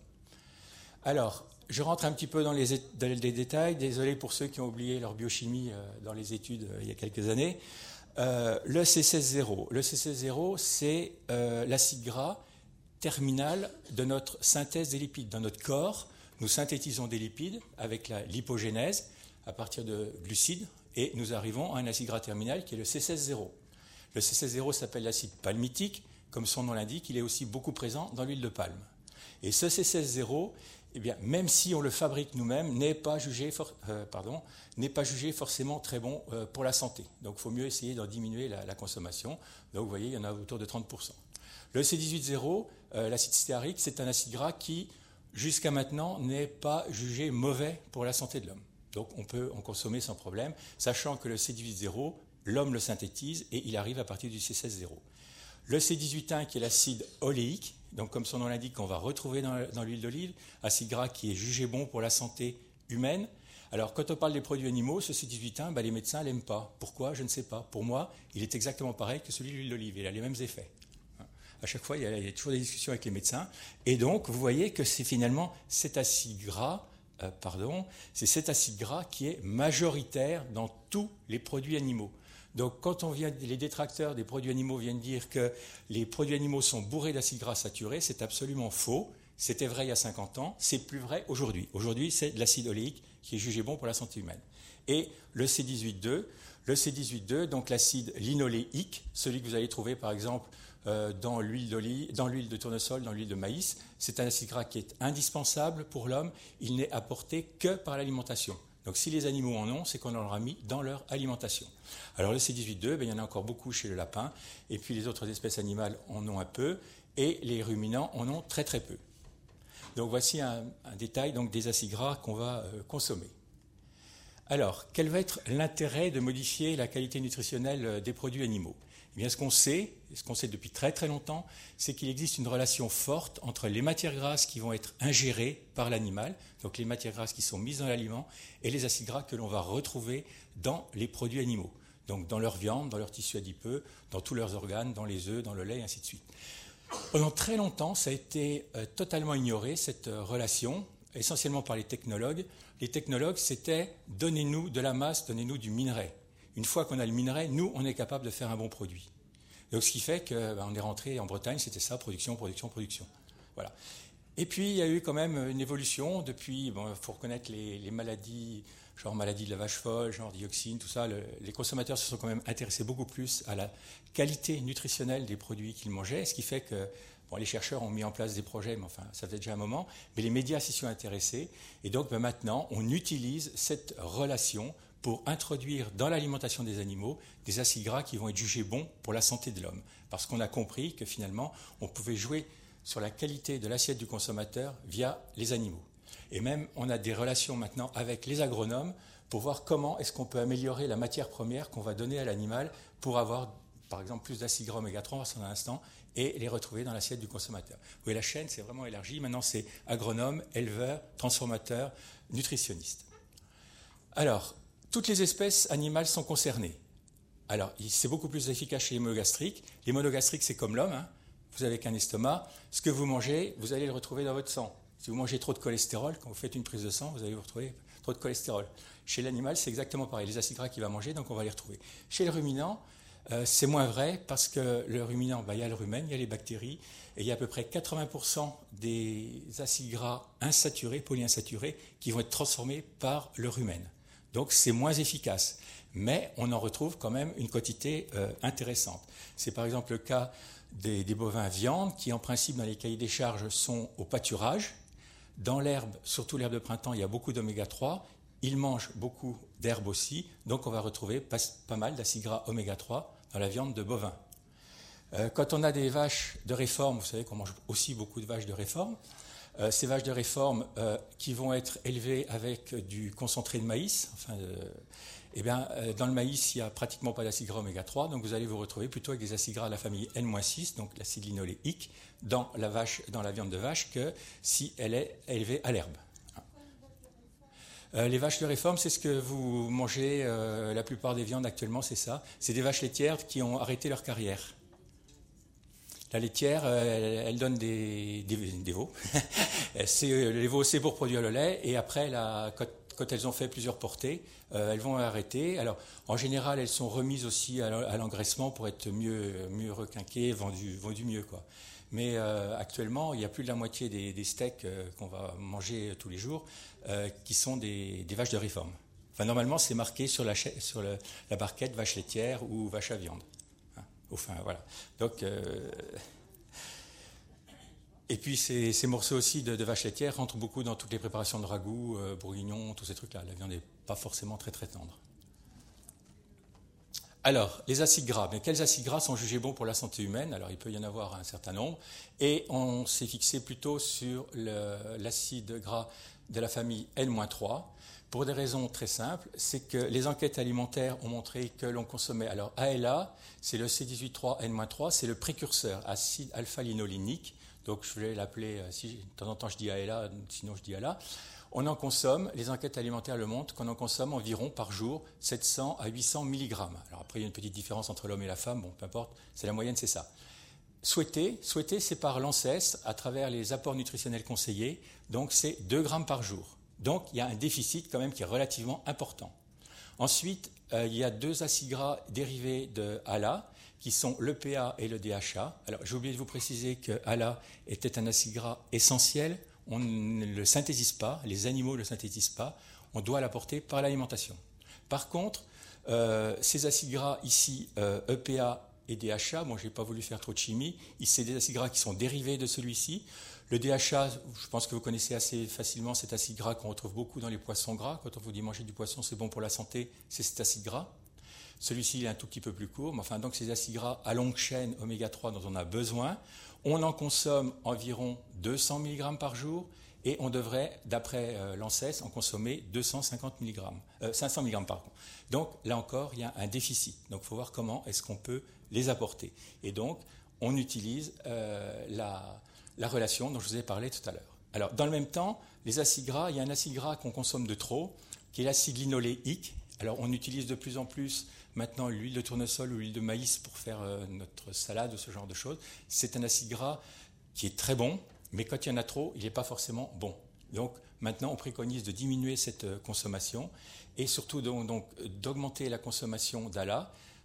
Alors, je rentre un petit peu dans les, dans les détails. Désolé pour ceux qui ont oublié leur biochimie euh, dans les études euh, il y a quelques années. Euh, le C seize zéro. Le C seize zéro, c'est euh, l'acide gras terminal de notre synthèse des lipides. Dans notre corps, nous synthétisons des lipides avec la lipogénèse à partir de glucides et nous arrivons à un acide gras terminal qui est le C seize zéro. Le C seize zéro s'appelle l'acide palmitique, comme son nom l'indique, il est aussi beaucoup présent dans l'huile de palme. Et ce C seize zéro, eh bien, même si on le fabrique nous-mêmes, n'est pas jugé, for- euh, pardon, n'est pas jugé forcément très bon euh, pour la santé. Donc il faut mieux essayer d'en diminuer la, la consommation. Donc vous voyez, il y en a autour de trente pour cent. Le C dix-huit zéro, euh, l'acide stéarique, c'est un acide gras qui, jusqu'à maintenant, n'est pas jugé mauvais pour la santé de l'homme. Donc on peut en consommer sans problème, sachant que le C dix-huit zéro, l'homme le synthétise et il arrive à partir du C seize zéro. Le C dix-huit un, qui est l'acide oléique, donc comme son nom l'indique, qu'on va retrouver dans, dans l'huile d'olive, acide gras qui est jugé bon pour la santé humaine. Alors quand on parle des produits animaux, ce C dix-huit un, bah, les médecins ne l'aiment pas. Pourquoi? Je ne sais pas. Pour moi, il est exactement pareil que celui de l'huile d'olive, il a les mêmes effets. À chaque fois, il y, a, il y a toujours des discussions avec les médecins. Et donc, vous voyez que c'est finalement cet acide gras, euh, pardon, c'est cet acide gras qui est majoritaire dans tous les produits animaux. Donc, quand on vient, les détracteurs des produits animaux viennent dire que les produits animaux sont bourrés d'acides gras saturés, c'est absolument faux. C'était vrai il y a cinquante ans, c'est plus vrai aujourd'hui. Aujourd'hui, c'est de l'acide oléique qui est jugé bon pour la santé humaine. Et le C dix-huit deux, le C dix-huit deux, donc l'acide linoléique, celui que vous allez trouver par exemple Euh, dans l'huile d'olive, dans l'huile de tournesol, dans l'huile de maïs. C'est un acide gras qui est indispensable pour l'homme. Il n'est apporté que par l'alimentation. Donc si les animaux en ont, c'est qu'on en leur a mis dans leur alimentation. Alors le C dix-huit deux, ben, il y en a encore beaucoup chez le lapin, et puis les autres espèces animales en ont un peu, et les ruminants en ont très très peu. Donc voici un, un détail donc, des acides gras qu'on va euh, consommer. Alors, quel va être l'intérêt de modifier la qualité nutritionnelle des produits animaux? Eh bien, ce qu'on sait, ce qu'on sait depuis très très longtemps, c'est qu'il existe une relation forte entre les matières grasses qui vont être ingérées par l'animal, donc les matières grasses qui sont mises dans l'aliment, et les acides gras que l'on va retrouver dans les produits animaux, donc dans leur viande, dans leur tissu adipeux, dans tous leurs organes, dans les œufs, dans le lait, et ainsi de suite. Pendant très longtemps, ça a été euh, totalement ignoré, cette euh, relation, essentiellement par les technologues. Les technologues, c'était « donnez-nous de la masse, donnez-nous du minerai ». Une fois qu'on a le minerai, nous, on est capable de faire un bon produit. Donc ce qui fait qu'on ben, est rentré en Bretagne, c'était ça, production, production, production. Voilà. Et puis il y a eu quand même une évolution depuis, bon, il faut reconnaître les, les maladies, genre maladie de la vache folle, genre dioxine, tout ça, le, les consommateurs se sont quand même intéressés beaucoup plus à la qualité nutritionnelle des produits qu'ils mangeaient, ce qui fait que bon, les chercheurs ont mis en place des projets, mais enfin ça faisait déjà un moment, mais les médias s'y sont intéressés, et donc ben, maintenant on utilise cette relation pour introduire dans l'alimentation des animaux des acides gras qui vont être jugés bons pour la santé de l'homme, parce qu'on a compris que finalement on pouvait jouer sur la qualité de l'assiette du consommateur via les animaux. Et même, on a des relations maintenant avec les agronomes pour voir comment est-ce qu'on peut améliorer la matière première qu'on va donner à l'animal pour avoir, par exemple, plus d'acides gras oméga trois, on va s'en un instant, et les retrouver dans l'assiette du consommateur. Vous voyez, la chaîne s'est vraiment élargie. Maintenant, c'est agronome, éleveur, transformateur, nutritionniste. Alors, toutes les espèces animales sont concernées. Alors, c'est beaucoup plus efficace chez les monogastriques. Les monogastriques, c'est comme l'homme, hein. Vous avez qu'un estomac, ce que vous mangez, vous allez le retrouver dans votre sang. Si vous mangez trop de cholestérol, quand vous faites une prise de sang, vous allez vous retrouver trop de cholestérol. Chez l'animal, c'est exactement pareil. Les acides gras qu'il va manger, donc on va les retrouver. Chez le ruminant, euh, c'est moins vrai parce que le ruminant, bah, il y a le rumen, il y a les bactéries, et il y a à peu près quatre-vingts pour cent des acides gras insaturés, polyinsaturés, qui vont être transformés par le rumen. Donc c'est moins efficace. Mais on en retrouve quand même une quantité euh, intéressante. C'est par exemple le cas Des, des bovins viande qui, en principe, dans les cahiers des charges, sont au pâturage. Dans l'herbe, surtout l'herbe de printemps, il y a beaucoup d'oméga trois. Ils mangent beaucoup d'herbe aussi. Donc, on va retrouver pas, pas mal d'acides gras oméga trois dans la viande de bovin. Euh, quand on a des vaches de réforme, vous savez qu'on mange aussi beaucoup de vaches de réforme. Euh, ces vaches de réforme euh, qui vont être élevées avec du concentré de maïs, enfin, euh, eh bien, euh, dans le maïs, il n'y a pratiquement pas d'acide gras oméga trois, donc vous allez vous retrouver plutôt avec des acides gras de la famille N moins six, donc l'acide linoléique, dans la, vache, dans la viande de vache, que si elle est élevée à l'herbe. Euh, les vaches de réforme, c'est ce que vous mangez, euh, la plupart des viandes actuellement, c'est ça. C'est des vaches laitières qui ont arrêté leur carrière. La laitière, elle, elle donne des, des, des veaux. c'est, les veaux, c'est pour produire le lait. Et après, la, quand, quand elles ont fait plusieurs portées, euh, elles vont arrêter. Alors, en général, elles sont remises aussi à, à l'engraissement pour être mieux, mieux requinquées, vendues, vendues mieux, quoi. Mais euh, actuellement, il y a plus de la moitié des, des steaks euh, qu'on va manger tous les jours euh, qui sont des, des vaches de réforme. Enfin, normalement, c'est marqué sur la, sur le, la barquette vache laitière ou vache à viande. Enfin, voilà. Donc, euh... et puis ces, ces morceaux aussi de, de vache laitière rentrent beaucoup dans toutes les préparations de ragoût, euh, bourguignon, tous ces trucs-là. La viande n'est pas forcément très très tendre. Alors, les acides gras. Mais quels acides gras sont jugés bons pour la santé humaine? Alors, il peut y en avoir un certain nombre. Et on s'est fixé plutôt sur le, l'acide gras de la famille N moins trois. Pour des raisons très simples, c'est que les enquêtes alimentaires ont montré que l'on consommait, alors A L A, c'est le C dix-huit trois N moins trois, c'est le précurseur, acide alpha-linolénique, donc je vais l'appeler, si de temps en temps je dis A L A, sinon je dis A L A. On en consomme, les enquêtes alimentaires le montrent, qu'on en consomme environ par jour sept cents à huit cents milligrammes. Alors après, il y a une petite différence entre l'homme et la femme, bon, peu importe, c'est la moyenne, c'est ça. Souhaité, souhaité, c'est par l'ANSES, à travers les apports nutritionnels conseillés, donc c'est deux grammes par jour. Donc, il y a un déficit quand même qui est relativement important. Ensuite, euh, il y a deux acides gras dérivés de A L A, qui sont l'E P A et le D H A. Alors, j'ai oublié de vous préciser que A L A était un acide gras essentiel. On ne le synthétise pas, les animaux ne le synthétisent pas. On doit l'apporter par l'alimentation. Par contre, euh, ces acides gras ici, euh, E P A et D H A, moi, je n'ai pas voulu faire trop de chimie. C'est des acides gras qui sont dérivés de celui-ci. Le D H A, je pense que vous connaissez assez facilement cet acide gras qu'on retrouve beaucoup dans les poissons gras. Quand on vous dit manger du poisson, c'est bon pour la santé, c'est cet acide gras. Celui-ci, il est un tout petit peu plus court. Mais enfin, donc, ces acides gras à longue chaîne, oméga trois, dont on a besoin. On en consomme environ deux cents milligrammes par jour. Et on devrait, d'après euh, l'ANSES, en consommer deux cent cinquante milligrammes, euh, cinq cents milligrammes par jour. Donc, là encore, il y a un déficit. Donc, il faut voir comment est-ce qu'on peut les apporter. Et donc, on utilise euh, la... la relation dont je vous ai parlé tout à l'heure. Alors, dans le même temps, les acides gras, il y a un acide gras qu'on consomme de trop, qui est l'acide linoléique. Alors, on utilise de plus en plus maintenant l'huile de tournesol ou l'huile de maïs pour faire euh, notre salade ou ce genre de choses. C'est un acide gras qui est très bon, mais quand il y en a trop, il n'est pas forcément bon. Donc, maintenant, on préconise de diminuer cette euh, consommation et surtout donc, donc, d'augmenter la consommation d'A L A.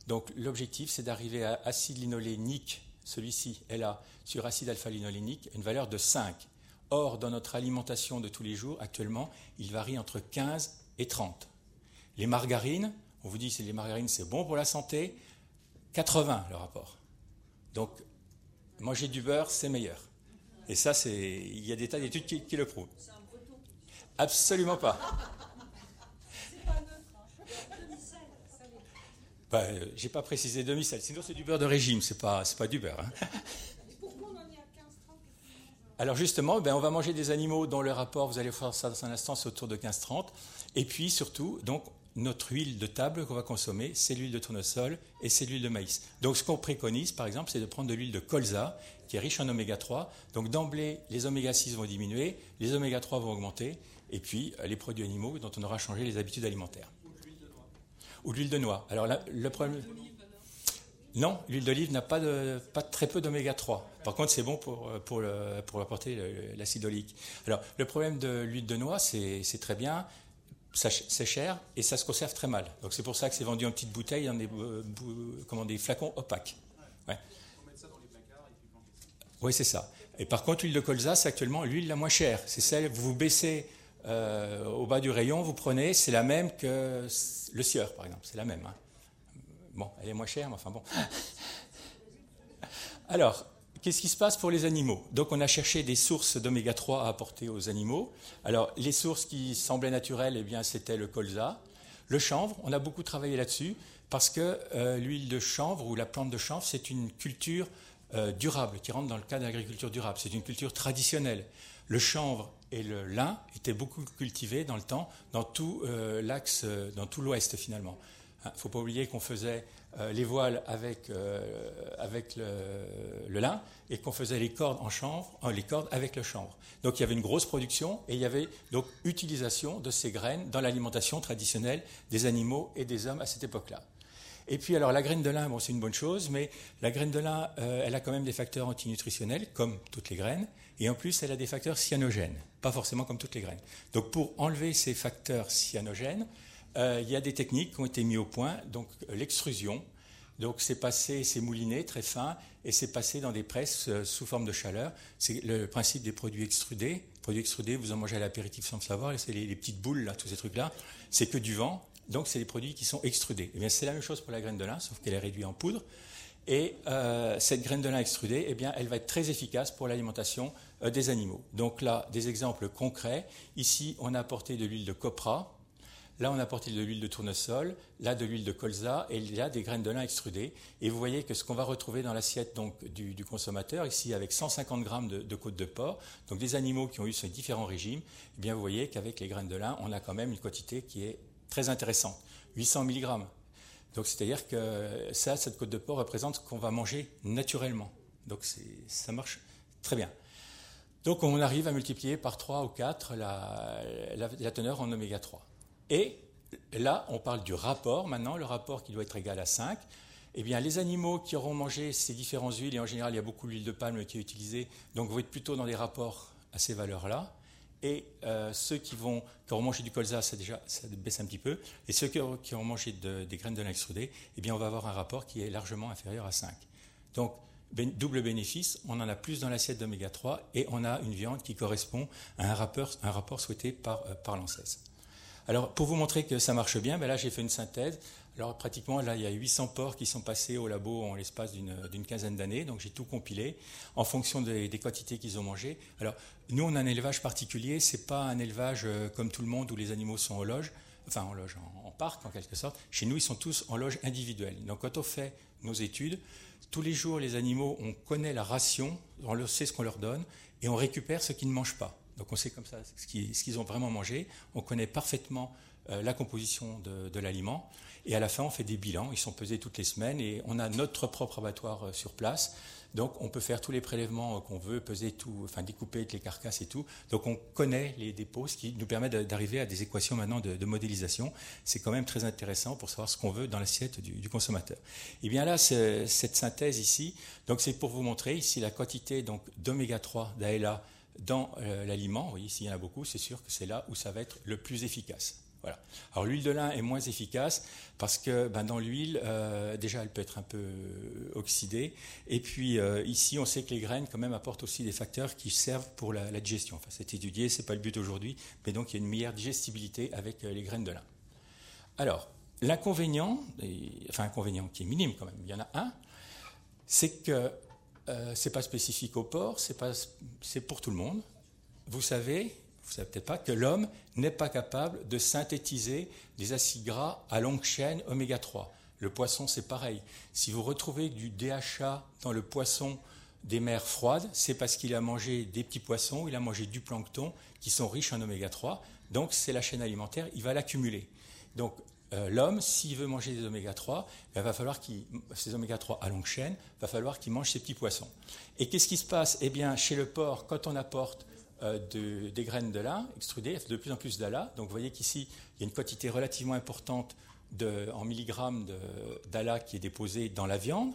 Donc l'objectif, c'est d'arriver à acide linolénique, celui-ci est là, sur acide alpha-linolénique, une valeur de cinq. Or, dans notre alimentation de tous les jours, actuellement, il varie entre quinze et trente. Les margarines, on vous dit que les margarines, c'est bon pour la santé, quatre-vingts le rapport. Donc, manger du beurre, c'est meilleur. Et ça, c'est, il y a des tas d'études qui, qui le prouvent. C'est un breton. Absolument pas. C'est pas neutre. Hein. Demi-sel, salé. Bah, euh, j'ai pas précisé demi-sel. Sinon, c'est du beurre de régime. C'est pas, c'est pas du beurre. Hein. Et pourquoi on en est à quinze trente? Alors justement, ben, on va manger des animaux dont le rapport, vous allez voir ça dans un instant, c'est autour de quinze trente. Et puis surtout, donc, notre huile de table qu'on va consommer, c'est l'huile de tournesol et c'est l'huile de maïs. Donc ce qu'on préconise, par exemple, c'est de prendre de l'huile de colza, qui est riche en oméga trois. Donc d'emblée, les oméga six vont diminuer, les oméga trois vont augmenter, et puis les produits animaux dont on aura changé les habitudes alimentaires. Ou l'huile de noix. Alors là, le problème... Non, l'huile d'olive n'a pas, de, pas très peu d'oméga trois. Par contre, c'est bon pour, pour, le, pour apporter le, l'acide oléique. Alors, le problème de l'huile de noix, c'est, c'est très bien, ça, c'est cher et ça se conserve très mal. Donc, c'est pour ça que c'est vendu en petites bouteilles dans des, euh, comment, des flacons opaques. Ouais. Oui, c'est ça. Et par contre, l'huile de colza, c'est actuellement l'huile la moins chère. C'est celle, vous vous baissez euh, au bas du rayon, vous prenez, c'est la même que le sieur, par exemple. C'est la même, hein. Bon, elle est moins chère, mais enfin bon. Alors, qu'est-ce qui se passe pour les animaux? Donc, on a cherché des sources d'oméga trois à apporter aux animaux. Alors, les sources qui semblaient naturelles, eh bien, c'était le colza. Le chanvre, on a beaucoup travaillé là-dessus, parce que euh, l'huile de chanvre, ou la plante de chanvre, c'est une culture euh, durable, qui rentre dans le cadre de l'agriculture durable. C'est une culture traditionnelle. Le chanvre et le lin étaient beaucoup cultivés dans le temps, dans tout euh, l'axe, dans tout l'ouest, finalement. Il ne faut pas oublier qu'on faisait euh, les voiles avec, euh, avec le, le lin et qu'on faisait les cordes en chanvre, euh, les cordes avec le chanvre. Donc il y avait une grosse production et il y avait donc utilisation de ces graines dans l'alimentation traditionnelle des animaux et des hommes à cette époque-là. Et puis alors la graine de lin, bon, c'est une bonne chose, mais la graine de lin, euh, elle a quand même des facteurs antinutritionnels, comme toutes les graines, et en plus elle a des facteurs cyanogènes, pas forcément comme toutes les graines. Donc pour enlever ces facteurs cyanogènes, Euh, il y a des techniques qui ont été mises au point, donc euh, l'extrusion, donc c'est passé, c'est mouliné très fin et c'est passé dans des presses euh, sous forme de chaleur. C'est le principe des produits extrudés. Produits extrudés, vous en mangez à l'apéritif sans le savoir, c'est les, les petites boules là, tous ces trucs-là. C'est que du vent, donc c'est des produits qui sont extrudés. Et bien c'est la même chose pour la graine de lin, sauf qu'elle est réduite en poudre. Et euh, cette graine de lin extrudée, eh bien, elle va être très efficace pour l'alimentation euh, des animaux. Donc là, des exemples concrets. Ici, on a apporté de l'huile de copra. Là, on a apporté de l'huile de tournesol, là de l'huile de colza, et il y a des graines de lin extrudées. Et vous voyez que ce qu'on va retrouver dans l'assiette donc, du, du consommateur, ici avec cent cinquante grammes de, de côte de porc, donc des animaux qui ont eu ces différents régimes, eh bien vous voyez qu'avec les graines de lin, on a quand même une quantité qui est très intéressante, huit cents milligrammes. Donc c'est-à-dire que ça, cette côte de porc représente ce qu'on va manger naturellement. Donc c'est, ça marche très bien. Donc on arrive à multiplier par trois ou quatre la, la, la teneur en oméga trois. Et là, on parle du rapport maintenant, le rapport qui doit être égal à cinq. Eh bien, les animaux qui auront mangé ces différentes huiles, et en général, il y a beaucoup d'huile de palme qui est utilisée, donc vous êtes plutôt dans des rapports à ces valeurs-là. Et euh, ceux qui, vont, qui auront mangé du colza, ça, déjà, ça baisse un petit peu. Et ceux qui auront, qui auront mangé de, des graines de lin extrudées, eh bien, on va avoir un rapport qui est largement inférieur à cinq. Donc, ben, double bénéfice, on en a plus dans l'assiette d'oméga trois et on a une viande qui correspond à un rapport, un rapport souhaité par, euh, par l'ANSES. Alors, pour vous montrer que ça marche bien, ben là, j'ai fait une synthèse. Alors, pratiquement, là, il y a huit cents porcs qui sont passés au labo en l'espace d'une, d'une quinzaine d'années. Donc, j'ai tout compilé en fonction des, des quantités qu'ils ont mangées. Alors, nous, on a un élevage particulier. C'est pas un élevage euh, comme tout le monde où les animaux sont en loge, enfin, en loge, en, en parc, en quelque sorte. Chez nous, ils sont tous en loge individuelle. Donc, quand on fait nos études, tous les jours, les animaux, on connaît la ration, on sait ce qu'on leur donne, et on récupère ce qu'ils ne mangent pas. Donc on sait comme ça ce qu'ils, ce qu'ils ont vraiment mangé, on connaît parfaitement euh, la composition de, de l'aliment, et à la fin on fait des bilans, ils sont pesés toutes les semaines, et on a notre propre abattoir euh, sur place, donc on peut faire tous les prélèvements euh, qu'on veut, peser tout, enfin découper les carcasses et tout, donc on connaît les dépôts, ce qui nous permet de, d'arriver à des équations maintenant de, de modélisation. C'est quand même très intéressant pour savoir ce qu'on veut dans l'assiette du, du consommateur. Et bien là, c'est, cette synthèse ici, donc c'est pour vous montrer ici la quantité donc, d'oméga trois d'A L A dans euh, l'aliment. Vous voyez, s'il y en a beaucoup, c'est sûr que c'est là où ça va être le plus efficace. Voilà. Alors l'huile de lin est moins efficace parce que ben, dans l'huile, euh, déjà elle peut être un peu oxydée. Et puis euh, ici, on sait que les graines quand même apportent aussi des facteurs qui servent pour la, la digestion. Enfin, c'est étudié, c'est pas le but aujourd'hui, mais donc il y a une meilleure digestibilité avec euh, les graines de lin. Alors, l'inconvénient, et, enfin inconvénient qui est minime quand même, il y en a un, c'est que euh, c'est pas spécifique au porc, c'est pas, c'est pour tout le monde. Vous savez. Vous ne savez peut-être pas que l'homme n'est pas capable de synthétiser des acides gras à longue chaîne oméga trois. Le poisson, c'est pareil. Si vous retrouvez du D H A dans le poisson des mers froides, c'est parce qu'il a mangé des petits poissons, il a mangé du plancton qui sont riches en oméga trois. Donc, c'est la chaîne alimentaire, il va l'accumuler. Donc, euh, l'homme, s'il veut manger des oméga trois, il va falloir qu'il, ces oméga trois à longue chaîne, il va falloir qu'il mange ces petits poissons. Et qu'est-ce qui se passe? Eh bien, chez le porc, quand on apporte Euh, de, des graines de lin extrudées, de plus en plus d'A L A. Donc vous voyez qu'ici, il y a une quantité relativement importante de, en milligrammes d'A L A qui est déposée dans la viande.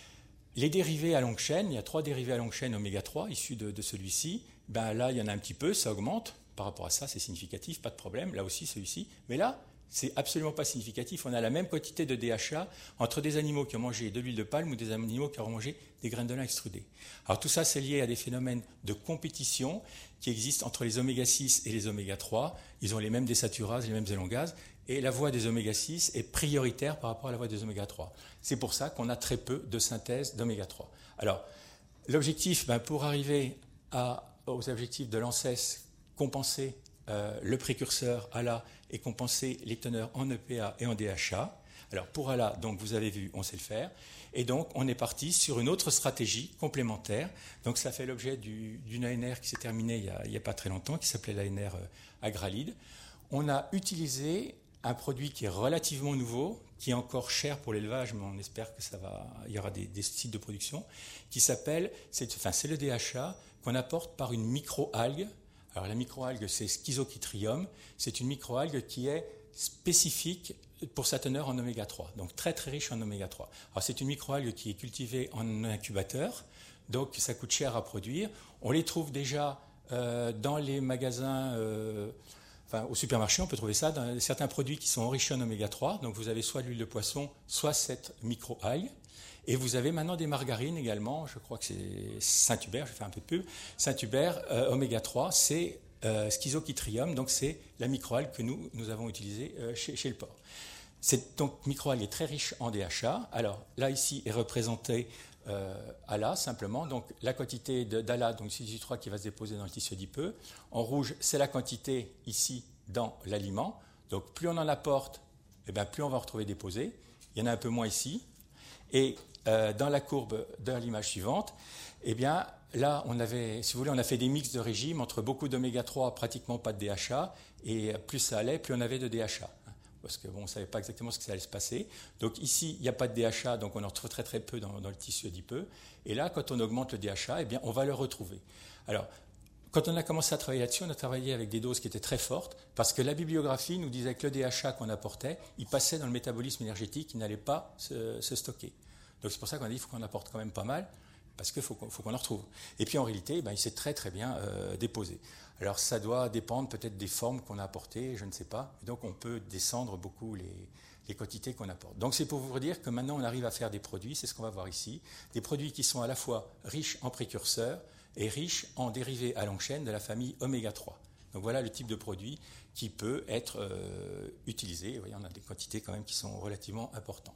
Les dérivés à longue chaîne, il y a trois dérivés à longue chaîne oméga trois issus de, de celui-ci. Ben là, il y en a un petit peu, ça augmente. Par rapport à ça, c'est significatif, pas de problème. Là aussi, celui-ci. Mais là, c'est absolument pas significatif. On a la même quantité de D H A entre des animaux qui ont mangé de l'huile de palme ou des animaux qui ont mangé des graines de lin extrudées. Alors tout ça, c'est lié à des phénomènes de compétition qui existent entre les oméga six et les oméga trois. Ils ont les mêmes désaturases, les mêmes élongases. Et la voie des oméga six est prioritaire par rapport à la voie des oméga trois. C'est pour ça qu'on a très peu de synthèse d'oméga trois. Alors, l'objectif, ben, pour arriver à, aux objectifs de l'ANSES, compenser euh, le précurseur A L A et compenser les teneurs en E P A et en D H A. Alors, pour A L A, donc, vous avez vu, on sait le faire. Et donc, on est parti sur une autre stratégie complémentaire. Donc, ça fait l'objet du, d'une A N R qui s'est terminée il n'y a, a pas très longtemps, qui s'appelait l'A N R euh, Agralide. On a utilisé un produit qui est relativement nouveau, qui est encore cher pour l'élevage, mais on espère que ça va, il y aura des, des sites de production, qui s'appelle, c'est, enfin, c'est le D H A qu'on apporte par une microalgue. Alors, la microalgue, c'est Schizochytrium. C'est une microalgue qui est spécifique pour sa teneur en oméga trois, donc très très riche en oméga trois. Alors c'est une microalgue qui est cultivée en incubateur, donc ça coûte cher à produire. On les trouve déjà euh, dans les magasins, euh, enfin au supermarché, on peut trouver ça dans certains produits qui sont enrichis en oméga trois. Donc vous avez soit l'huile de poisson, soit cette microalgue. Et vous avez maintenant des margarines également, je crois que c'est Saint-Hubert, je vais faire un peu de pub. Saint-Hubert, euh, oméga trois, c'est euh, Schizochytrium, donc c'est la microalgue que nous, nous avons utilisée euh, chez, chez le porc. Cette donc, microalgue est très riche en D H A. Alors là, ici, est représenté euh, A L A, simplement. Donc la quantité d'A L A, donc C D trois qui va se déposer dans le tissu adipeux. En rouge, c'est la quantité ici dans l'aliment. Donc plus on en apporte, eh bien, plus on va en retrouver déposé. Il y en a un peu moins ici. Et euh, dans la courbe de l'image suivante, eh bien, là, on avait, si vous voulez, on a fait des mix de régime entre beaucoup d'oméga trois, pratiquement pas de D H A, et plus ça allait, plus on avait de D H A. Parce que bon, on ne savait pas exactement ce que ça allait se passer. Donc ici, il n'y a pas de D H A, donc on en retrouve très très peu dans, dans le tissu adipeux. Et là, quand on augmente le D H A, eh bien, on va le retrouver. Alors, quand on a commencé à travailler là-dessus, on a travaillé avec des doses qui étaient très fortes, parce que la bibliographie nous disait que le D H A qu'on apportait, il passait dans le métabolisme énergétique, il n'allait pas se, se stocker. Donc c'est pour ça qu'on a dit qu'il faut qu'on apporte quand même pas mal, parce qu'il faut, faut qu'on en retrouve. Et puis en réalité, ben, il s'est très très bien euh, déposé. Alors ça doit dépendre peut-être des formes qu'on a apportées, je ne sais pas. Et donc on peut descendre beaucoup les, les quantités qu'on apporte. Donc c'est pour vous dire que maintenant on arrive à faire des produits, c'est ce qu'on va voir ici, des produits qui sont à la fois riches en précurseurs et riches en dérivés à longue chaîne de la famille oméga trois. Donc voilà le type de produit qui peut être euh, utilisé. Vous voyez, on a des quantités quand même qui sont relativement importantes.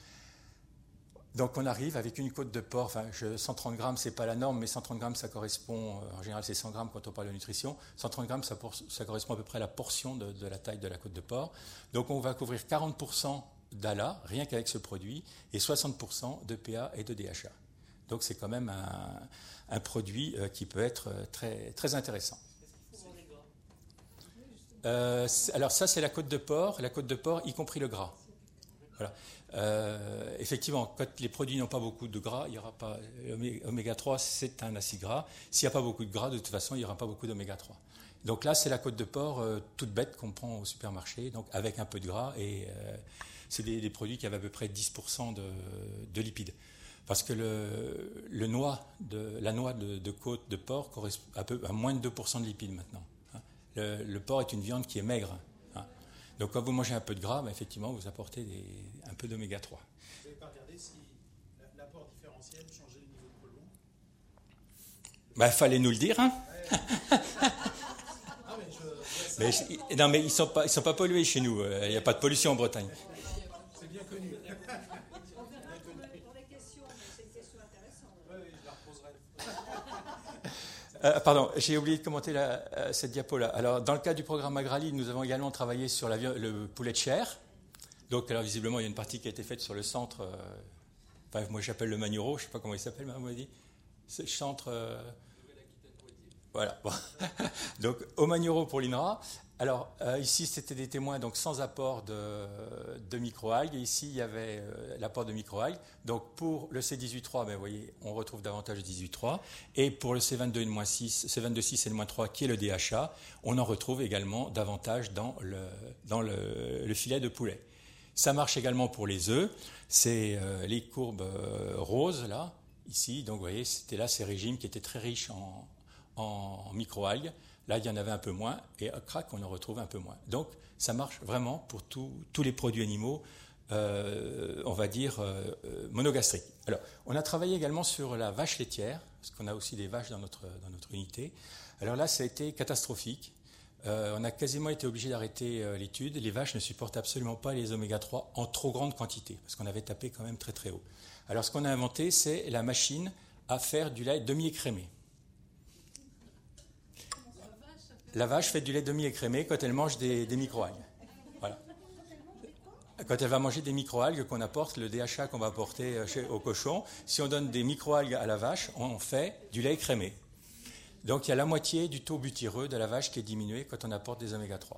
Donc on arrive avec une côte de porc, enfin je, cent trente grammes, c'est pas la norme, mais cent trente grammes ça correspond, en général c'est cent grammes quand on parle de nutrition, cent trente grammes ça, pour, ça correspond à peu près à la portion de, de la taille de la côte de porc. Donc on va couvrir quarante pour cent d'A L A, rien qu'avec ce produit, et soixante pour cent de P A et de D H A. Donc c'est quand même un, un produit euh, qui peut être très, très intéressant. Euh, alors ça c'est la côte de porc, la côte de porc y compris le gras. Voilà. Euh, effectivement, quand les produits n'ont pas beaucoup de gras, il y aura pas. Oméga trois, c'est un acide gras. S'il n'y a pas beaucoup de gras, de toute façon, il n'y aura pas beaucoup d'oméga trois. Donc là, c'est la côte de porc euh, toute bête qu'on prend au supermarché, donc avec un peu de gras. Et euh, c'est des, des produits qui avaient à peu près dix pour cent de, de lipides. Parce que le, le noix de, la noix de, de côte de porc correspond à, peu, à moins de deux pour cent de lipides maintenant. Hein. Le, le porc est une viande qui est maigre. Hein. Donc quand vous mangez un peu de gras, ben, effectivement, vous apportez des, un peu d'oméga trois. Vous n'avez pas regardé si l'apport différentiel changeait le niveau de polluants? Ben, il fallait nous le dire, hein. Ouais. Ah, mais je, mais je, non, mais ils ne sont, sont pas pollués chez nous. Il n'y a pas de pollution en Bretagne. C'est bien connu. Euh, pardon, j'ai oublié de commenter la, euh, cette diapo-là. Alors, dans le cadre du programme Agrali, nous avons également travaillé sur la, le poulet de chair. Donc, alors, visiblement, il y a une partie qui a été faite sur le centre. Euh, enfin, moi, j'appelle le Manuro. Je ne sais pas comment il s'appelle, vous m'avez dit. C'est le centre. Euh, voilà. Bon. Donc, au Manuro pour l'I N R A. Alors, euh, ici, c'était des témoins donc sans apport de, de microalgues. Et ici, il y avait euh, l'apport de microalgues. Donc, pour le C dix-huit point trois, ben, vous voyez, on retrouve davantage le dix-huit point trois. Et pour le C vingt-deux six, C vingt-deux six et le moins trois, qui est le D H A, on en retrouve également davantage dans le, dans le, le filet de poulet. Ça marche également pour les œufs. C'est euh, les courbes euh, roses, là, ici. Donc, vous voyez, c'était là ces régimes qui étaient très riches en, en, en microalgues. Là, il y en avait un peu moins, et à crack, on en retrouve un peu moins. Donc, ça marche vraiment pour tout, tous les produits animaux, euh, on va dire, euh, monogastriques. Alors, on a travaillé également sur la vache laitière, parce qu'on a aussi des vaches dans notre, dans notre unité. Alors là, ça a été catastrophique. Euh, on a quasiment été obligé d'arrêter euh, l'étude. Les vaches ne supportent absolument pas les oméga trois en trop grande quantité, parce qu'on avait tapé quand même très très haut. Alors, ce qu'on a inventé, c'est la machine à faire du lait demi-écrémé. La vache fait du lait demi-écrémé quand elle mange des, des microalgues. Voilà. Quand elle va manger des microalgues qu'on apporte, le D H A qu'on va apporter chez, au cochon, si on donne des microalgues à la vache, on fait du lait écrémé. Donc il y a la moitié du taux butyreux de la vache qui est diminué quand on apporte des oméga trois.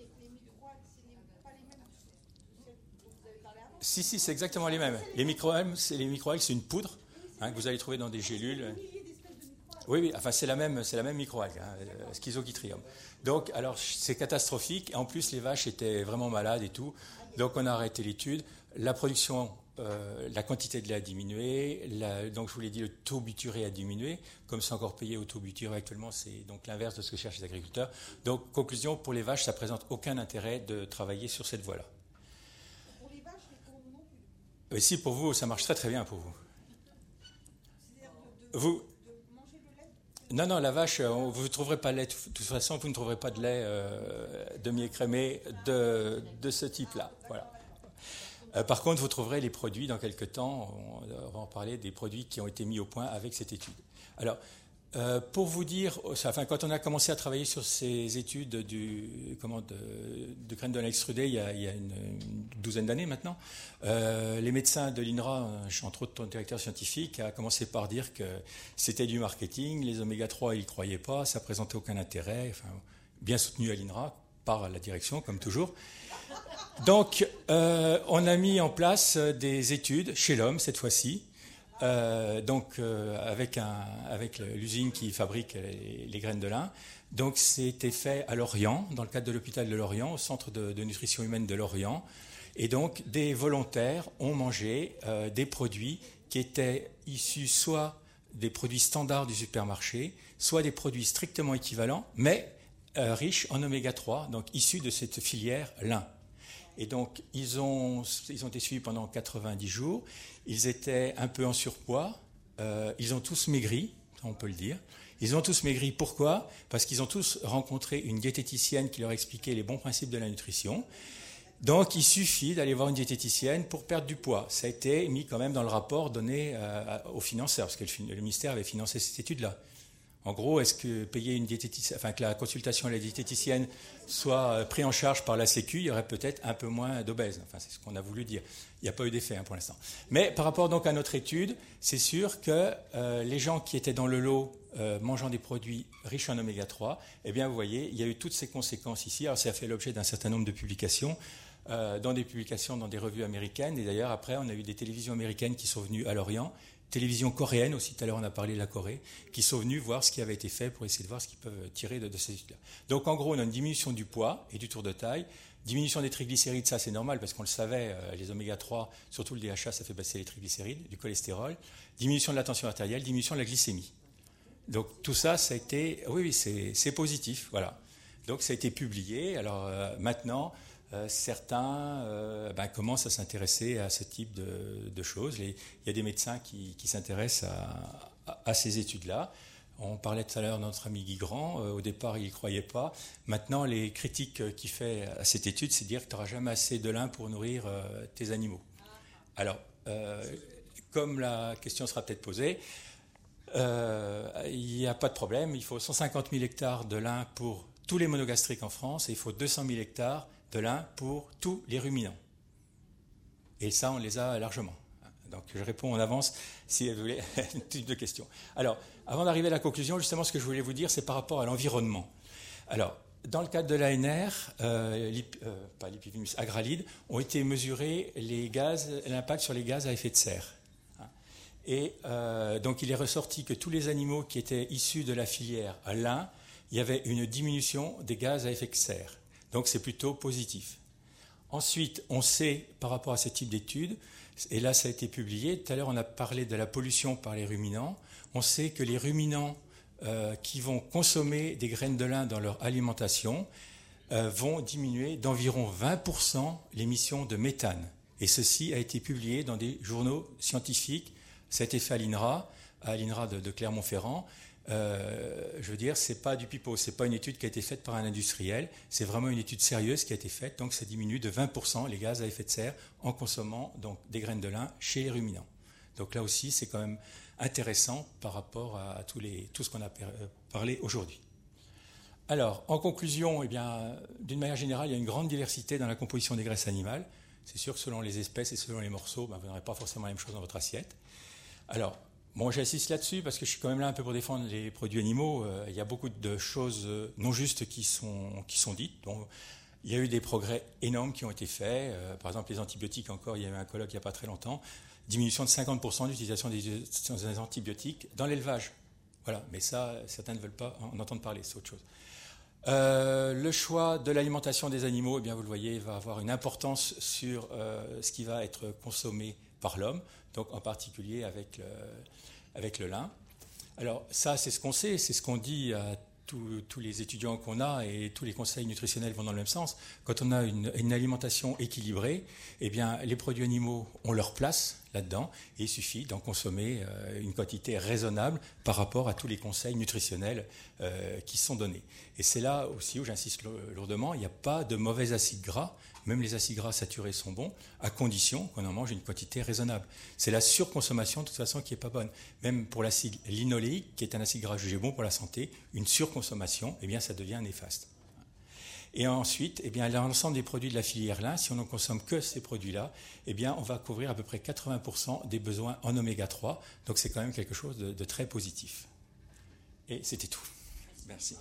Si, si, c'est exactement les mêmes. Les microalgues, c'est, les microalgues, c'est une poudre hein, que vous allez trouver dans des gélules. Oui, oui, enfin c'est la même, c'est la même microalgue, hein, Schizochytrium. Donc, alors c'est catastrophique. En plus, les vaches étaient vraiment malades et tout. Donc, on a arrêté l'étude. La production, euh, la quantité de lait a diminué. La, donc, je vous l'ai dit, le taux butyré a diminué. Comme c'est encore payé au taux butyré actuellement, c'est donc l'inverse de ce que cherchent les agriculteurs. Donc, conclusion, pour les vaches, ça présente aucun intérêt de travailler sur cette voie-là. Pour les vaches, et pour nous non plus. Si, pour vous, ça marche très très bien pour vous. Vous. Non, non, la vache, vous ne trouverez pas de lait. De toute façon, vous ne trouverez pas de lait euh, demi-écrémé de, de ce type-là. Voilà. Euh, par contre, vous trouverez les produits dans quelques temps. On va en parler des produits qui ont été mis au point avec cette étude. Alors, euh, pour vous dire, enfin, quand on a commencé à travailler sur ces études du, comment, de, de graines de lin extrudé il y a, il y a une, une douzaine d'années maintenant, euh, les médecins de l'I N R A, entre autres ton directeur scientifique, a commencé par dire que c'était du marketing, les oméga trois, ils ne croyaient pas, ça présentait aucun intérêt, enfin, bien soutenu à l'I N R A par la direction, comme toujours. Donc, euh, on a mis en place des études chez l'homme, cette fois-ci, Euh, donc euh, avec, un, avec l'usine qui fabrique les, les graines de lin. Donc c'était fait à Lorient, dans le cadre de l'hôpital de Lorient, au centre de, de nutrition humaine de Lorient. Et donc des volontaires ont mangé euh, des produits qui étaient issus soit des produits standards du supermarché, soit des produits strictement équivalents, mais euh, riches en oméga trois, donc issus de cette filière lin. Et donc, ils ont, ils ont été suivis pendant quatre-vingt-dix jours. Ils étaient un peu en surpoids. Euh, ils ont tous maigri, on peut le dire. Ils ont tous maigri. Pourquoi ? Parce qu'ils ont tous rencontré une diététicienne qui leur expliquait les bons principes de la nutrition. Donc, il suffit d'aller voir une diététicienne pour perdre du poids. Ça a été mis quand même dans le rapport donné euh, aux financeurs, parce que le, le ministère avait financé cette étude-là. En gros, est-ce que payer une diététicienne, enfin que la consultation à la diététicienne soit prise en charge par la Sécu, il y aurait peut-être un peu moins d'obèses. Enfin, c'est ce qu'on a voulu dire. Il n'y a pas eu d'effet hein, pour l'instant. Mais par rapport donc à notre étude, c'est sûr que euh, les gens qui étaient dans le lot euh, mangeant des produits riches en oméga trois, eh bien, vous voyez, il y a eu toutes ces conséquences ici. Alors, ça a fait l'objet d'un certain nombre de publications, euh, dans des publications dans des revues américaines. Et d'ailleurs, après, on a eu des télévisions américaines qui sont venues à Lorient. Télévision coréenne aussi, tout à l'heure on a parlé de la Corée, qui sont venus voir ce qui avait été fait pour essayer de voir ce qu'ils peuvent tirer de, de ces études-là. Donc en gros, on a une diminution du poids et du tour de taille, diminution des triglycérides, ça c'est normal parce qu'on le savait, euh, les oméga trois, surtout le D H A, ça fait baisser les triglycérides, du cholestérol, diminution de la tension artérielle, diminution de la glycémie. Donc tout ça, ça a été, oui, oui, c'est, c'est positif, voilà. Donc ça a été publié. Alors euh, maintenant, euh, certains euh, ben, commencent à s'intéresser à ce type de, de choses. Les, il y a des médecins qui, qui s'intéressent à, à, à ces études-là. On parlait tout à l'heure de notre ami Guy Grand. Euh, au départ, il n'y croyait pas. Maintenant, les critiques qu'il fait à cette étude, c'est dire que tu n'auras jamais assez de lin pour nourrir euh, tes animaux. Alors, euh, comme la question sera peut-être posée, euh, il n'y a pas de problème. Il faut cent cinquante mille hectares de lin pour tous les monogastriques en France et il faut deux cent mille hectares de lin pour tous les ruminants. Et ça, on les a largement. Donc, je réponds en avance si vous voulez un type de question. Alors, avant d'arriver à la conclusion, justement, ce que je voulais vous dire, c'est par rapport à l'environnement. Alors, dans le cadre de l'A N R, euh, euh, pas l'Ipivimus, Agralide, ont été mesurés les gaz, l'impact sur les gaz à effet de serre. Et euh, donc, il est ressorti que tous les animaux qui étaient issus de la filière lin, il y avait une diminution des gaz à effet de serre. Donc, c'est plutôt positif. Ensuite, on sait, par rapport à ce type d'études, et là, ça a été publié, tout à l'heure, on a parlé de la pollution par les ruminants. On sait que les ruminants euh, qui vont consommer des graines de lin dans leur alimentation euh, vont diminuer d'environ vingt pour cent l'émission de méthane. Et ceci a été publié dans des journaux scientifiques. Ça a été fait à l'INRA, à l'INRA de, de Clermont-Ferrand. Euh, je veux dire, c'est pas du pipeau, c'est pas une étude qui a été faite par un industriel, c'est vraiment une étude sérieuse qui a été faite, donc ça diminue de vingt pour cent les gaz à effet de serre en consommant donc des graines de lin chez les ruminants. Donc là aussi, c'est quand même intéressant par rapport à tous les, tout ce qu'on a parlé aujourd'hui. Alors, en conclusion, eh bien, d'une manière générale, il y a une grande diversité dans la composition des graisses animales. C'est sûr que selon les espèces et selon les morceaux, ben, vous n'aurez pas forcément la même chose dans votre assiette. Alors, bon, j'insiste là-dessus parce que je suis quand même là un peu pour défendre les produits animaux. Euh, il y a beaucoup de choses non justes qui sont, qui sont dites. Donc, il y a eu des progrès énormes qui ont été faits. Euh, par exemple, les antibiotiques, encore, il y a eu un colloque il n'y a pas très longtemps. Diminution de cinquante pour cent d'utilisation des, des antibiotiques dans l'élevage. Voilà, mais ça, certains ne veulent pas en entendre parler, c'est autre chose. Euh, le choix de l'alimentation des animaux, eh bien, vous le voyez, va avoir une importance sur euh, ce qui va être consommé par l'homme, donc en particulier avec le, avec le lin. Alors ça, c'est ce qu'on sait, c'est ce qu'on dit à tous, tous les étudiants qu'on a et tous les conseils nutritionnels vont dans le même sens. Quand on a une, une alimentation équilibrée, eh bien, les produits animaux ont leur place là-dedans et il suffit d'en consommer euh, une quantité raisonnable par rapport à tous les conseils nutritionnels euh, qui sont donnés. Et c'est là aussi où j'insiste lourdement, il n'y a pas de mauvais acides gras. Même les acides gras saturés sont bons, à condition qu'on en mange une quantité raisonnable. C'est la surconsommation, de toute façon, qui n'est pas bonne. Même pour l'acide linoléique, qui est un acide gras jugé bon pour la santé, une surconsommation, eh bien, ça devient néfaste. Et ensuite, eh bien, l'ensemble des produits de la filière lin, si on ne consomme que ces produits-là, eh bien, on va couvrir à peu près quatre-vingts pour cent des besoins en oméga trois. Donc, c'est quand même quelque chose de, de très positif. Et c'était tout. Merci.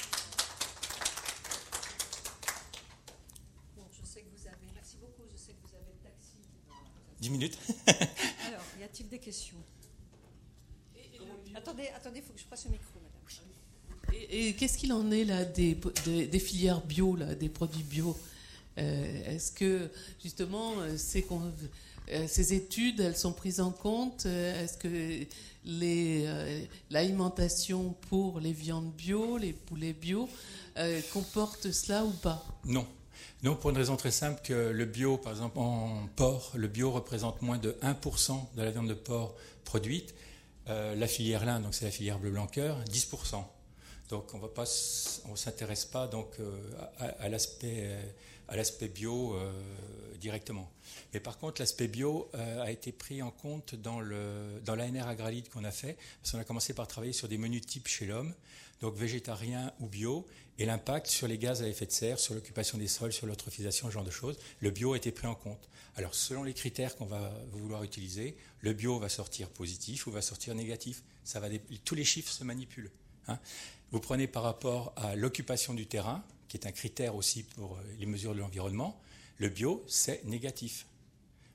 dix minutes. Alors, y a-t-il des questions? Attendez, attendez, il faut que je passe le micro, madame. Et, et qu'est-ce qu'il en est là des, des, des filières bio, là, des produits bio? euh, Est-ce que justement c'est qu'on, euh, ces études, elles sont prises en compte? Est-ce que les, euh, l'alimentation pour les viandes bio, les poulets bio, euh, comporte cela ou pas? Non. Non, pour une raison très simple que le bio, par exemple en porc, le bio représente moins de un pour cent de la viande de porc produite. Euh, la filière lin, donc c'est la filière bleu blanc cœur, dix pour cent. Donc on va pas, on s'intéresse pas donc euh, à, à l'aspect, à l'aspect bio euh, directement. Mais par contre, l'aspect bio euh, a été pris en compte dans le dans l'A N R Agralide qu'on a fait, parce qu'on a commencé par travailler sur des menus types chez l'homme, donc végétarien ou bio, et l'impact sur les gaz à effet de serre, sur l'occupation des sols, sur l'eutrophisation, ce genre de choses. Le bio a été pris en compte. Alors, selon les critères qu'on va vouloir utiliser, le bio va sortir positif ou va sortir négatif. Ça va, tous les chiffres se manipulent. Hein. Vous prenez par rapport à l'occupation du terrain, qui est un critère aussi pour les mesures de l'environnement, le bio, c'est négatif. Pourquoi ?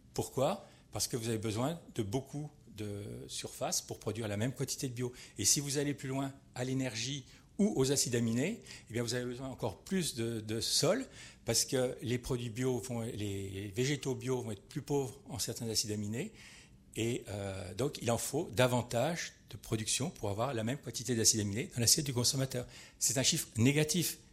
Parce que vous avez besoin de beaucoup de surface pour produire la même quantité de bio. Et si vous allez plus loin à l'énergie ou aux acides aminés, eh bien vous avez besoin encore plus de, de sol, parce que les produits bio, vont, les végétaux bio vont être plus pauvres en certains acides aminés, et euh, donc il en faut davantage de production pour avoir la même quantité d'acides aminés dans l'assiette du consommateur. C'est un chiffre négatif.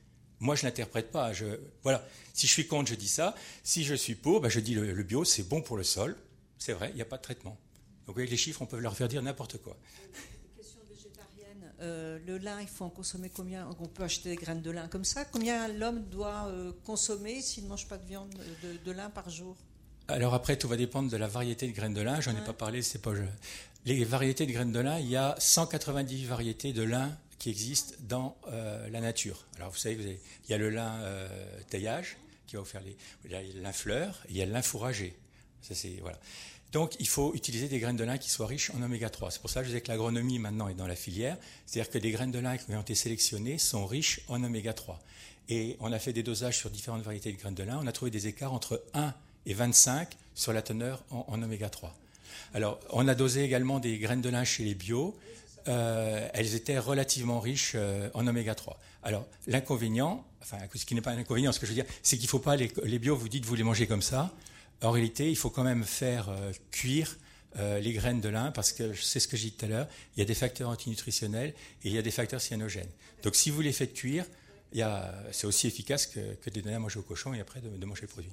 Moi, je l'interprète pas. Je, voilà. Si je suis contre, je dis ça. Si je suis pour, ben, je dis le, le bio, c'est bon pour le sol. C'est vrai, il n'y a pas de traitement. Donc avec les chiffres, on peut leur faire dire n'importe quoi. Question végétarienne. Euh, le lin, il faut en consommer combien? On peut acheter des graines de lin comme ça. Combien l'homme doit euh, consommer s'il ne mange pas de viande de, de lin par jour? Alors après, tout va dépendre de la variété de graines de lin. J'en ai ouais. pas parlé, c'est pas... Les variétés de graines de lin, il y a cent quatre-vingt-dix variétés de lin qui existent dans euh, la nature. Alors vous savez, vous avez, il y a le lin euh, taillage qui va vous faire les, il y a le lin fleur, et il y a le lin fourragé. Ça c'est voilà. Donc il faut utiliser des graines de lin qui soient riches en oméga trois. C'est pour ça que je disais que l'agronomie maintenant est dans la filière, c'est-à-dire que les graines de lin qui ont été sélectionnées sont riches en oméga trois. Et on a fait des dosages sur différentes variétés de graines de lin. On a trouvé des écarts entre un et vingt-cinq sur la teneur en, en oméga trois. Alors on a dosé également des graines de lin chez les bio. Euh, elles étaient relativement riches euh, en oméga trois. Alors, l'inconvénient, enfin, ce qui n'est pas un inconvénient, ce que je veux dire, c'est qu'il ne faut pas, les, les bio, vous dites, vous les mangez comme ça. En réalité, il faut quand même faire euh, cuire euh, les graines de lin, parce que c'est ce que j'ai dit tout à l'heure, il y a des facteurs antinutritionnels et il y a des facteurs cyanogènes. Donc, si vous les faites cuire, il y a, c'est aussi efficace que, que de les donner à manger au cochon et après de, de manger le produit.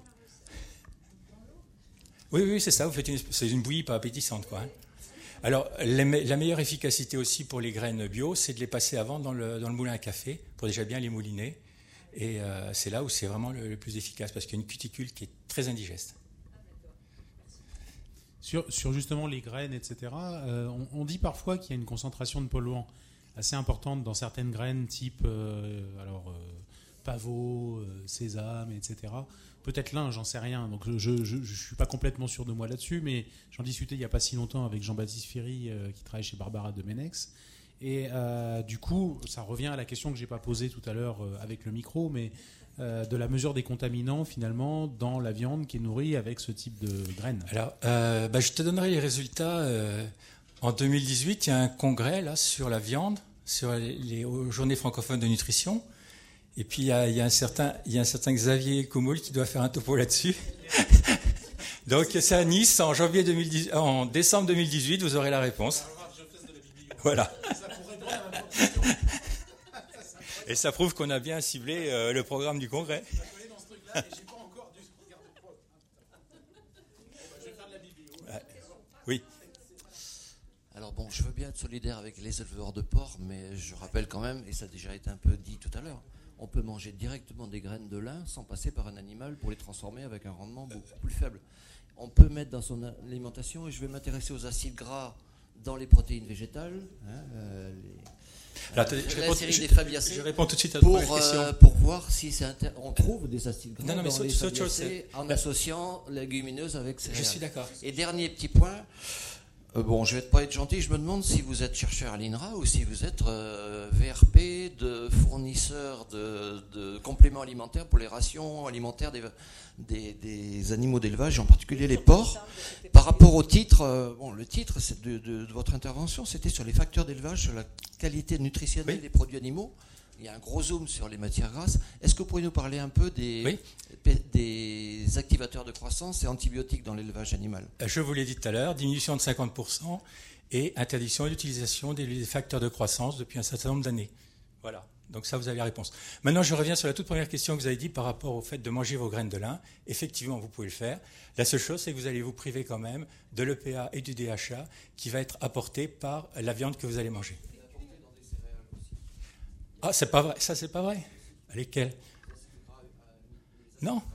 Oui, oui, c'est ça, vous faites une, c'est une bouillie pas appétissante, quoi. Hein. Alors, la meilleure efficacité aussi pour les graines bio, c'est de les passer avant dans le, dans le moulin à café, pour déjà bien les mouliner. Et euh, c'est là où c'est vraiment le, le plus efficace, parce qu'il y a une cuticule qui est très indigeste. Sur, sur justement les graines, et cetera, euh, on, on dit parfois qu'il y a une concentration de polluants assez importante dans certaines graines, type euh, alors, euh, pavot, euh, sésame, et cetera. Peut-être lin, j'en sais rien, donc je ne suis pas complètement sûr de moi là-dessus, mais j'en discutais il n'y a pas si longtemps avec Jean-Baptiste Ferry, euh, qui travaille chez Barbara Domenex. Et euh, du coup, ça revient à la question que je n'ai pas posée tout à l'heure euh, avec le micro, mais euh, de la mesure des contaminants, finalement, dans la viande qui est nourrie avec ce type de graines. Alors, euh, bah, je te donnerai les résultats. Euh, en deux mille dix-huit, il y a un congrès là, sur la viande, sur les, les journées francophones de nutrition. Et puis, il y a, il y a un certain, il y a un certain Xavier Comoul qui doit faire un topo là-dessus. Donc, c'est à Nice, en, janvier deux mille dix, en décembre deux mille dix-huit, vous aurez la réponse. Voilà. Et ça prouve qu'on a bien ciblé euh, le programme du congrès. Oui. Alors bon, je veux bien être solidaire avec les éleveurs de porc, mais je rappelle quand même, et ça a déjà été un peu dit tout à l'heure, on peut manger directement des graines de lin sans passer par un animal pour les transformer avec un rendement beaucoup plus faible. On peut mettre dans son alimentation, et je vais m'intéresser aux acides gras dans les protéines végétales, hein, euh, les, Alors, attendez, je, la réponds, série je, des fabiacées, je réponds tout de suite à pour, votre question. Euh, pour voir si c'est inter... on trouve des acides gras non, non, mais dans saute, les saute, fabiacées saute, en là. associant légumineuses avec céréales. Je suis d'accord. Et dernier petit point, euh, bon, je vais pas être gentil, je me demande si vous êtes chercheur à l'I N R A ou si vous êtes euh, V R P de fournisseur de, de compléments alimentaires pour les rations alimentaires des, des, des animaux d'élevage, en particulier les porcs. Par rapport au titre, euh, bon, le titre de, de, de votre intervention, c'était sur les facteurs d'élevage, sur la qualité nutritionnelle oui. des produits animaux. Il y a un gros zoom sur les matières grasses. Est-ce que vous pourriez nous parler un peu des, oui. des activateurs de croissance et antibiotiques dans l'élevage animal? Je vous l'ai dit tout à l'heure, diminution de cinquante pour cent et interdiction d'utilisation des facteurs de croissance depuis un certain nombre d'années. Voilà, donc ça vous avez la réponse. Maintenant je reviens sur la toute première question que vous avez dit par rapport au fait de manger vos graines de lin. Effectivement, vous pouvez le faire. La seule chose, c'est que vous allez vous priver quand même de l'E P A et du D H A qui va être apporté par la viande que vous allez manger. Ah, c'est pas vrai. Ça, c'est pas vrai. Lesquels? Non.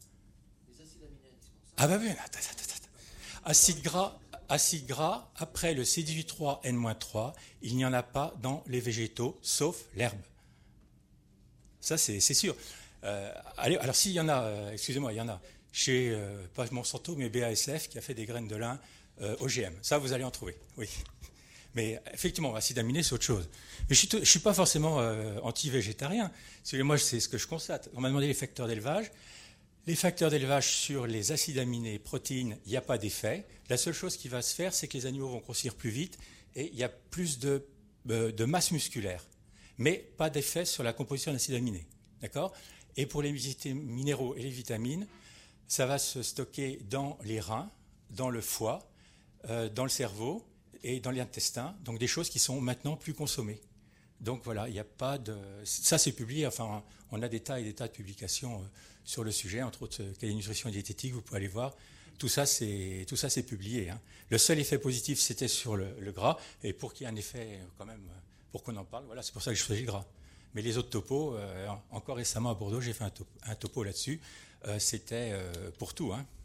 Ah bah oui. Acide gras, acide gras, après le C dix-huit trois N trois, il n'y en a pas dans les végétaux, sauf l'herbe. Ça, c'est, c'est sûr. Euh, allez, alors, s'il y en a, euh, excusez-moi, il y en a chez, euh, pas Monsanto, mais B A S F, qui a fait des graines de lin euh, O G M. Ça, vous allez en trouver, oui. Mais effectivement, acide aminé, c'est autre chose. Mais je ne suis pas forcément euh, anti-végétarien. Moi, c'est ce que je constate. On m'a demandé les facteurs d'élevage. Les facteurs d'élevage sur les acides aminés, protéines, il n'y a pas d'effet. La seule chose qui va se faire, c'est que les animaux vont grossir plus vite et il y a plus de, euh, de masse musculaire. Mais pas d'effet sur la composition d'acides aminés. D'accord ? Et pour les minéraux et les vitamines, ça va se stocker dans les reins, dans le foie, euh, dans le cerveau et dans l'intestin, donc des choses qui sont maintenant plus consommées. Donc voilà, il n'y a pas de... Ça, c'est publié, enfin, on a des tas et des tas de publications euh, sur le sujet, entre autres, euh, Cahier nutrition et diététique, vous pouvez aller voir. Tout ça, c'est, tout ça, c'est publié. Hein. Le seul effet positif, c'était sur le, le gras, et pour qu'il y ait un effet, quand même, pour qu'on en parle, voilà, c'est pour ça que je choisis le gras. Mais les autres topos, euh, encore récemment à Bordeaux, j'ai fait un topo, un topo là-dessus, euh, c'était euh, pour tout. Hein.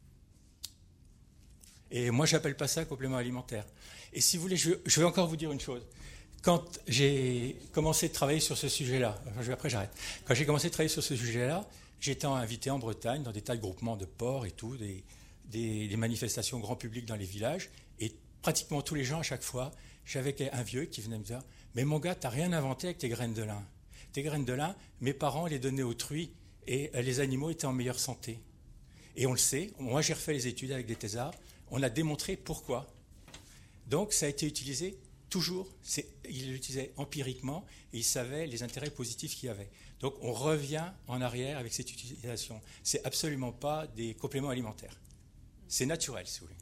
Et moi, je n'appelle pas ça complément alimentaire. Et si vous voulez, je, je vais encore vous dire une chose. Quand j'ai commencé de travailler sur ce sujet-là, après j'arrête, quand j'ai commencé de travailler sur ce sujet-là, j'étais invité en Bretagne dans des tas de groupements de porcs et tout, des, des, des manifestations grand public dans les villages, et pratiquement tous les gens à chaque fois, j'avais un vieux qui venait me dire « Mais mon gars, t'as rien inventé avec tes graines de lin. Tes graines de lin, mes parents les donnaient aux truies et les animaux étaient en meilleure santé. » Et on le sait, moi j'ai refait les études avec des thésards, on a démontré pourquoi. Donc ça a été utilisé toujours, c'est, il l'utilisait empiriquement et il savait les intérêts positifs qu'il y avait. Donc on revient en arrière avec cette utilisation. C'est absolument pas des compléments alimentaires. C'est naturel, si vous voulez.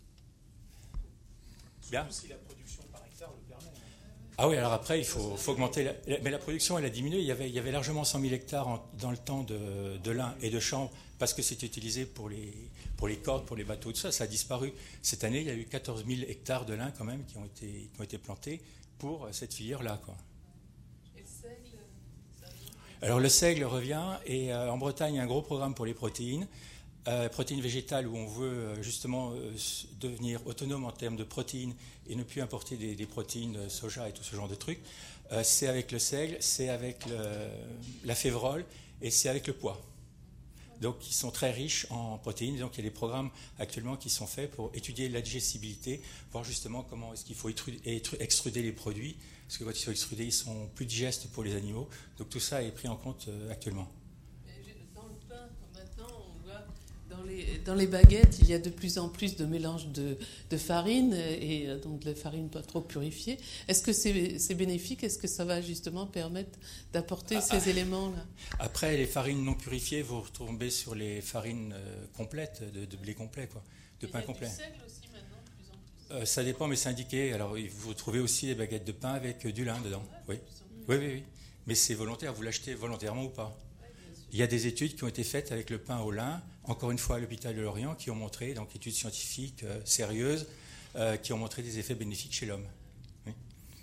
Bien. Si la production par hectare le permet. Ah oui, alors après, il faut, faut augmenter. La, mais la production, elle a diminué. Il y avait, il y avait largement cent mille hectares en, dans le temps de, de lin et de chanvre parce que c'était utilisé pour les, pour les cordes, pour les bateaux, tout ça. Ça a disparu. Cette année, il y a eu quatorze mille hectares de lin quand même qui ont été, qui ont été plantés pour cette filière-là, quoi. Et le seigle, ça revient ? Alors le seigle revient et euh, en Bretagne, il y a un gros programme pour les protéines. Euh, protéines végétales où on veut euh, justement euh, devenir autonome en termes de protéines et ne plus importer des, des protéines euh, soja et tout ce genre de trucs. Euh, c'est avec le seigle, c'est avec le, la févrole et c'est avec le pois. Donc ils sont très riches en protéines. Donc il y a des programmes actuellement qui sont faits pour étudier la digestibilité, voir justement comment est-ce qu'il faut extruder les produits, parce que quand ils sont extrudés, ils sont plus digestes pour les animaux. Donc tout ça est pris en compte euh, actuellement. Dans le pain, maintenant, on voit dans les, dans les baguettes, il y a de plus en plus de mélange de, de farine, et donc de la farine pas trop purifiée. Est-ce que c'est, c'est bénéfique ? Est-ce que ça va justement permettre d'apporter ah, ces ah, éléments-là ? Après, les farines non purifiées, vous retombez sur les farines euh, complètes, de, de blé complet, quoi, de pain complet. Il y a du seigle aussi maintenant, de plus en plus. Euh, ça dépend, mais c'est indiqué. Alors, vous trouvez aussi des baguettes de pain avec du lin dedans. Oui, oui, oui, oui. Mais c'est volontaire. Vous l'achetez volontairement ou pas ? Il y a des études qui ont été faites avec le pain au lin, encore une fois à l'hôpital de Lorient, qui ont montré, donc études scientifiques euh, sérieuses, euh, qui ont montré des effets bénéfiques chez l'homme. Oui.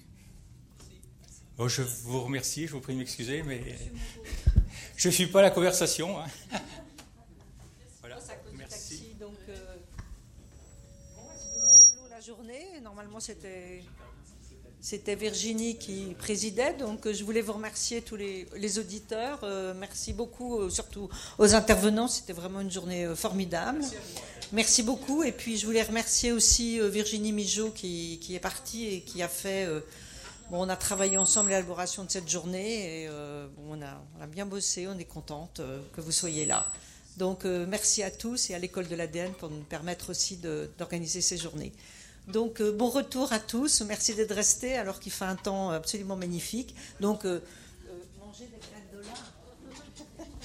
Bon, je vous remercie, je vous prie de m'excuser, mais je ne suis pas à la conversation. Hein. Voilà, merci. Donc, euh, bon, on clôt la journée. Normalement, c'était... C'était Virginie qui présidait, donc je voulais vous remercier tous les, les auditeurs. Euh, merci beaucoup, euh, surtout aux intervenants. C'était vraiment une journée euh, formidable. Merci beaucoup. Et puis je voulais remercier aussi euh, Virginie Migeot qui, qui est partie et qui a fait. Euh, bon, on a travaillé ensemble à l'élaboration de cette journée et euh, bon, on, a, on a bien bossé. On est contente euh, que vous soyez là. Donc euh, merci à tous et à l'école de l'A D N pour nous permettre aussi de, d'organiser ces journées. Donc, euh, bon retour à tous. Merci d'être restés alors qu'il fait un temps absolument magnifique. Donc, euh, euh, mangez des graines de lin.